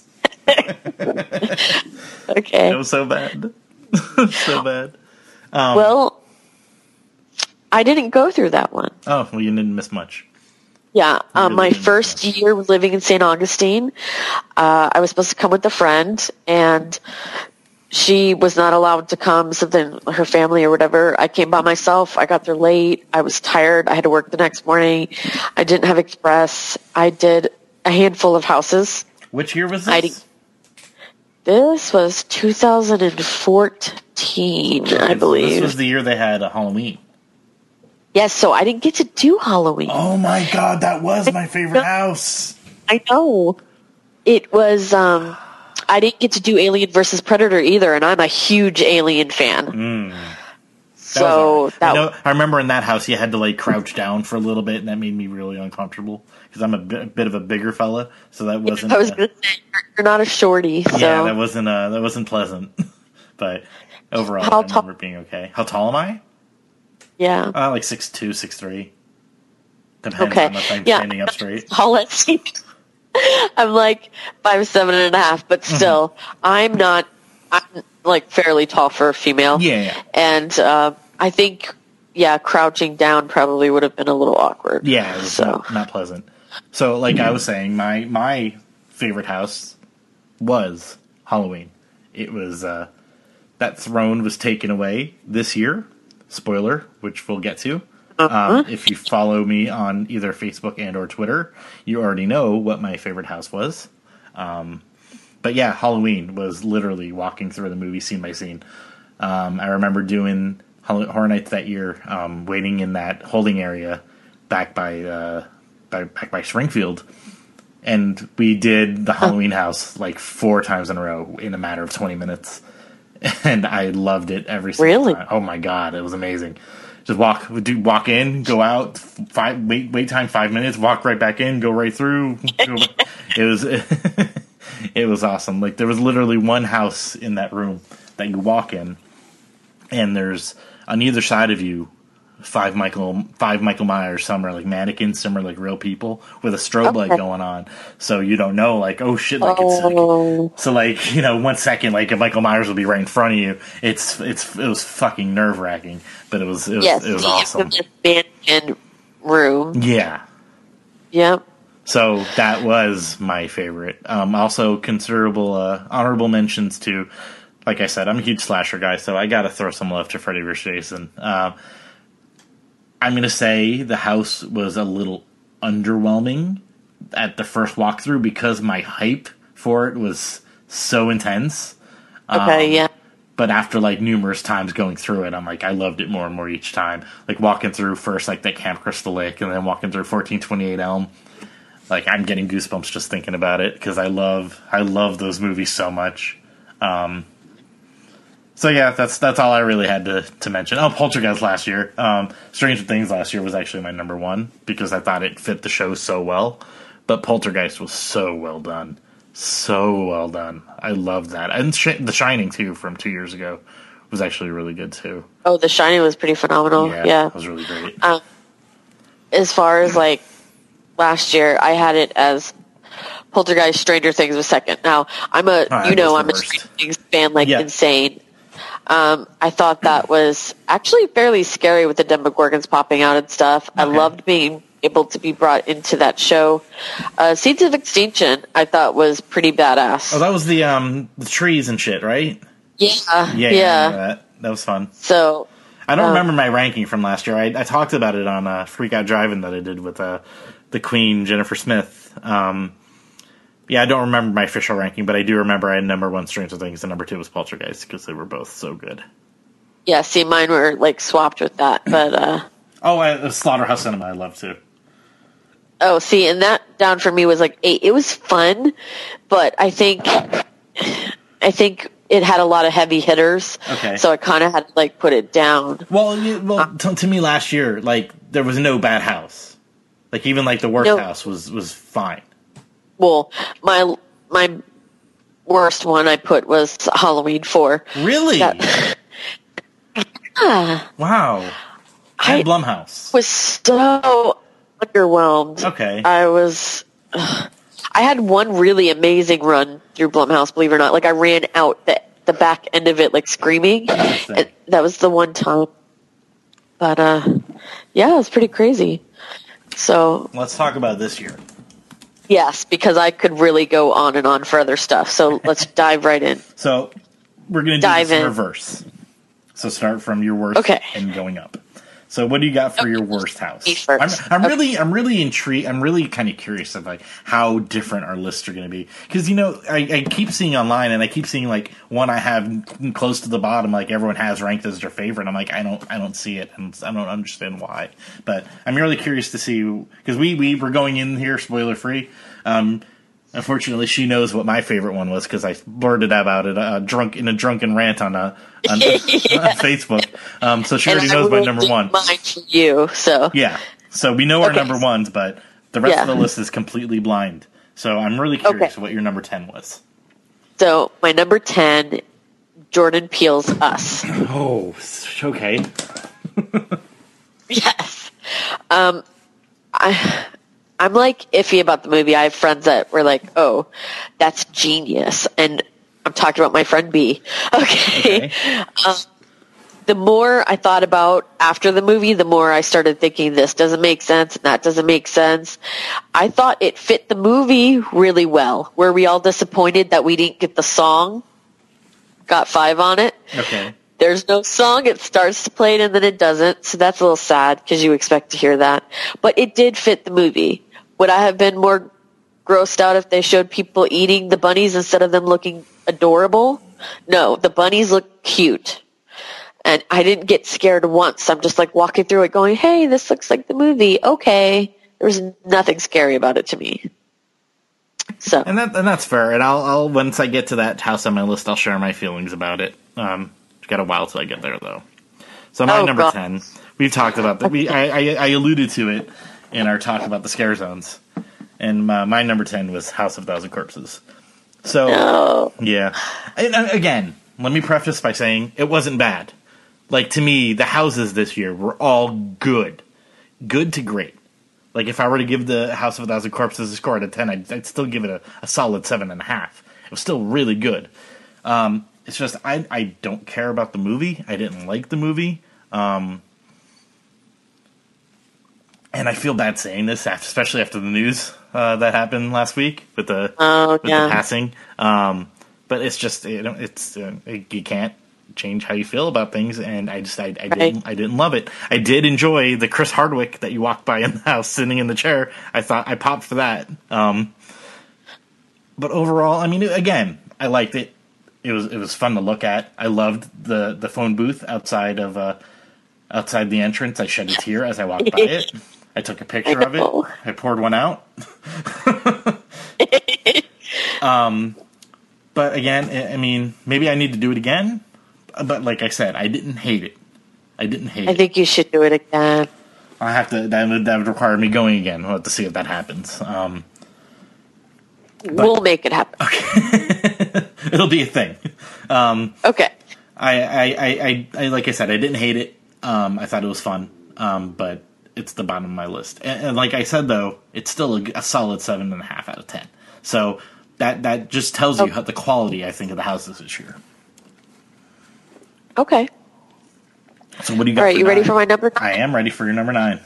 Okay. It was so bad. so bad. Um, Well, I didn't go through that one. oh, well, you didn't miss much. Yeah, um, really my didn't first year living in Saint Augustine, uh, I was supposed to come with a friend, and she was not allowed to come, something, her family or whatever. I came by myself. I got there late. I was tired. I had to work the next morning. I didn't have Express. I did a handful of houses. Which year was this? I did- This was two thousand fourteen, I believe. This was the year they had a Halloween. Yes, so I didn't get to do Halloween. Oh my god, that was my favorite house. I know. It was, um, I didn't get to do Alien versus Predator either, and I'm a huge Alien fan. Mm. So was that I, know, I remember in that house you had to like crouch down for a little bit, and that made me really uncomfortable because I'm a bit, a bit of a bigger fella, so that wasn't. I was uh, going to say, you're, you're not a shorty, so. yeah, that wasn't uh, that wasn't pleasant. But overall, How I tall- remember it being okay. How tall am I? Yeah. Uh, like six two, six three. Depends Okay. on if I'm Yeah. standing up straight. I'll let you. I'm like five seven and a half, but still, I'm not. I'm like fairly tall for a female. Yeah, yeah. And uh, I think, yeah, crouching down probably would have been a little awkward. Yeah, it was So not, not pleasant. So, like I was saying, my my favorite house was Halloween. It was uh, that throne was taken away this year. Spoiler, which we'll get to. Um, if you follow me on either Facebook and or Twitter, you already know what my favorite house was. Um, but yeah, Halloween was literally walking through the movie scene by scene. Um, I remember doing Horror Nights that year, um, waiting in that holding area back by, uh, by back by Springfield, and we did the Halloween house like four times in a row in a matter of twenty minutes, and I loved it every single really? time. Oh my god, it was amazing. Just walk, do walk in, go out, five wait wait time five minutes, walk right back in, go right through. Go back. It was it was awesome. Like there was literally one house in that room that you walk in, and there's on either side of you five Michael five Michael Myers. Some are like mannequins, some are like real people with a strobe okay. light going on. So you don't know, like oh shit, like it's oh. like, so like you know one second like if Michael Myers will be right in front of you. It's it's it was fucking nerve wracking, but it was it was yes, it was the awesome. Mannequin room. Yeah. Yep. So that was my favorite. Um, also considerable uh, honorable mentions to, like I said, I'm a huge slasher guy, so I got to throw some love to Freddy versus. Jason. Um, I'm going to say the house was a little underwhelming at the first walkthrough because my hype for it was so intense. Okay, um, yeah. But after, like, numerous times going through it, I'm like, I loved it more and more each time. Like, walking through first, like, that Camp Crystal Lake, and then walking through fourteen twenty-eight Elm. Like, I'm getting goosebumps just thinking about it, because I love, I love those movies so much. Um... So yeah, that's that's all I really had to, to mention. Oh, Poltergeist last year. Um, Stranger Things last year was actually my number one because I thought it fit the show so well. But Poltergeist was so well done. So well done. I loved that. And Sh- The Shining, too, from two years ago was actually really good, too. Oh, The Shining was pretty phenomenal. Yeah. Yeah, it was really great. Um, as far as, like, last year, I had it as Poltergeist, Stranger Things was second. Now, I'm a, oh, you know, I'm worst. a Stranger Things fan, like, yeah. insane. Um, I thought that was actually fairly scary with the Demogorgons popping out and stuff. Okay. I loved being able to be brought into that show. Uh, Seeds of Extinction, I thought was pretty badass. Oh, that was the um the trees and shit, right? Yeah, yeah, yeah. yeah. That. that was fun. So I don't um, remember my ranking from last year. I, I talked about it on uh, Freak Out Driving that I did with uh, the Queen Jennifer Smith. Um, Yeah, I don't remember my official ranking, but I do remember I had number one Stranger Things and number two was Poltergeist because they were both so good. Yeah, see, mine were like swapped with that, but uh oh, I, Slaughterhouse Cinema, I love too. Oh, see, and that down for me was like eight. It was fun, but I think I think it had a lot of heavy hitters. Okay, so I kind of had to like put it down. Well, you, well, uh, to, to me last year, like there was no bad house. Like even like the worst no. house was was fine. Well, my my worst one I put was Halloween four. Really? That, yeah. Wow. And Blumhouse. I was so underwhelmed. Okay. I was. Uh, I had one really amazing run through Blumhouse, believe it or not. Like I ran out the the back end of it, like screaming. And that was the one time. But uh, yeah, it was pretty crazy. So let's talk about this year. Yes, because I could really go on and on for other stuff. So let's dive right in. So we're going to do this in reverse. So start from your worst okay. and going up. So what do you got for okay. your worst house? Me first. I'm, I'm okay. really, I'm really intrigued. I'm really kind of curious of like how different our lists are going to be because you know I, I keep seeing online and I keep seeing like one I have close to the bottom like everyone has ranked as their favorite. I'm like I don't, I don't see it and I don't understand why. But I'm really curious to see because we we were going in here spoiler free. Um, Unfortunately, she knows what my favorite one was because I blurted about it uh, drunk in a drunken rant on uh, on, yeah. on Facebook. Um, so she and already I knows my number one. Mine for you, so yeah. So we know our okay. number ones, but the rest yeah. of the list is completely blind. So I'm really curious okay. what your number ten was. So my number ten, Jordan Peele's Us. Oh, okay. Yes. Um, I. I'm like iffy about the movie. I have friends that were like, "Oh, that's genius," and I'm talking about my friend B. Okay. okay. Um, the more I thought about after the movie, the more I started thinking this doesn't make sense and that doesn't make sense. I thought it fit the movie really well. Were we all disappointed that we didn't get the song? Got five on it. Okay. There's no song. It starts to play it and then it doesn't. So that's a little sad because you expect to hear that. But it did fit the movie. Would I have been more grossed out if they showed people eating the bunnies instead of them looking adorable? No, the bunnies look cute. And I didn't get scared once. I'm just like walking through it going, hey, this looks like the movie. Okay. There was nothing scary about it to me. So and that and that's fair. And I'll, I'll once I get to that house on my list, I'll share my feelings about it. Um, it's got a while till I get there, though. So my oh, number God. ten, we've talked about that. We I, I, I alluded to it in our talk about the scare zones, and my, my number ten was House of a Thousand Corpses. So no. yeah, and, and again, let me preface by saying it wasn't bad. Like to me, the houses this year were all good, good to great. Like if I were to give the House of a Thousand Corpses a score out of ten, I'd, I'd still give it a, a solid seven and a half. It was still really good. Um, It's just, I I don't care about the movie. I didn't like the movie. Um, and I feel bad saying this, after, especially after the news uh, that happened last week with the, oh, with yeah. the passing. Um, but it's just, you know, it's uh, you can't change how you feel about things, and I just, I, I, right. didn't, I didn't love it. I did enjoy the Chris Hardwick that you walked by in the house sitting in the chair. I thought, I popped for that. Um, but overall, I mean, again, I liked it. It was it was fun to look at. I loved the, the phone booth outside of uh, outside the entrance. I shed a tear as I walked by it. I took a picture of it. I poured one out. um, but again, I mean, maybe I need to do it again. But like I said, I didn't hate it. I didn't hate I it. think you should do it again. I have to. That would, that would require me going again. We'll have to see if that happens. Um, but, we'll make it happen. Okay. It'll be a thing. Um, okay. I, I, I, I, I, like I said, I didn't hate it. Um, I thought it was fun. Um, but it's the bottom of my list. And, and like I said, though, it's still a, a solid seven and a half out of ten. So that that just tells you oh. how the quality, I think, of the houses this year. Okay. So what do you got? All right, for you nine? ready for my number nine? I am ready for your number nine.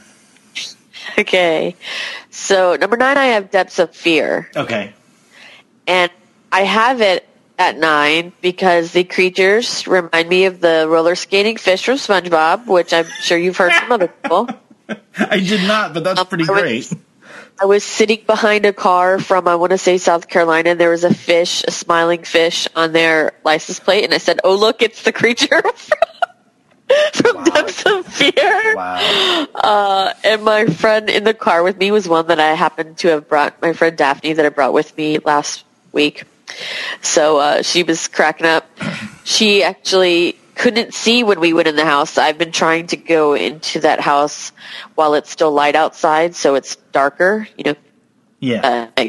Okay. So number nine, I have Depths of Fear. Okay. And I have it at nine because the creatures remind me of the roller skating fish from SpongeBob, which I'm sure you've heard from other people. I did not, but that's um, pretty I great. Was, I was sitting behind a car from, I want to say, South Carolina, and there was a fish, a smiling fish, on their license plate, and I said, oh, look, it's the creature from, from wow. Depths of Fear. Wow. Uh, and my friend in the car with me was one that I happened to have brought, my friend Daphne, that I brought with me last week. So uh, she was cracking up. She actually couldn't see when we went in the house. I've been trying to go into that house while it's still light outside, so it's darker, you know. Yeah. Uh,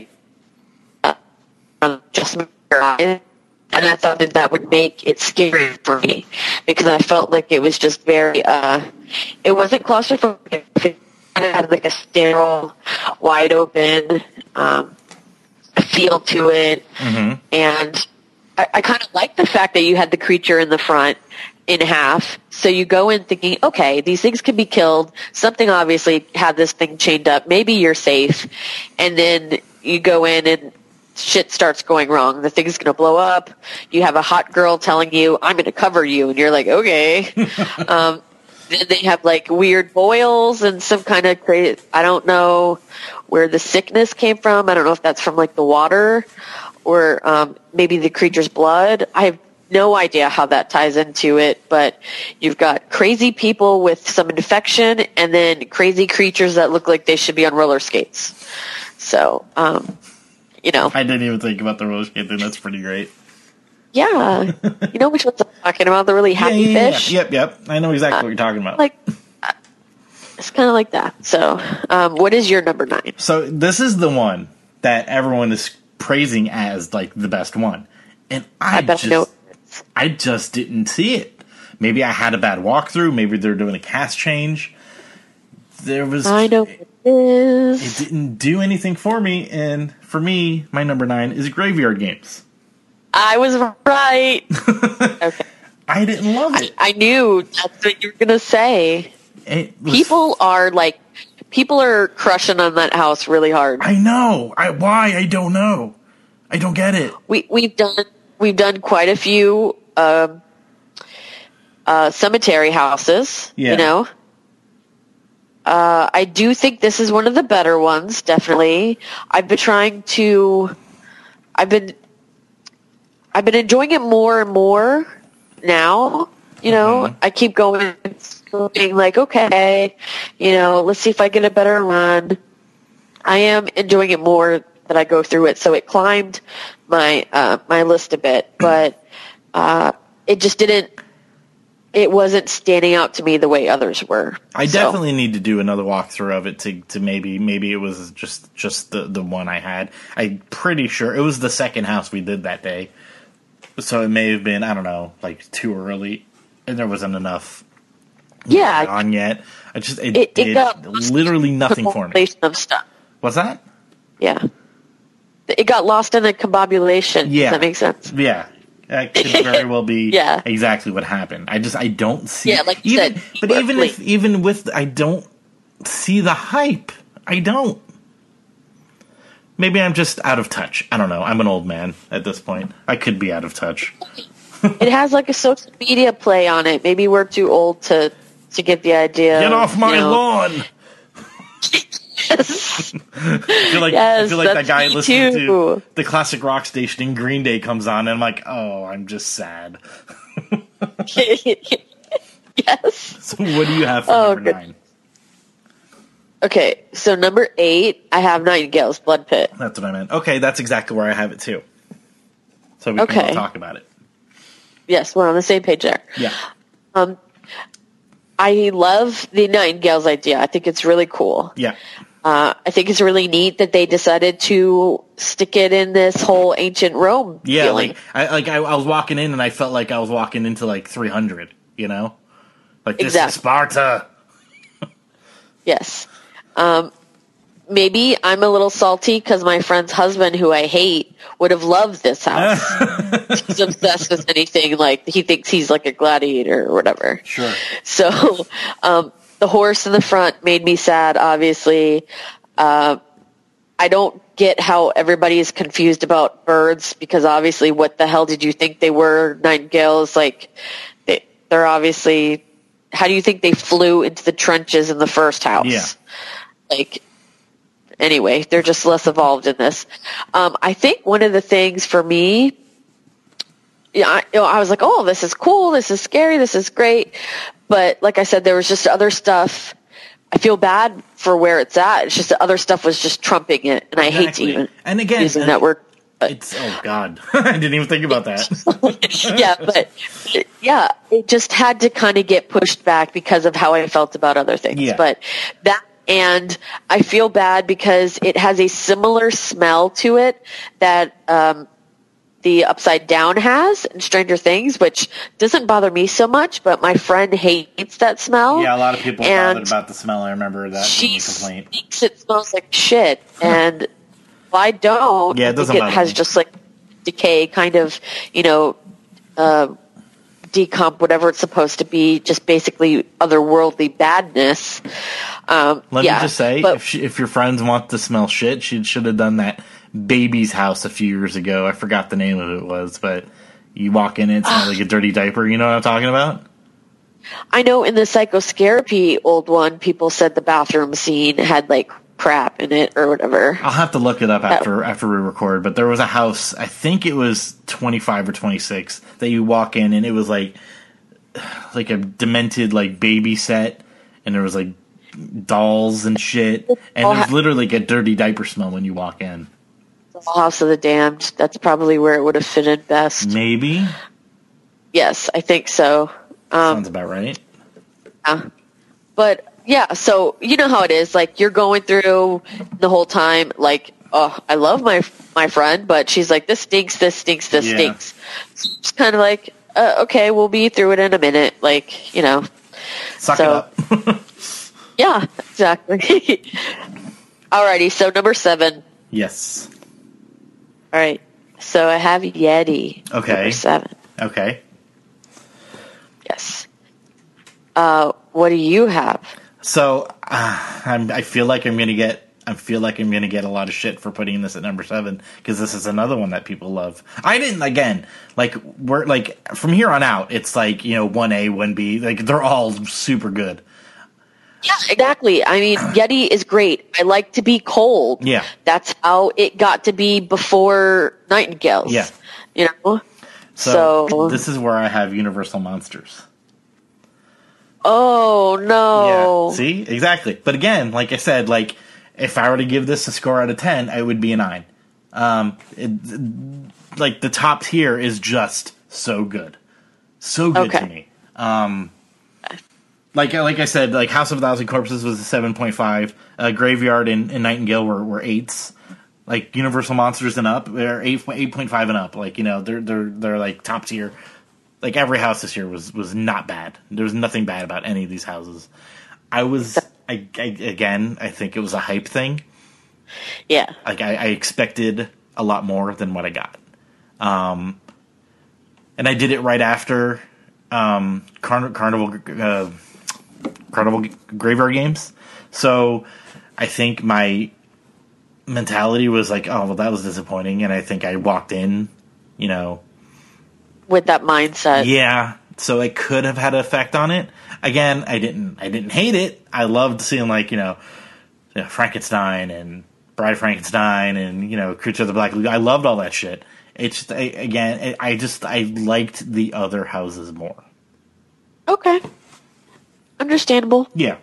uh, just my eyes. And I thought that that would make it scary for me because I felt like it was just very, uh, it wasn't claustrophobic. It had like a sterile, wide open um, feel to it. Mm-hmm. And I, I kind of like the fact that you had the creature in the front in half. So you go in thinking, okay, these things can be killed. Something obviously had this thing chained up. Maybe you're safe. And then you go in and shit starts going wrong. The thing's going to blow up. You have a hot girl telling you, I'm going to cover you. And you're like, okay. um, then they have like weird boils and some kind of crazy, I don't know where the sickness came from. I don't know if that's from like the water or um, maybe the creature's blood. I have no idea how that ties into it, but you've got crazy people with some infection and then crazy creatures that look like they should be on roller skates. So, um, you know. I didn't even think about the roller skate thing. That's pretty great. Yeah. You know which ones I'm talking about? The really happy yeah, yeah, fish? Yeah. Yep, yep. I know exactly uh, what you're talking about. Like, uh, it's kind of like that. So, um, what is your number nine? So, this is the one that everyone is praising as, like, the best one. And I, I bet just, I know. I just didn't see it. Maybe I had a bad walkthrough. Maybe they're doing a cast change. There was... I know it is. It didn't do anything for me. And for me, my number nine is Graveyard Games. I was right. Okay. I didn't love it. I, I knew that's what you were going to say. Was, people are like, people are crushing on that house really hard. I know. I why? I don't know. I don't get it. We we've done we've done quite a few um, uh, cemetery houses. Yeah. You know, uh, I do think this is one of the better ones. Definitely, I've been trying to. I've been. I've been enjoying it more and more now. You know, Mm-hmm. I keep going, being like, okay, you know, let's see if I get a better run. I am enjoying it more that I go through it, so it climbed my uh, my list a bit, but uh, it just didn't. It wasn't standing out to me the way others were. I So, definitely need to do another walkthrough of it to, to maybe maybe it was just just the, the one I had. I'm pretty sure it was the second house we did that day, so it may have been, I don't know, like too early, and there wasn't enough yeah, on yet. I just it, it, it did got literally nothing for me. combobulation of stuff. What's that? Yeah, it got lost in a combobulation. Yeah, Does that make sense? Yeah. That could very well be Yeah. exactly what happened. I just I don't see Yeah, like you even said, but you were even if even with I don't see the hype. I don't. Maybe I'm just out of touch. I don't know. I'm an old man at this point. I could be out of touch. It has like a social media play on it. Maybe we're too old to to get the idea. Get off my you know. lawn. Yes. I feel like Yes, I feel like that that's guy me listening too. to the classic rock station in Green Day comes on, and I'm like, oh, I'm just sad. Yes. So what do you have for Oh, number good. nine? Okay, so number eight, I have Nightingale's Blood Pit. That's what I meant. Okay, that's exactly where I have it too. So we can Okay. both talk about it. Yes, we're on the same page there. Yeah. Um, I love the Nightingale's idea. I think it's really cool. Yeah. Uh, I think it's really neat that they decided to stick it in this whole ancient Rome Yeah, feeling. like I like I, I was walking in and I felt like I was walking into like three hundred, you know? Like this Exactly. is Sparta. Yes. Um, maybe I'm a little salty because my friend's husband, who I hate, would have loved this house. He's obsessed with anything like he thinks he's like a gladiator or whatever. Sure. So um, the horse in the front made me sad, obviously. Uh, I don't get how everybody is confused about birds because obviously what the hell did you think they were? Nightingales, like they, they're obviously, how do you think they flew into the trenches in the first house? Yeah. Like, anyway, they're just less evolved in this. Um, I think one of the things for me, yeah, I, you know, I was like, oh, this is cool, this is scary, this is great. But like I said, there was just other stuff. I feel bad for where it's at. It's just that other stuff was just trumping it, and I hate to Exactly. even And again, using uh, that word. It's oh god. I didn't even think about that. Yeah, but yeah, it just had to kind of get pushed back because of how I felt about other things. Yeah. But that, and I feel bad because it has a similar smell to it that um, the Upside Down has in Stranger Things, which doesn't bother me so much, but my friend hates that smell. Yeah, a lot of people are And bothered about the smell. I remember that She being a complaint. thinks it smells like shit, and well, I don't. Yeah, it I doesn't think it bother has me. just like decay, kind of, you know, uh, decomp, whatever it's supposed to be, just basically otherworldly badness. Um, Let yeah, me just say, but if she, if your friends want to smell shit, she should have done that Baby's House a few years ago. I forgot the name of it was, but you walk in and it smells like a dirty diaper. You know what I'm talking about? I know in the Psychoscarapy old one, people said the bathroom scene had like crap in it or whatever. I'll have to look it up after after we record. But there was a house, I think it was twenty-five or twenty-six, that you walk in and it was like like a demented like baby set, and there was like dolls and shit, and all there's ha- literally like a dirty diaper smell when you walk in. House of the Damned. That's probably where it would have fitted best. Maybe Yes, I think so. Um, sounds about right. Yeah. But yeah, so you know how it is. Like you're going through the whole time. Like, oh, I love my my friend, but she's like, this stinks, this stinks, this Yeah. stinks. So it's kind of like, uh, okay, we'll be through it in a minute. Like, you know. Suck So- it up. Yeah, exactly. Alrighty, so number seven. Yes. All right, so I have Yeti. Okay. Number seven. Okay. Yes. Uh, what do you have? So uh, I'm, I feel like I'm going to get I feel like I'm going to get a lot of shit for putting this at number seven because this is another one that people love. I didn't, again, like, we're, like, from here on out, it's like, you know, one A, one B, like, they're all super good. Yeah, exactly. I mean, Yeti is great. I like to be cold. Yeah. That's how it got to be before Nightingales. Yeah. You know? So, So, this is where I have Universal Monsters. oh, no. Yeah, see? Exactly. But again, like I said, like, if I were to give this a score out of ten, it would be a nine. Um, it, like, the top tier is just so good. So good Okay. to me. Um, like like I said, like, House of a Thousand Corpses was a seven point five. Uh, Graveyard and, and Nightingale were, were eights. Like, Universal Monsters and up, they're eight point five and up. Like, you know, they're, they're, they're like, top tier. Like, every house this year was, was not bad. There was nothing bad about any of these houses. I was... I, I, again, I think it was a hype thing. Yeah. Like, I, I expected a lot more than what I got. Um, and I did it right after um, Carn- Carnival uh, Carnival Graveyard Games. So I think my mentality was like, oh, well, that was disappointing. And I think I walked in, you know... With that mindset. Yeah. So it could have had an effect on it. Again, I didn't. I didn't hate it. I loved seeing, like, you know, you know Frankenstein and Bride of Frankenstein and, you know, Creature of the Black Lagoon. I loved all that shit. It's I, again. I just I liked the other houses more. Okay. Understandable. Yeah.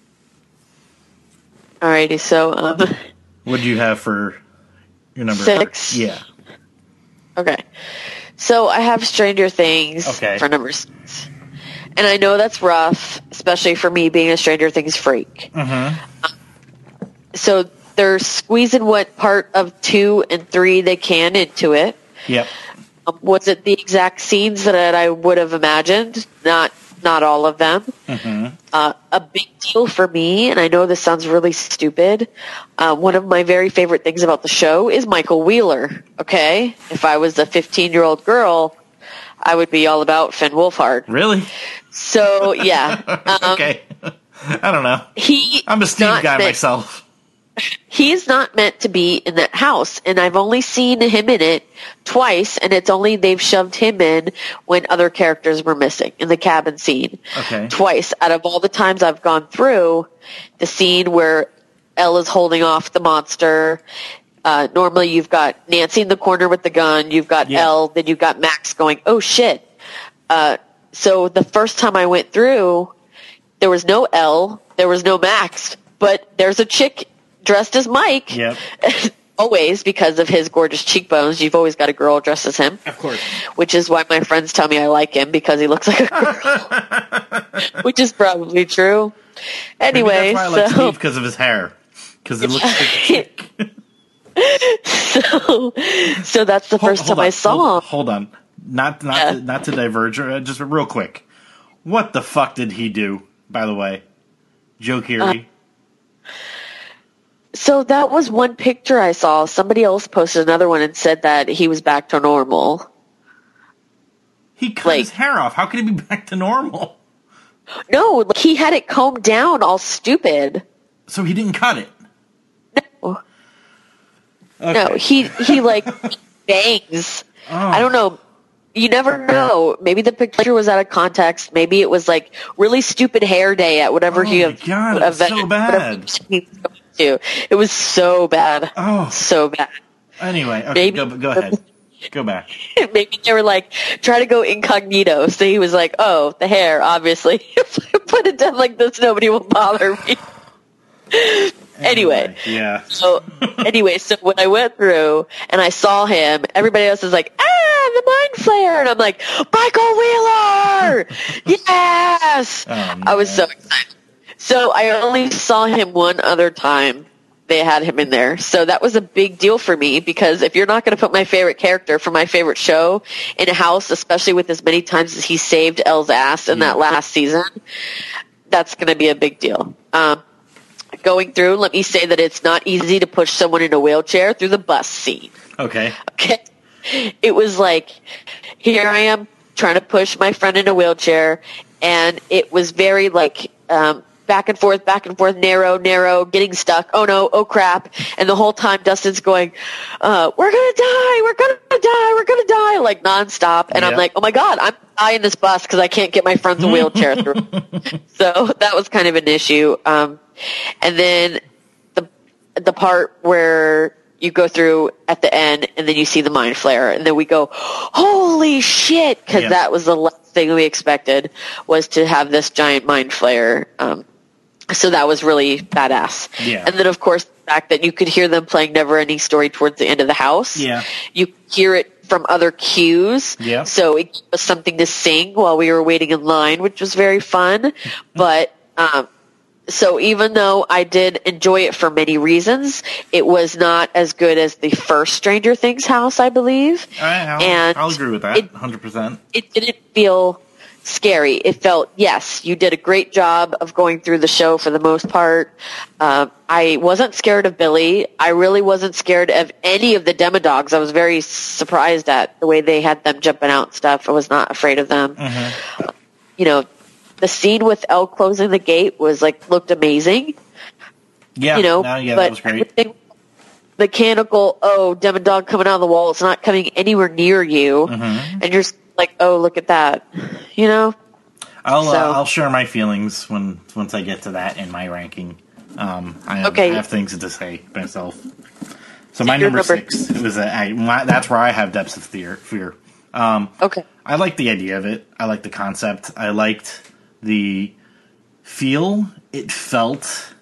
Alrighty. So, um, What do you have for your number six? Yeah. Okay. So I have Stranger Things Okay. for number six. And I know that's rough, especially for me being a Stranger Things freak. Mm-hmm. So they're squeezing what part of two and three they can into it. Yep. Um, was it the exact scenes that I would have imagined? Not not all of them. Mm-hmm. Uh, a big deal for me, and I know this sounds really stupid, uh, one of my very favorite things about the show is Michael Wheeler, okay? If I was a fifteen-year-old girl, I would be all about Finn Wolfhard. Really? So, yeah. Um, okay. I don't know. He I'm a Steve not guy meant- myself. He's not meant to be in that house, and I've only seen him in it twice, and it's only they've shoved him in when other characters were missing in the cabin scene. Okay. Twice out of all the times I've gone through, the scene where Elle is holding off the monster. Uh, normally, you've got Nancy in the corner with the gun. You've got Yeah. Elle. Then you've got Max going, "Oh shit!" Uh, so the first time I went through, there was no Elle, there was no Max, but there's a chick dressed as Mike. Yep. Always, because of his gorgeous cheekbones, you've always got a girl dressed as him. Of course. Which is why my friends tell me I like him, because he looks like a girl. Which is probably true. Anyway, Maybe that's why I like so, Steve, because of his hair. Because it looks like a chick. so, so that's the Hold- first hold time on, I saw hold, him. Hold on. Not not Yeah. to, not to diverge, uh, just real quick. What the fuck did he do, by the way? Joe Keery. Uh, So that was one picture I saw. Somebody else posted another one and said that he was back to normal. he cut like- his hair off. How could he be back to normal? No, like, he had it combed down all stupid. So he didn't cut it. No, Okay. no, he he like bangs. Oh. I don't know. You never know. Maybe the picture was out of context. Maybe it was like really stupid hair day at whatever Oh he my God, it was so whatever bad. he was going to. It was so bad. Oh. So bad. Anyway, okay, Maybe- go, go ahead. Go back. Maybe they were like, try to go incognito. So he was like, oh, the hair, obviously. If I put it down like this, nobody will bother me. Anyway. Yeah. So, anyway, so when I went through and I saw him, everybody else is like, ah, the mind flare. And I'm like, Michael Wheeler! Yes! Oh, I was so excited. So I only saw him one other time. They had him in there. So that was a big deal for me, because if you're not going to put my favorite character from my favorite show in a house, especially with as many times as he saved Elle's ass in that last season, that's going to be a big deal. Um, going through, let me say that it's not easy to push someone in a wheelchair through the bus scene. Okay. Okay. It was like, here I am trying to push my friend in a wheelchair, and it was very like, um, back and forth, back and forth, narrow, narrow, getting stuck. Oh no, oh crap. And the whole time Dustin's going, uh, we're going to die, we're going to die, we're going to die, like nonstop. And Yep. I'm like, oh my God, I'm dying this bus because I can't get my friend's wheelchair through. So that was kind of an issue. Um, and then the, the part where you go through at the end and then you see the mind flare and then we go, holy shit. Cause Yeah. that was the last thing we expected was to have this giant mind flare. Um, so that was really badass. Yeah. And then of course the fact that you could hear them playing Never Ending Story towards the end of the house. Yeah. You hear it from other cues. Yeah. So it gave us something to sing while we were waiting in line, which was very fun. But, um, so even though I did enjoy it for many reasons, it was not as good as the first Stranger Things house, I believe. I, I'll, and I'll agree with that, it- one hundred percent. It didn't feel scary. It felt, yes, you did a great job of going through the show for the most part. Um, I wasn't scared of Billy. I really wasn't scared of any of the Demodogs. I was very surprised at the way they had them jumping out and stuff. I was not afraid of them. Mm-hmm. You know, the scene with Elle closing the gate was like, looked amazing. Yeah, You know, no, yeah, but that was great. everything mechanical, oh, Demodog coming out of the wall, it's not coming anywhere near you. Mm-hmm. And you're just like, oh, look at that. You know? I'll uh, So- I'll share my feelings when once I get to that in my ranking. Um, I have, Okay. I have things to say myself. So my Your number, number- six, it was a, I, my, that's where I have depths of fear. Fear. Um, Okay. I liked the idea of it. I liked the concept. I liked the feel. It felt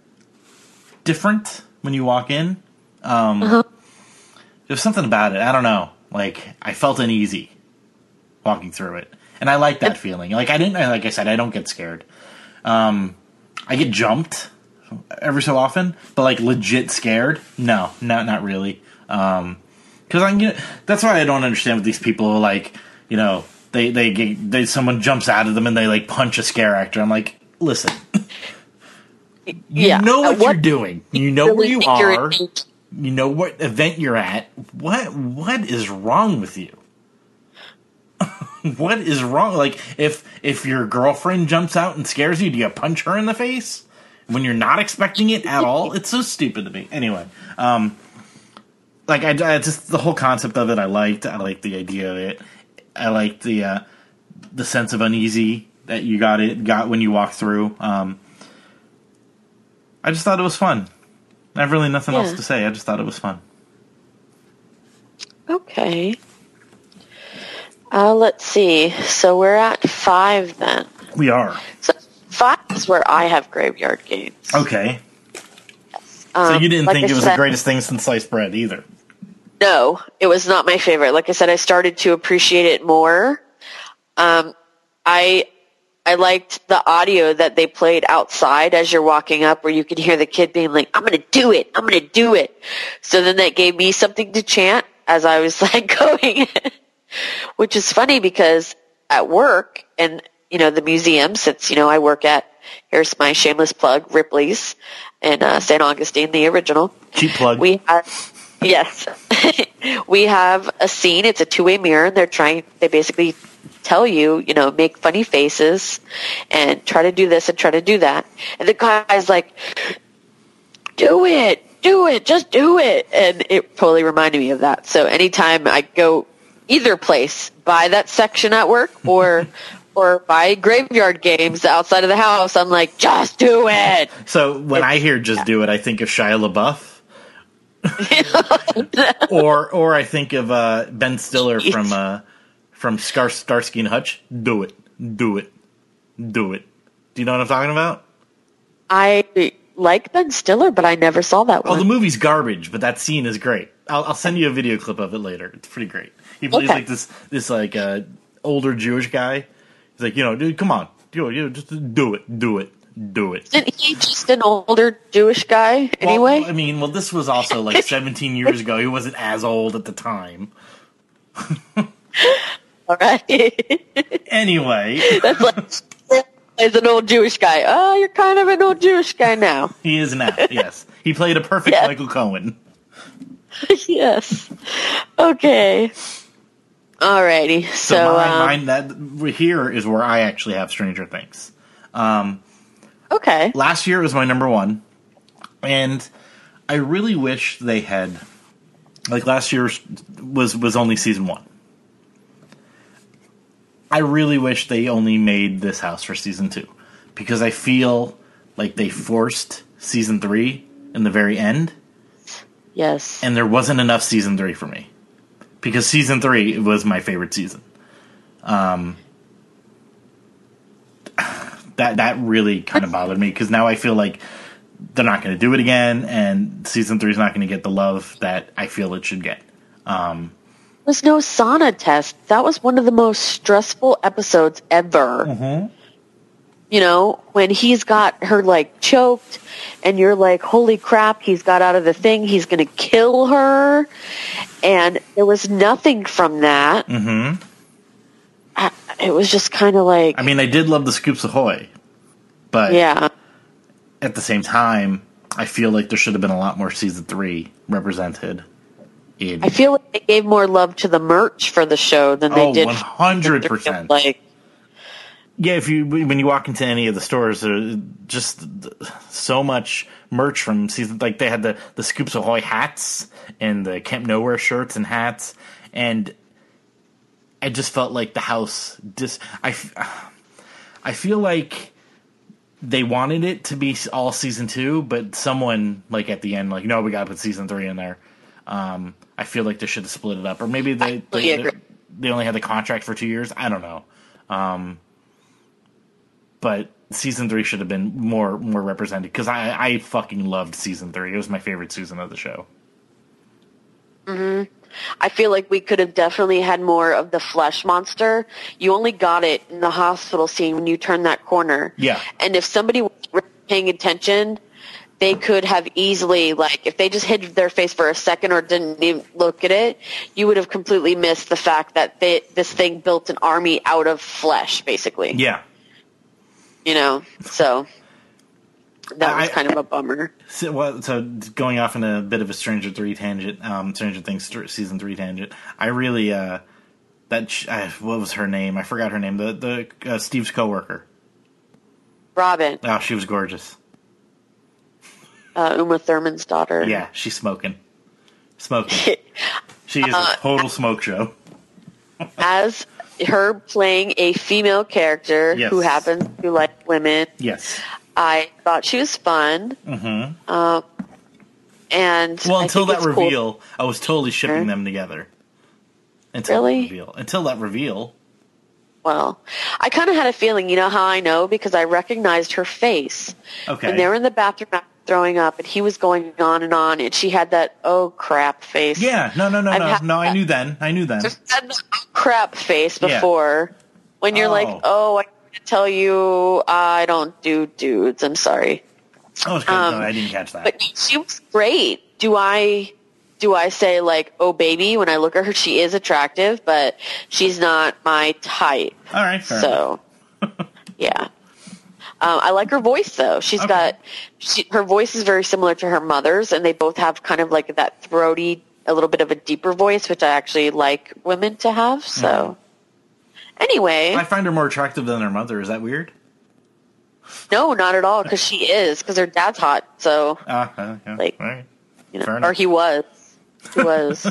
different when you walk in. Um, Uh-huh. There's something about it. I don't know. Like, I felt uneasy walking through it. And I like that feeling. Like, I didn't, like I said, I don't get scared. Um, I get jumped every so often, but like legit scared? No, not, not really. Um, cause I'm gonna, that's why I don't understand with these people, like, you know, they, they get, they, someone jumps out of them and they like punch a scare actor. I'm like, listen, you Yeah. know Uh, what, what- you're doing. You know where really you think you're are. in- You know what event you're at. What, what is wrong with you? What is wrong? Like, if if your girlfriend jumps out and scares you, do you punch her in the face when you're not expecting it at all? It's so stupid to me. Anyway, um, like I, I just the whole concept of it, I liked. I liked the idea of it. I liked the uh, the sense of uneasy that you got it got when you walked through. Um, I just thought it was fun. I have really nothing Yeah. else to say. I just thought it was fun. Okay. Uh, let's see. So we're at five then. We are So five is where I have Graveyard Games. okay. So Um, you didn't like think I it was said- the greatest thing since sliced bread either. No, it was not my favorite. Like I said, I started to appreciate it more. Um, I I liked the audio that they played outside as you're walking up, where you could hear the kid being like, "I'm going to do it, I'm going to do it." So then that gave me something to chant as I was like going, which is funny because at work and you know the museum, since you know I work at, here's my shameless plug, Ripley's in uh, Saint Augustine, the original. Cheap plug. We have. Yes. We have a scene. It's a two-way mirror, and they're trying, they basically tell you, you know, make funny faces and try to do this and try to do that. And the guy's like, do it, do it, just do it. And it totally reminded me of that. So anytime I go either place, by that section at work or or by Graveyard Games outside of the house, I'm like, just do it. So when I hear "just do it," I think of Shia LaBeouf, or or I think of uh, Ben Stiller from uh, from Scar- Starsky and Hutch. Do it, do it, do it. Do you know what I'm talking about? I like Ben Stiller, but I never saw that Oh, one. the movie's garbage, but that scene is great. I'll, I'll send you a video clip of it later. It's pretty great. He plays Okay. like this this like uh, older Jewish guy. He's like, you know, dude, come on, do it, you know, just do it, do it, do it. Isn't he just an older Jewish guy anyway? Well, I mean, well, this was also like seventeen years ago. He wasn't as old at the time. All right. Anyway, That's like, as an old Jewish guy. Oh, you're kind of an old Jewish guy now. he is now. Yes, he played a perfect Yeah. Michael Cohen. Yes. Okay. Alrighty. So, So, mine, um, mine that here is where I actually have Stranger Things. Um, Okay. Last year it was my number one, and I really wish they had, like last year was was only season one. I really wish they only made this house for season two, because I feel like they forced season three in the very end. Yes. And there wasn't enough season three for me, because season three was my favorite season. Um, that that really kind of bothered me, because now I feel like they're not going to do it again, and season three is not going to get the love that I feel it should get. Um, There's no sauna test. That was one of the most stressful episodes ever. Mm-hmm. You know, when he's got her, like, choked, and you're like, holy crap, he's got out of the thing, he's going to kill her, and there was nothing from that. Mm-hmm. I, it was just kind of like... I mean, I did love the Scoops Ahoy, but yeah. At the same time, I feel like there should have been a lot more season three represented. In I feel like they gave more love to the merch for the show than they oh, did... one hundred percent. Like, yeah, if you when you walk into any of the stores, there's just so much merch from season. Like they had the the Scoops Ahoy hats and the Camp Nowhere shirts and hats, and I just felt like the house. Just I, I feel like they wanted it to be all season two, but someone like at the end, like no, we got to put season three in there. Um, I feel like they should have split it up, or maybe they they, they, they only had the contract for two years. I don't know. Um, But season three should have been more more represented, because I, I fucking loved season three. It was my favorite season of the show. Mm-hmm. I feel like we could have definitely had more of the flesh monster. You only got it in the hospital scene when you turned that corner. Yeah. And if somebody was paying attention, they could have easily, like, if they just hid their face for a second or didn't even look at it, you would have completely missed the fact that they, this thing built an army out of flesh, basically. Yeah. You know, so that was I, kind of a bummer. So, well, so going off in a bit of a Stranger three tangent, um, Stranger Things season three tangent. I really uh, that sh- uh, what was her name? I forgot her name. The the uh, Steve's coworker, Robin. Oh, she was gorgeous. Uh, Uma Thurman's daughter. Yeah, she's smoking, smoking. She is uh, a total smoke show. As her playing a female character yes. who happens to like women. Yes. I thought she was fun. Mm-hmm. Uh, and well, until that reveal, cool. I was totally shipping sure. them together. Until really? that reveal. Until that reveal. Well, I kind of had a feeling. You know how I know? Because I recognized her face. Okay. When they were in the bathroom throwing up, and he was going on and on, and she had that oh crap face. Yeah, no, no, no, I've no, had, no. I knew then. I knew then. Just had the oh crap face before. Yeah. When you're oh. like, oh, I can't tell you, I don't do dudes. I'm sorry. Oh, okay. Um, no, I didn't catch that. But she was great. Do I? Do I say like, oh baby, when I look at her, she is attractive, but she's not my type. All right, fair so yeah. Um, I like her voice though. She's okay. got she, her voice is very similar to her mother's, and they both have kind of like that throaty, a little bit of a deeper voice, which I actually like women to have. So mm-hmm. anyway, I find her more attractive than her mother. Is that weird? No, not at all. Because she is. Because her dad's hot. So uh, uh, yeah. like, all right. you know, or he was. He was.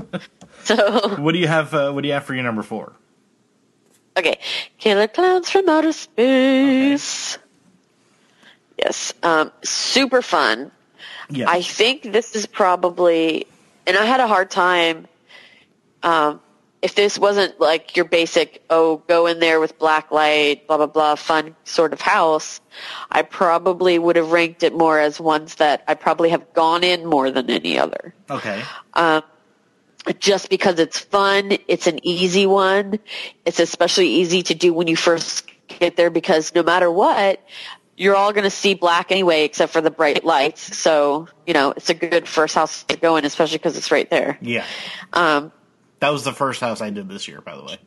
So what do you have? Uh, what do you have for your number four? Okay, Killer Clowns from Outer Space. Okay. Yes, um, super fun. Yes. I think this is probably, and I had a hard time. Um, if this wasn't like your basic, oh, go in there with black light, blah blah blah, fun sort of house, I probably would have ranked it more as ones that I probably have gone in more than any other. Okay. Um, just because it's fun, it's an easy one. It's especially easy to do when you first get there because no matter what, you're all going to see black anyway, except for the bright lights. So, you know, it's a good first house to go in, especially because it's right there. Yeah. Um, that was the first house I did this year, by the way.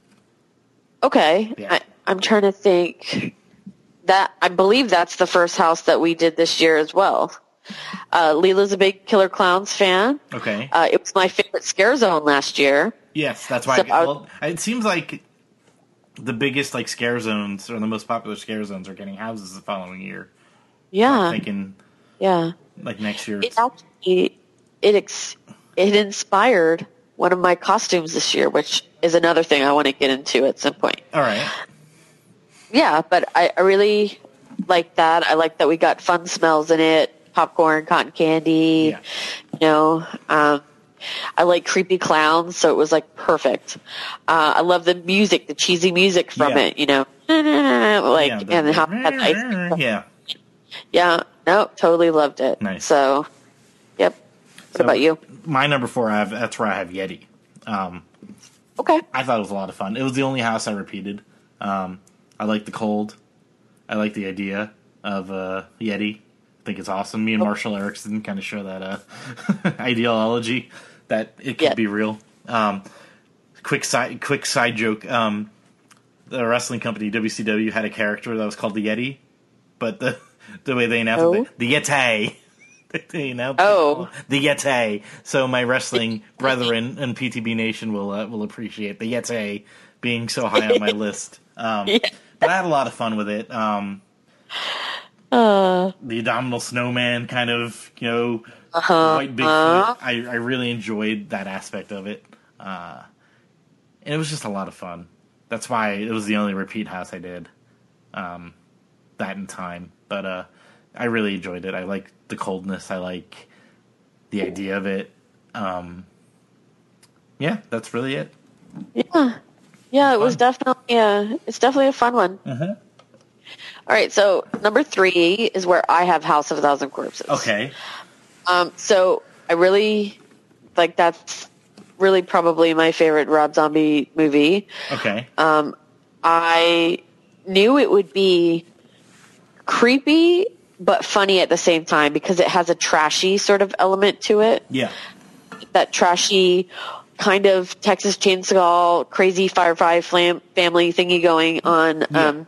Okay. Yeah. I, I'm trying to think. That I believe that's the first house that we did this year as well. Uh, Leela's a big Killer Clowns fan. Okay. Uh, it was my favorite Scare Zone last year. Yes, that's why. So I, well, it seems like the biggest like scare zones or the most popular scare zones are getting houses the following year. Yeah. I'm thinking, yeah, like next year. It actually it ex- it inspired one of my costumes this year, which is another thing I want to get into at some point. All right. Yeah, but I, I really like that. I like that we got fun smells in it, popcorn, cotton candy. Yeah. You know, um, I like creepy clowns, so it was like perfect. Uh, I love the music, the cheesy music from Yeah. it. You know, like Yeah, the- and how had ice. Yeah. Yeah, no, totally loved it. Nice. So, yep. What So, about you? My number four, I have, that's where I have Yeti. Um, Okay. I thought it was a lot of fun. It was the only house I repeated. Um, I like the cold. I like the idea of uh, Yeti. I think it's awesome. Me and Marshall Erickson kind of share that uh, ideology that it could Yeah. be real. Um, quick side, quick side joke. Um, the wrestling company W C W had a character that was called the Yeti, but the the way they announced Oh. it, the Yeti. They announced Oh. it, the Yeti. So my wrestling brethren in P T B Nation will uh, will appreciate the Yeti being so high on my list. Um, Yeah. But I had a lot of fun with it. Um, Uh, the Abominable Snowman kind of, you know, uh-huh. white Bigfoot. I, I really enjoyed that aspect of it. Uh, and it was just a lot of fun. That's why it was the only repeat house I did. Um, that in time. But uh, I really enjoyed it. I like the coldness. I like the idea of it. Um, yeah, that's really it. Yeah. Yeah, it was definitely yeah, it's definitely a fun one. Mm-hmm. All right, so number three is where I have House of a Thousand Corpses. Okay. Um, so I really like that's really probably my favorite Rob Zombie movie. Okay. Um, I knew it would be creepy but funny at the same time because it has a trashy sort of element to it. Yeah. That trashy kind of Texas Chainsaw crazy Firefly flam- family thingy going on. Yeah. Um,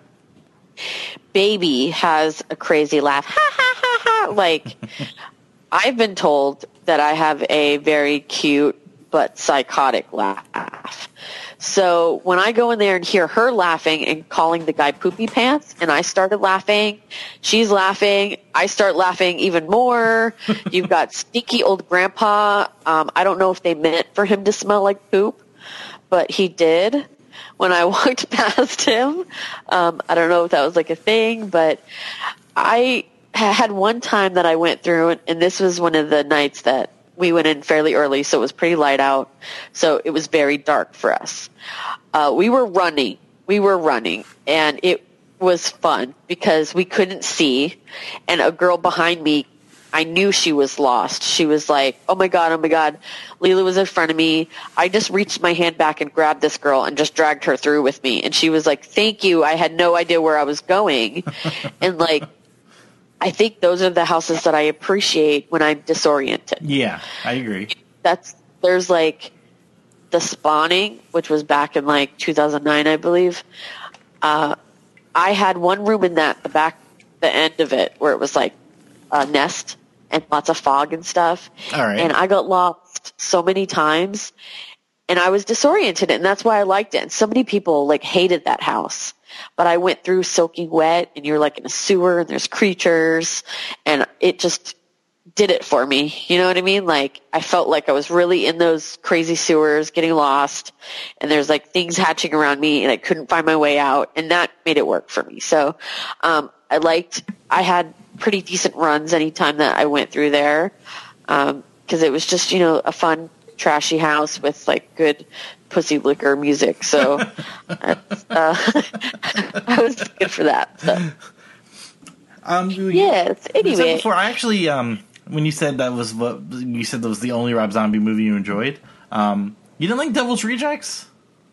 Baby has a crazy laugh. Ha ha ha ha. Like, I've been told that I have a very cute but psychotic laugh. So when I go in there and hear her laughing and calling the guy poopy pants, and I started laughing, she's laughing, I start laughing even more. You've got sneaky old grandpa. Um, I don't know if they meant for him to smell like poop, but he did when I walked past him. Um, I don't know if that was like a thing, but I had one time that I went through, and this was one of the nights that we went in fairly early, so it was pretty light out. So it was very dark for us. Uh, we were running. We were running, and it was fun because we couldn't see. And a girl behind me, I knew she was lost. She was like, oh, my God, oh, my God. Leela was in front of me. I just reached my hand back and grabbed this girl and just dragged her through with me. And she was like, thank you. I had no idea where I was going. And, like, I think those are the houses that I appreciate when I'm disoriented. Yeah, I agree. That's there's like The Spawning, which was back in like two thousand nine, I believe. Uh, I had one room in that, the back, the end of it, where it was like a nest and lots of fog and stuff. All right. And I got lost so many times, and I was disoriented, and that's why I liked it. And so many people like hated that house. But I went through soaking wet, and you're like in a sewer, and there's creatures, and it just did it for me. You know what I mean? Like, I felt like I was really in those crazy sewers, getting lost, and there's like things hatching around me, and I couldn't find my way out, and that made it work for me. So, um, I liked, I had pretty decent runs anytime that I went through there, um, cause it was just, you know, a fun, trashy house with like good pussy liquor music. So, uh, I was good for that. So. Um, you, Yes. you said Anyway, before, I actually, um, when you said that was what you said that was the only Rob Zombie movie you enjoyed, um, you didn't like Devil's Rejects?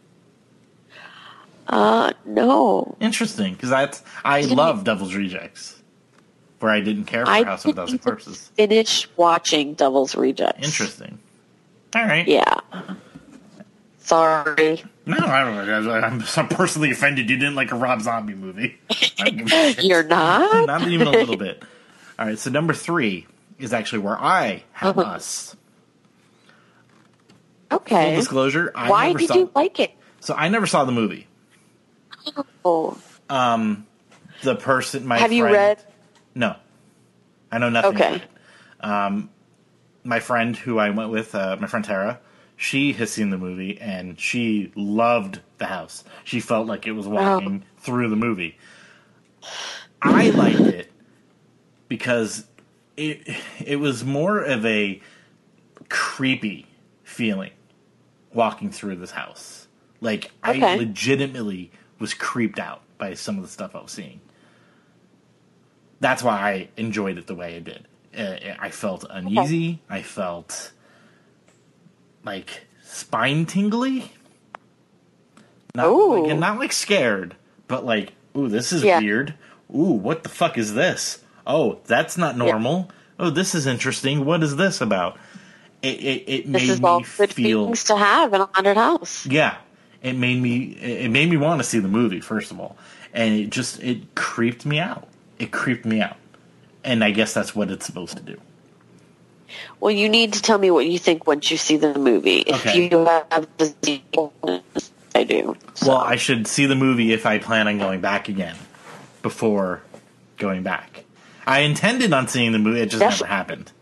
uh, no, Interesting, because that's I Didn't- love Devil's Rejects, where I didn't care for I House of a didn't Thousand even Corpses. finish watching Devil's Rejects. Interesting. All right. Yeah. Sorry. No, I don't. I'm so personally offended you didn't like a Rob Zombie movie. I don't give a shit. You're not? Not even a little bit. All right, so number three is actually where I have Uh-huh. Us. Okay. Full disclosure, I Why never did saw, you like it? So I never saw the movie. Oh. Um, the person, my Have friend, you read? No, I know nothing. Okay. About it. Um, my friend who I went with, uh, my friend Tara, she has seen the movie and she loved the house. She felt like it was walking oh. through the movie. I liked it because it it was more of a creepy feeling walking through this house. Like, okay. I legitimately was creeped out by some of the stuff I was seeing. That's why I enjoyed it the way I did. Uh, I felt uneasy. Okay. I felt like spine tingly. Not ooh. like, not like scared, but like, ooh, this is yeah. weird. Ooh, what the fuck is this? Oh, that's not normal. Yeah. Oh, this is interesting. What is this about? It it, it this made is all me good feel things to have in a haunted house. Yeah, it made me it made me want to see the movie first of all, and it just it creeped me out. It creeped me out, and I guess that's what it's supposed to do. Well, you need to tell me what you think once you see the movie. Okay. If you have the I do. So. Well, I should see the movie if I plan on going back again before going back. I intended on seeing the movie, it just Definitely. never happened.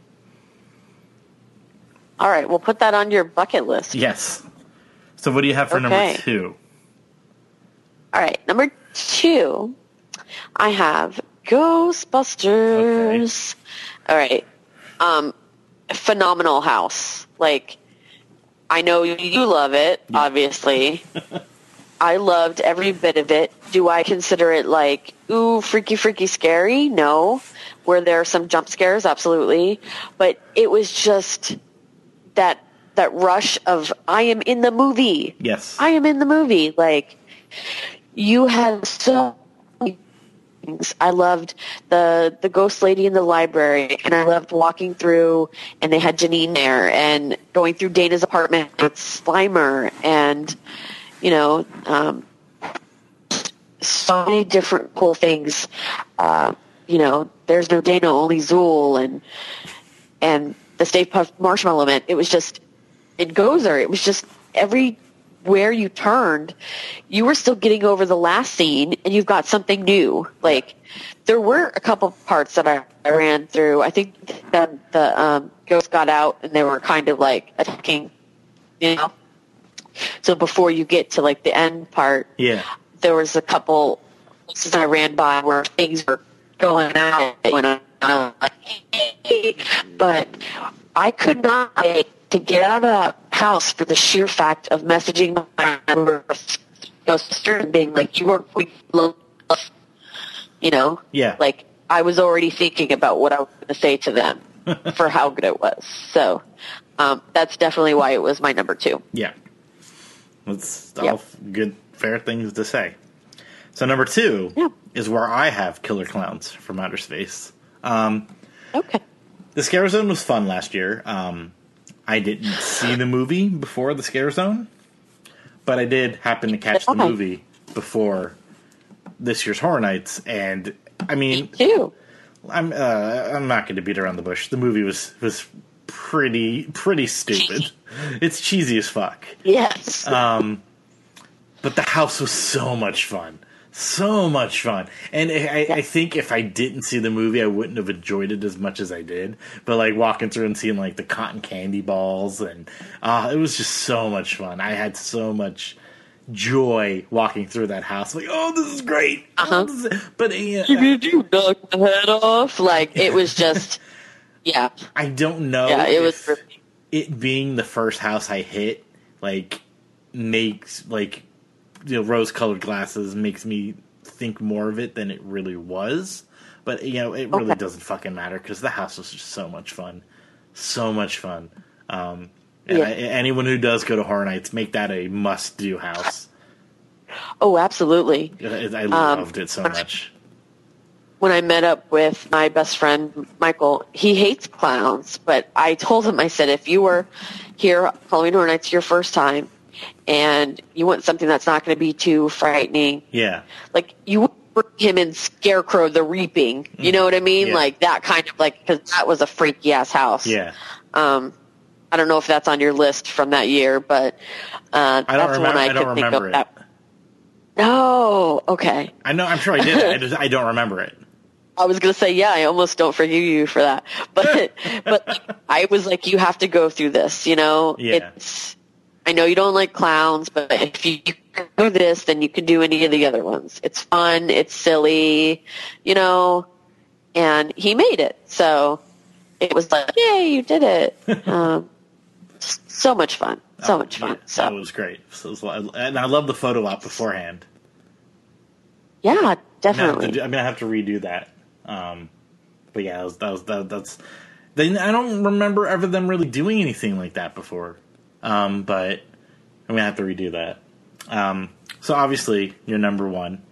All right, we'll put that on your bucket list. Yes. So what do you have for okay. number two? All right, number two, I have Ghostbusters. Okay. All right. Um, phenomenal house. Like, I know you love it, yeah. obviously. I loved every bit of it. Do I consider it like, ooh, freaky, freaky, scary? No. Were there some jump scares? Absolutely. But it was just that that rush of, I am in the movie. Yes. I am in the movie. Like, you had so many things. I loved the the ghost lady in the library, and I loved walking through, and they had Janine there, and going through Dana's apartment with Slimer, and, you know, um, so many different cool things. Uh, you know, there's no Dana, only Zool, and and the Stay Puft Marshmallow Man. It was just, in Gozer, it was just everywhere you turned, you were still getting over the last scene, and you've got something new. Like, there were a couple parts that I, I ran through. I think that the um, ghost got out, and they were kind of like attacking, you know. So before you get to like the end part, yeah, there was a couple places I ran by where things were going out when I, uh, but I could not wait to get out of that house for the sheer fact of messaging my sister and being like, "You are, you know, yeah." Like, I was already thinking about what I was going to say to them for how good it was. So um, that's definitely why it was my number two. Yeah. That's all yep. good, fair things to say. So number two yeah. is where I have Killer Clowns from Outer Space. Um, okay. The Scare Zone was fun last year. Um, I didn't see the movie before the Scare Zone, but I did happen to catch the okay. movie before this year's Horror Nights, and I mean, Me too. I'm uh, I'm not going to beat around the bush. The movie was was pretty pretty stupid. It's cheesy as fuck. Yes. Um, but the house was so much fun. So much fun. And I, I think if I didn't see the movie, I wouldn't have enjoyed it as much as I did. But, like, walking through and seeing, like, the cotton candy balls, and uh, it was just so much fun. I had so much joy walking through that house. Like, oh, this is great. Uh-huh. Oh, this is... But, uh, did you knock my head off? Like, it was just, yeah. I don't know. Yeah, it was... It being the first house I hit, like, makes, like, you know, rose-colored glasses makes me think more of it than it really was. But, you know, it really okay. doesn't fucking matter, because the house was just so much fun. So much fun. Um, and yeah. I, anyone who does go to Horror Nights, make that a must-do house. Oh, absolutely. I, I loved um, it so much. When I met up with my best friend, Michael, he hates clowns, but I told him, I said, if you were here Halloween Horror Nights your first time and you want something that's not going to be too frightening, yeah, like, you would bring him in Scarecrow the Reaping, you know what I mean? Yeah. Like, that kind of, like, because that was a freaky-ass house. Yeah. Um, I don't know if that's on your list from that year, but uh, I don't that's remember, one I, I don't could think remember of. it. That. No. Okay. I know. I'm sure I did it. I just I don't remember it. I was gonna say, yeah, I almost don't forgive you for that, but but I was like, you have to go through this, you know. Yeah. It's, I know you don't like clowns, but if you can do this, then you can do any of the other ones. It's fun, it's silly, you know. And he made it, so it was like, yay, you did it. um, so much fun, so oh, much fun. Yeah, so that was great. So, so, and I love the photo op beforehand. Yeah, definitely. I'm gonna, I'm gonna have to redo that. Um, but yeah, that was, that was that, that's. They, I don't remember ever them really doing anything like that before. Um, but I'm gonna have to redo that. Um, so obviously, your number one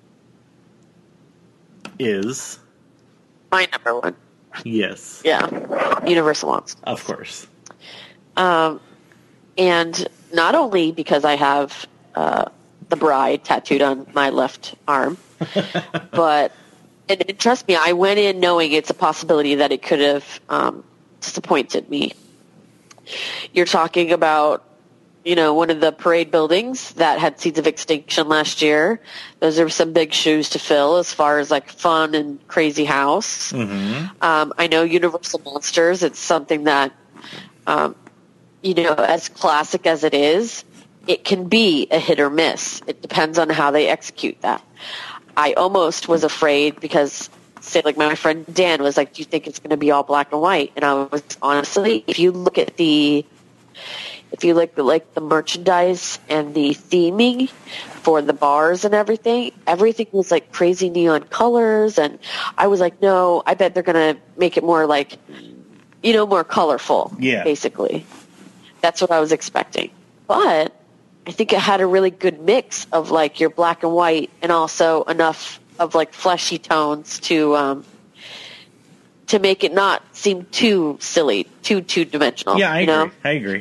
is my number one. Yes. Yeah, Universal Monsters. Of course. Um, and not only because I have uh, the bride tattooed on my left arm, but. And, and trust me, I went in knowing it's a possibility that it could have um, disappointed me. You're talking about, you know, one of the parade buildings that had Seeds of Extinction last year. Those are some big shoes to fill as far as like fun and crazy house. Mm-hmm. Um, I know Universal Monsters. It's something that, um, you know, as classic as it is, it can be a hit or miss. It depends on how they execute that. I almost was afraid because, say, like my friend Dan was like, "Do you think it's going to be all black and white?" And I was honestly, if you look at the, if you look at like the merchandise and the theming for the bars and everything, everything was like crazy neon colors, and I was like, "No, I bet they're going to make it more like, you know, more colorful." Yeah, basically, that's what I was expecting, but. I think it had a really good mix of like your black and white and also enough of like fleshy tones to um, to make it not seem too silly, too two dimensional. Yeah, I you agree. know? I agree.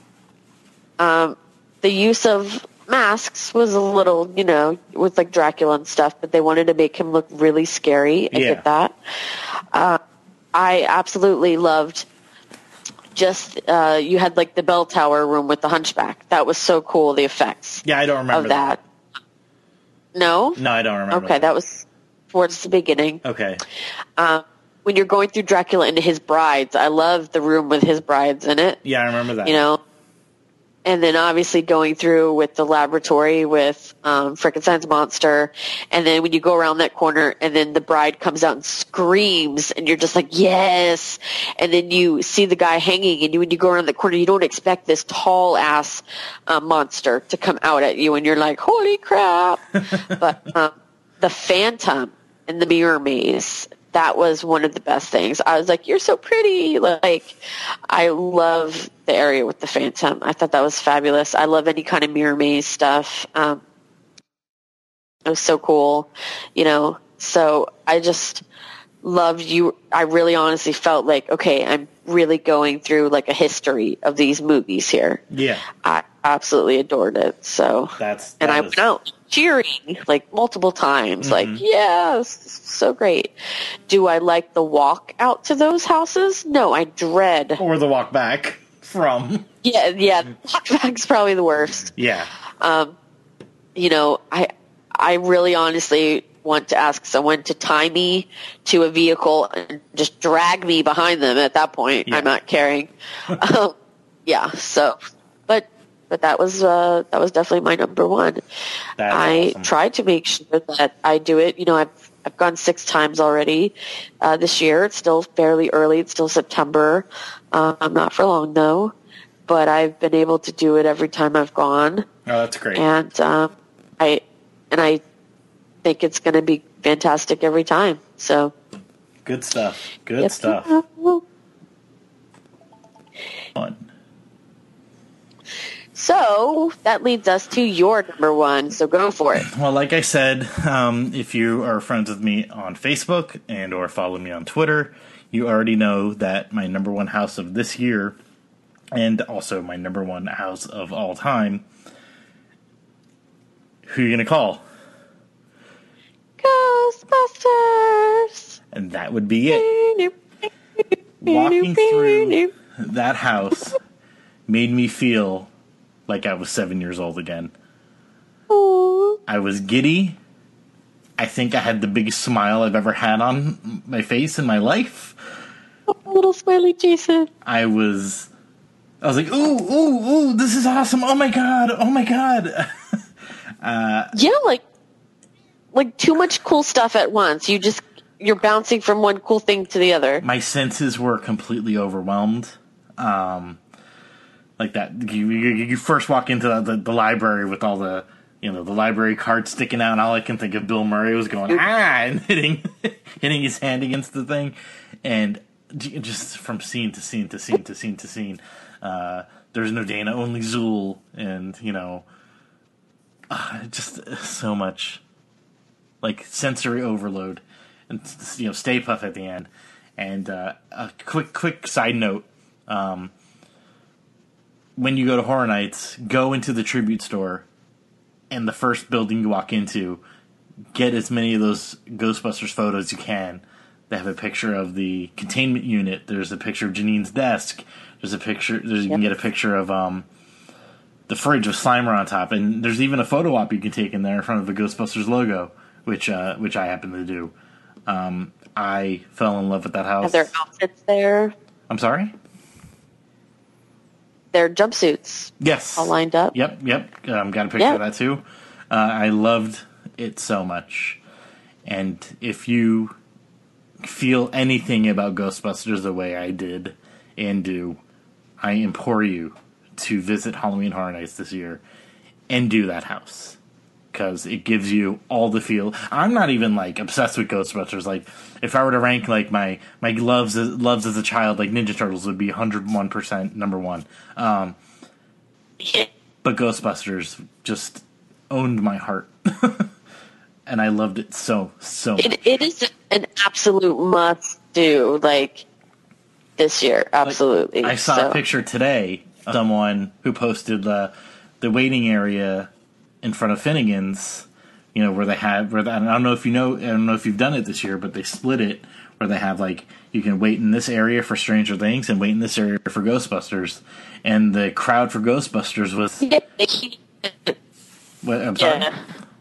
Um, the use of masks was a little, you know, with like Dracula and stuff, but they wanted to make him look really scary. I yeah. get that. Uh, I absolutely loved. Just uh, you had like the bell tower room with the hunchback. That was so cool. The effects. Yeah, I don't remember of that. that. No. No, I don't remember. Okay, that, that was towards the beginning. Okay. Um, when you're going through Dracula and his brides, I love the room with his brides in it. Yeah, I remember that. You know, and then obviously going through with the laboratory with um, Frankenstein's monster, and then when you go around that corner, and then the bride comes out and screams, and you're just like, yes. And then you see the guy hanging, and you, when you go around the corner, you don't expect this tall ass uh, monster to come out at you, and you're like, holy crap! But um, the Phantom in the mirror maze. That was one of the best things. I was like, you're so pretty. Like, I love the area with the Phantom. I thought that was fabulous. I love any kind of mirror maze stuff. Um, it was so cool, you know. So I just loved you. I really honestly felt like, okay, I'm really going through like a history of these movies here. Yeah. I absolutely adored it. So that's that and I is... went out cheering like multiple times, mm-hmm. like, yes, so great. Do I like the walk out to those houses? No, I dread. Or the walk back from. Yeah, yeah, walk back's probably the worst. Yeah. Um, you know, I I really honestly want to ask someone to tie me to a vehicle and just drag me behind them at that point. Yeah. I'm not caring. um, yeah, so, but But that was uh, that was definitely my number one. That's I awesome. Tried to make sure that I do it. You know, I've I've gone six times already uh, this year. It's still fairly early. It's still September. Uh, I'm not for long though, but I've been able to do it every time I've gone. Oh, that's great. And um, I and I think it's going to be fantastic every time. So good stuff. Good yep. stuff. Fun. So that leads us to your number one. So go for it. Well, like I said, um, if you are friends with me on Facebook and or follow me on Twitter, you already know that my number one house of this year and also my number one house of all time. Who are you going to call? Ghostbusters. And that would be it. Walking through that house made me feel like I was seven years old again. Ooh. I was giddy. I think I had the biggest smile I've ever had on my face in my life. Oh, little smiley Jason. I was, I was like, ooh, ooh, ooh, this is awesome. Oh my God. Oh my God. uh, yeah, like, like too much cool stuff at once. You just, you're bouncing from one cool thing to the other. My senses were completely overwhelmed. Um, like that, you, you, you first walk into the, the, the library with all the, you know, the library card sticking out, and all I can think of Bill Murray was going, ah, and hitting, hitting his hand against the thing. And just from scene to scene to scene to scene to scene, uh, there's no Dana, only Zool, and, you know, uh, just so much, like, sensory overload. And, you know, Stay Puft at the end. And uh, a quick, quick side note, um, when you go to Horror Nights, go into the tribute store, and the first building you walk into, get as many of those Ghostbusters photos you can. They have a picture of the containment unit. There's a picture of Janine's desk. There's a picture. There's, you can get a picture of um, the fridge with Slimer on top, and there's even a photo op you can take in there in front of the Ghostbusters logo, which uh, which I happen to do. Um, I fell in love with that house. Are there outfits there? I'm sorry? Their jumpsuits. Yes. All lined up. Yep, yep. Um, got a picture yep. of that too. Uh, I loved it so much. And if you feel anything about Ghostbusters the way I did and do, I implore you to visit Halloween Horror Nights this year and do that house. Because it gives you all the feel. I'm not even, like, obsessed with Ghostbusters. Like, if I were to rank, like, my, my loves, loves as a child, like, Ninja Turtles would be one hundred one percent number one. Um, but Ghostbusters just owned my heart. And I loved it so, so much. It, it is an absolute must-do, like, this year. Absolutely. Like, I saw so. a picture today of someone who posted uh, the waiting area in front of Finnegan's, you know, where they have, where they, I don't know if you know, I don't know if you've done it this year, but they split it where they have, like, you can wait in this area for Stranger Things and wait in this area for Ghostbusters. And the crowd for Ghostbusters was. Yeah. What, I'm sorry? Yeah.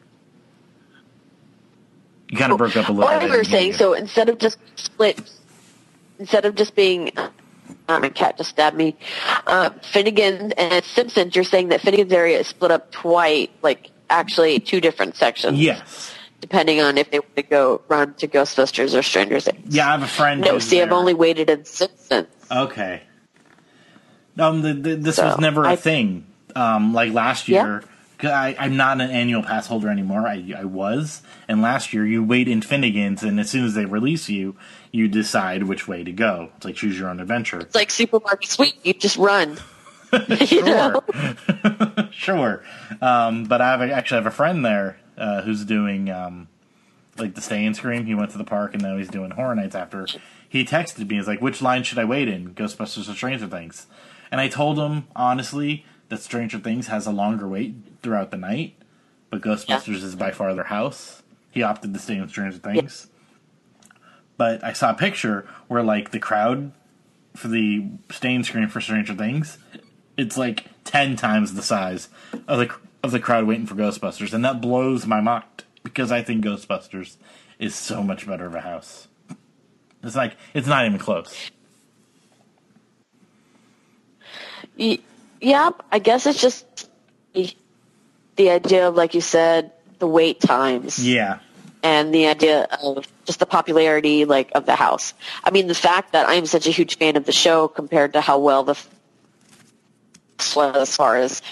You kind of broke up a little What bit. we were saying, so instead of just split, instead of just being, uh, my cat just stabbed me, uh, Finnegan and Simpsons, you're saying that Finnegan's area is split up twice, like actually two different sections. Yes. Depending on if they want to go run to Ghostbusters or Stranger Things. Yeah, I have a friend. No, who's see, there. I've only waited in Simpsons. Okay. Um, the, the, this So, was never a I- thing. Um, like last year, 'cause I, I'm not an annual pass holder anymore. I, I was, and last year you wait in Finnegan's, and as soon as they release you, you decide which way to go. It's like choose your own adventure. It's like Supermarket Sweep. You just run. you know? Sure, sure. Um, but I have a, actually have a friend there uh, who's doing um, like the Stay and Scream. He went to the park, and now he's doing Horror Nights after. He texted me, he's like, which line should I wait in, Ghostbusters or Stranger Things? And I told him, honestly, that Stranger Things has a longer wait throughout the night, but Ghostbusters yeah. is by far their house. He opted to stay in Stranger Things. Yeah. But I saw a picture where, like, the crowd for the Stay and Scream for Stranger Things, it's like ten times the size of the of the crowd waiting for Ghostbusters, and that blows my mind, because I think Ghostbusters is so much better of a house. It's like, it's not even close. Yeah, I guess it's just the idea of, like you said, the wait times. Yeah. And the idea of just the popularity, like, of the house. I mean, the fact that I'm such a huge fan of the show compared to how well the as far as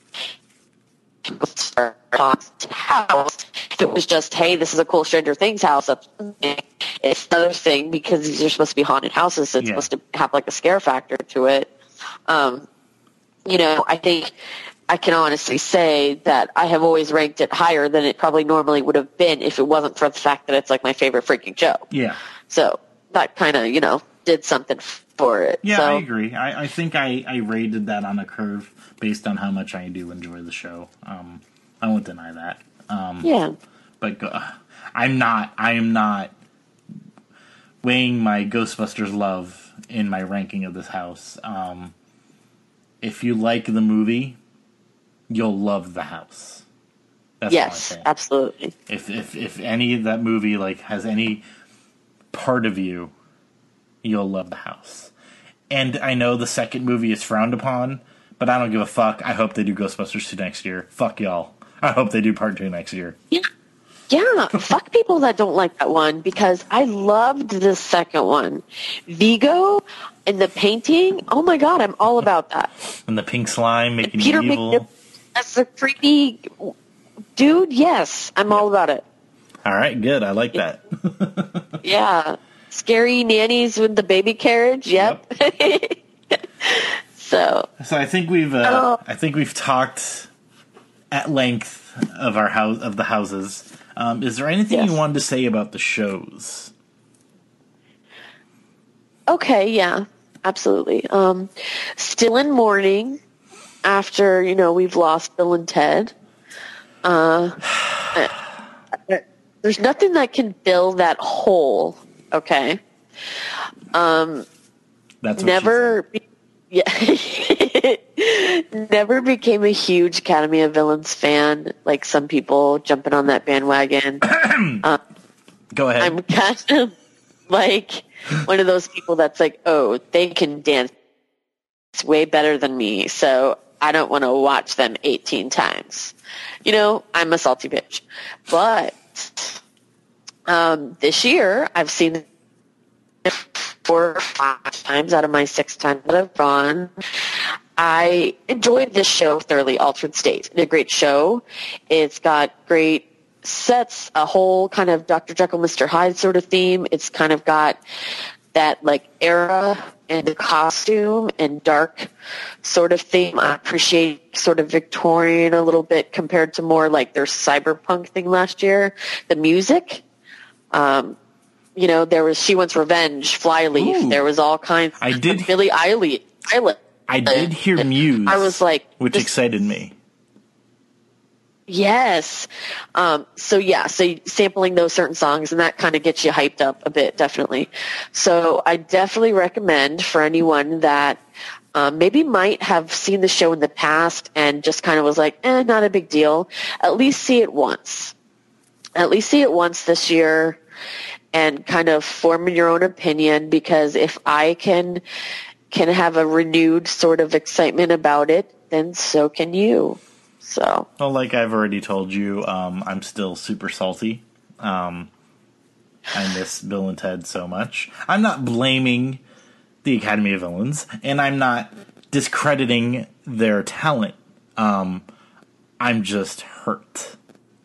house. If it was just, hey, this is a cool Stranger Things house, it's another thing, because these are supposed to be haunted houses, so it's yeah. supposed to have, like, a scare factor to it. Um, you know, I think I can honestly say that I have always ranked it higher than it probably normally would have been if it wasn't for the fact that it's, like, my favorite freaking show. Yeah. So that kind of, you know, did something for it. Yeah, so. I agree. I, I think I, I rated that on a curve based on how much I do enjoy the show. Um, I won't deny that. Um, yeah. But uh, I'm not, I am not weighing my Ghostbusters love in my ranking of this house. Um, if you like the movie, you'll love the house. That's all I'm Yes, saying. absolutely. If if if any of that movie like has any part of you, you'll love the house. And I know the second movie is frowned upon, but I don't give a fuck. I hope they do Ghostbusters two next year. Fuck y'all. I hope they do part two next year. Yeah. Yeah, fuck people that don't like that one, because I loved the second one. Vigo and the painting, oh my god, I'm all about that. And the pink slime making Peter you evil. McNichol as a creepy dude, yes, I'm all about it. All right, good. I like that. Yeah. Scary nannies with the baby carriage, yep. yep. so So I think we've uh, oh. I think we've talked at length of our house of the houses. Um, is there anything yes. you wanted to say about the shows? Okay, yeah, absolutely. Um, still in mourning after, you know, we've lost Bill and Ted. Uh, there's nothing that can fill that hole, okay? Um, That's what never, be, yeah, never became a huge Academy of Villains fan, like some people jumping on that bandwagon. um, Go ahead. I'm kind of like one of those people that's like, oh, they can dance way better than me, so I don't want to watch them eighteen times. You know, I'm a salty bitch. But um, this year, I've seen it four or five times out of my six times that I've gone. I enjoyed this show thoroughly. Altered States. It's a great show. It's got great sets, a whole kind of Doctor Jekyll, Mister Hyde sort of theme. It's kind of got that like era and the costume and dark sort of theme. I appreciate sort of Victorian a little bit compared to more like their cyberpunk thing last year. The music, um, you know, there was She Wants Revenge, Flyleaf. Ooh. There was all kinds. I did of Billie Eilish. Eilish. I did hear Muse. I was like, which this, excited me. Yes. Um, so yeah, so sampling those certain songs, and that kind of gets you hyped up a bit, definitely. So I definitely recommend for anyone that um, maybe might have seen the show in the past and just kind of was like, eh, not a big deal. At least see it once. At least see it once this year and kind of form your own opinion, because if I can can have a renewed sort of excitement about it, then so can you. So, well, like I've already told you, um, I'm still super salty. Um, I miss Bill and Ted so much. I'm not blaming the Academy of Villains, and I'm not discrediting their talent. Um, I'm just hurt.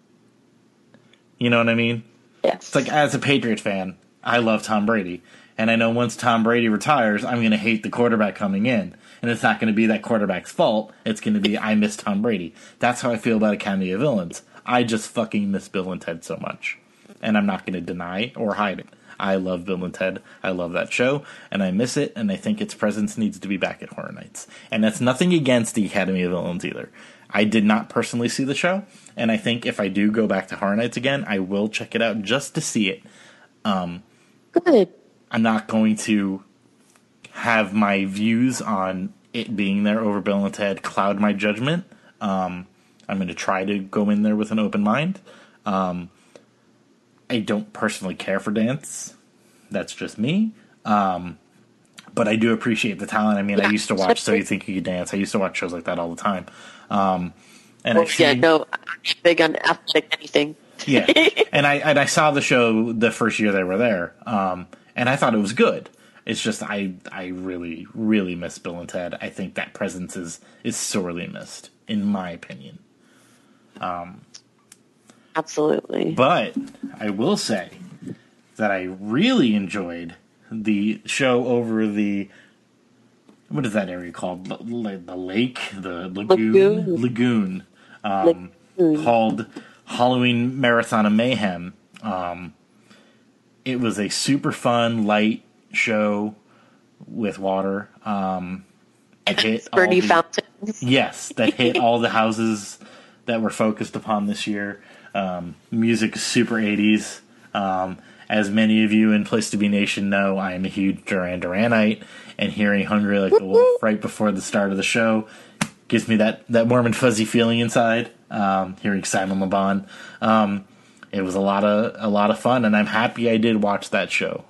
You know what I mean? Yes. It's like, as a Patriot fan, I love Tom Brady. And I know once Tom Brady retires, I'm going to hate the quarterback coming in. And it's not going to be that quarterback's fault. It's going to be, I miss Tom Brady. That's how I feel about Academy of Villains. I just fucking miss Bill and Ted so much. And I'm not going to deny or hide it. I love Bill and Ted. I love that show. And I miss it. And I think its presence needs to be back at Horror Nights. And that's nothing against the Academy of Villains either. I did not personally see the show. And I think if I do go back to Horror Nights again, I will check it out just to see it. Um, Good. I'm not going to have my views on it being there over Bill and Ted cloud my judgment. Um, I'm going to try to go in there with an open mind. Um, I don't personally care for dance. That's just me. Um, but I do appreciate the talent. I mean, yeah. I used to watch So You Think You Could Dance. I used to watch shows like that all the time. Um, and well, I see, yeah, no, I'm big on athletic anything. Yeah, and I and I saw the show the first year they were there, um, and I thought it was good. It's just I I really really miss Bill and Ted. I think that presence is is sorely missed, in my opinion. Um, Absolutely. But I will say that I really enjoyed the show over the, what is that area called? The, the lake, the lagoon, lagoon, lagoon, um, lagoon. Called Halloween Marathon of Mayhem. Um, it was a super fun, light show with water. Um, it hit Birdie all the, fountains. Yes, that hit all the houses that were focused upon this year. Um, music is super eighties. Um, as many of you in Place to Be Nation know, I am a huge Duran Duranite, and hearing Hungry Like the Wolf right before the start of the show gives me that, that warm and fuzzy feeling inside. um, hearing Simon Le Bon. Um, it was a lot of a lot of fun, and I'm happy I did watch that show.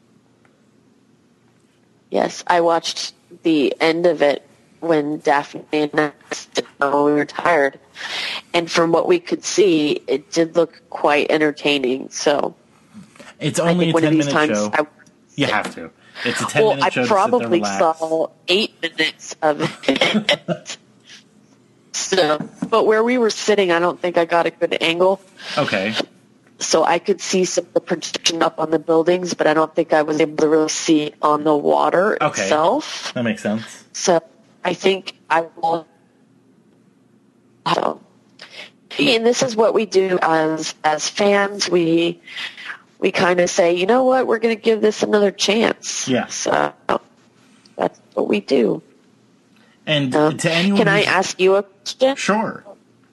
Yes, I watched the end of it when Daphne and I when we were tired, and from what we could see, it did look quite entertaining. So it's only a ten minute show. I, you have to. It's a ten well, minute show. I probably saw eight minutes of it. So, but where we were sitting, I don't think I got a good angle. Okay. So I could see some of the projection up on the buildings, but I don't think I was able to really see it on the water okay. itself. That makes sense. So I think I will. So, and this is what we do as as fans. We we kind of say, you know what, we're going to give this another chance. Yeah. So that's what we do. And um, to anyone, can I ask you a question? Sure.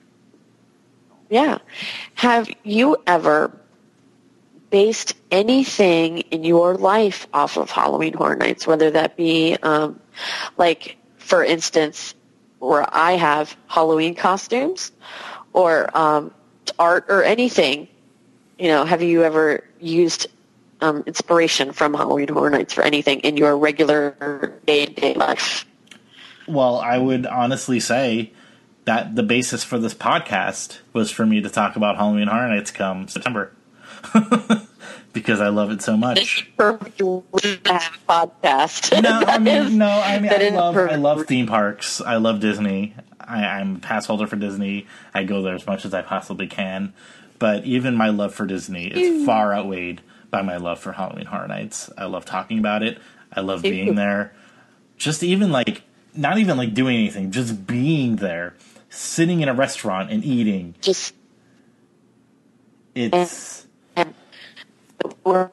Yeah. Have you ever based anything in your life off of Halloween Horror Nights, whether that be, um, like, for instance, where I have Halloween costumes or um, art or anything? You know, have you ever used um, inspiration from Halloween Horror Nights for anything in your regular day-to-day life? Well, I would honestly say that the basis for this podcast was for me to talk about Halloween Horror Nights come September. Because I love it so much. Perfect podcast. No, I mean, no, I mean, That I is love, I perfect. love theme parks. I love Disney. I, I'm a pass holder for Disney. I go there as much as I possibly can. But even my love for Disney is far outweighed by my love for Halloween Horror Nights. I love talking about it. I love being there. Just even like, not even like doing anything, just being there, sitting in a restaurant and eating. Just it's and, or,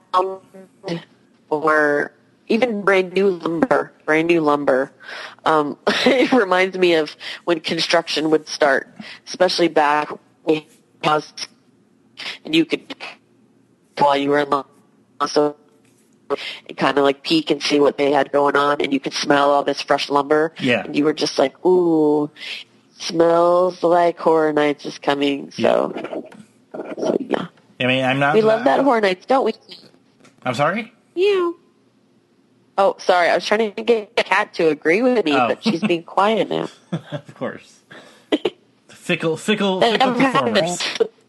or even brand new lumber, brand new lumber. Um, it reminds me of when construction would start, especially back when it was, and you could while you were in the so and kind of like peek and see what they had going on, and you could smell all this fresh lumber. Yeah. And you were just like, ooh, smells like Horror Nights is coming. So, yeah. so yeah. I mean, I'm not. We love that Horror Nights, don't we? I'm sorry? Yeah. Oh, sorry. I was trying to get a cat to agree with me, Oh. but she's being quiet now. Of course. fickle, fickle, fickle performers.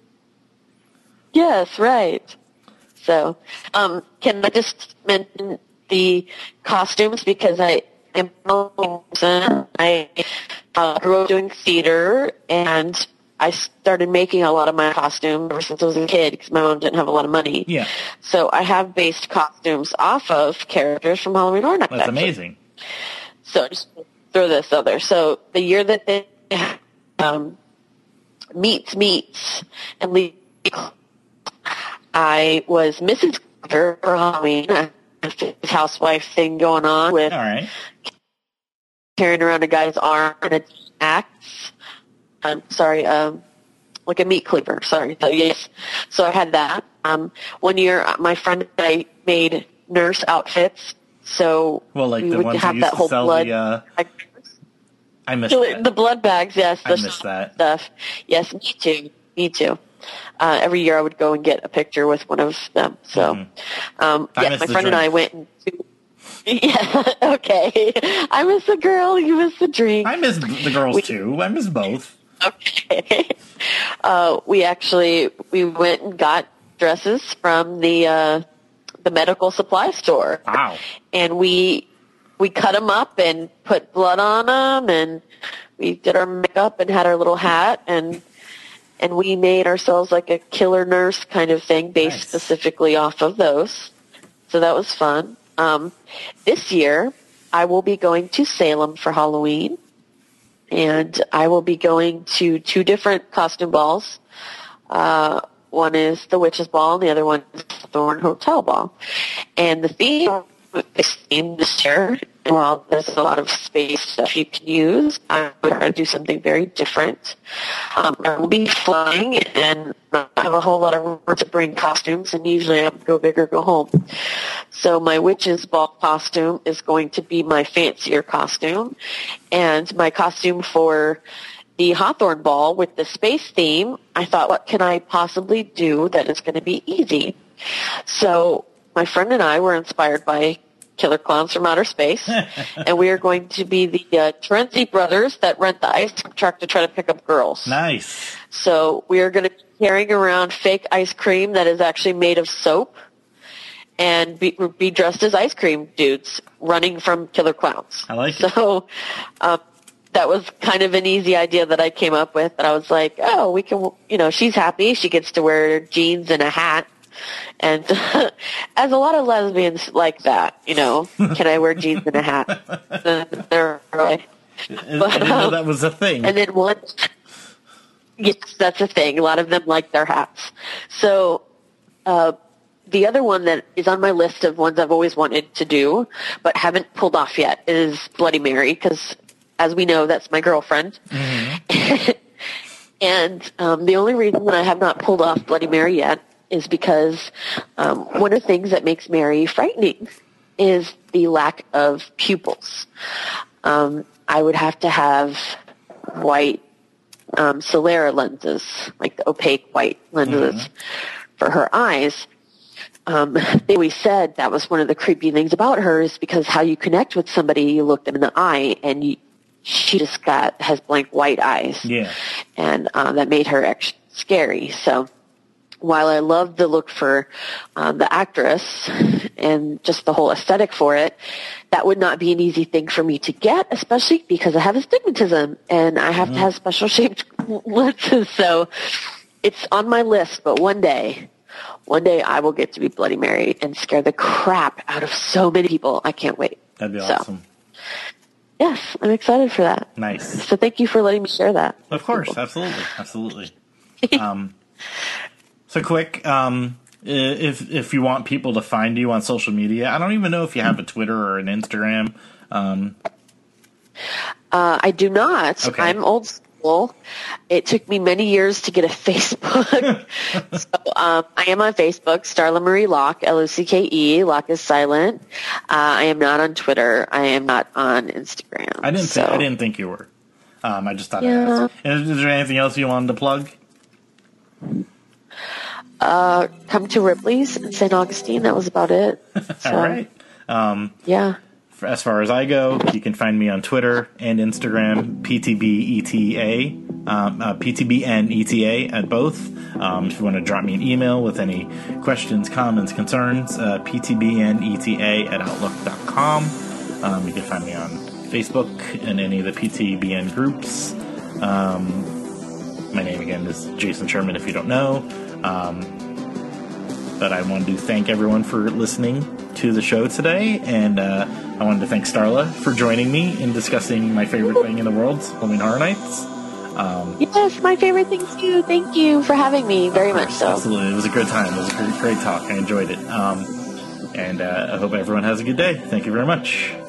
Yes, right. So, um, can I just mention the costumes because I am I uh, grew up doing theater and I started making a lot of my costumes ever since I was a kid because my mom didn't have a lot of money. Yeah. So I have based costumes off of characters from Halloween Horror Nights. That's actually. amazing. So just throw this out there. So the year that they um, meets meets and Lee, I was Missus Carter for Halloween. I had this housewife thing going on with All right. carrying around a guy's arm and an axe. I'm sorry, um, like a meat cleaver. Sorry. So yes. So I had that. Um, one year, my friend and I made nurse outfits. So Well, like we the would ones have you that used to whole sell blood. the, uh, I missed the, that. the blood bags, yes. I The missed that. stuff. Yes, me too. Me too. Uh, every year I would go and get a picture with one of them. So, Mhm. um, I yeah, miss my the friend and I drink. went and yeah, okay. I miss the girl, you miss the drink. I miss the girls We- too. I miss both. Okay. Uh, we actually, we went and got dresses from the, uh, the medical supply store. Wow. And we, we cut them up and put blood on them and we did our makeup and had our little hat and, and we made ourselves like a killer nurse kind of thing based Nice. specifically off of those. So that was fun. Um, this year, I will be going to Salem for Halloween, and I will be going to two different costume balls. Uh, one is the Witch's Ball, and the other one is the Thorn Hotel Ball. And the theme is theme this year. And while there's a lot of space stuff you can use, I'm going to do something very different. Um, I will be flying and not have a whole lot of room to bring costumes, and usually I go big or go home. So my Witch's Ball costume is going to be my fancier costume, and my costume for the Hawthorne ball with the space theme, I thought, what can I possibly do that is going to be easy? So my friend and I were inspired by Killer Clowns from Outer Space, and we are going to be the uh, Terenzi brothers that rent the ice cream truck to try to pick up girls. Nice. So we are going to be carrying around fake ice cream that is actually made of soap, and be, be dressed as ice cream dudes running from killer clowns. I like it. So um, that was kind of an easy idea that I came up with. And I was like, oh, we can, you know, she's happy. She gets to wear jeans and a hat. And as a lot of lesbians like that, you know, can I wear jeans and a hat? They're right. But, I didn't know that was a thing. And then one, yes, that's a thing. A lot of them like their hats. So, uh, the other one that is on my list of ones I've always wanted to do, but haven't pulled off yet, is Bloody Mary, because as we know, that's my girlfriend. Mm-hmm. And um, the only reason that I have not pulled off Bloody Mary yet is because um, one of the things that makes Mary frightening is the lack of pupils. Um, I would have to have white um, Solera lenses, like the opaque white lenses mm-hmm. for her eyes. Um, they always said that was one of the creepy things about her, is because how you connect with somebody, you look them in the eye, and you, she just got has blank white eyes. Yeah, and uh, that made her actually scary. So while I loved the look for um, the actress and just the whole aesthetic for it, that would not be an easy thing for me to get, especially because I have astigmatism and I have mm. to have special shaped lenses. So it's on my list, but one day. One day I will get to be Bloody Mary and scare the crap out of so many people. I can't wait. That'd be so, awesome. Yes, I'm excited for that. Nice. So thank you for letting me share that. Of course, people. absolutely, absolutely. um, so quick, um, if if you want people to find you on social media, I don't even know if you have a Twitter or an Instagram. Um, uh, I do not. Okay. I'm old school. It took me many years to get a Facebook. so um, I am on Facebook, Starla Marie Locke, L O C K E. Locke is silent. Uh, I am not on Twitter. I am not on Instagram. I didn't. So. Think, I didn't think you were. Um, I just thought. Yeah. I'd ask. And is, is there anything else you wanted to plug? Uh, come to Ripley's in Saint Augustine. That was about it. So, all right. Um, yeah. As far as I go, you can find me on Twitter and Instagram, P T B E T A, um, uh, P T B N E T A at both. Um, if you want to drop me an email with any questions, comments, concerns, uh, P T B N E T A at outlook dot com. Um, you can find me on Facebook and any of the P T B N groups. Um, my name again is Jason Sherman, if you don't know. Um, but I wanted to thank everyone for listening to the show today, and uh, I wanted to thank Starla for joining me in discussing my favorite thing in the world, Halloween Horror Nights. Um, yes, my favorite thing too. Thank you for having me, very much so. Absolutely, it was a good time. It was a great, great talk. I enjoyed it, um, and uh, I hope everyone has a good day. Thank you very much.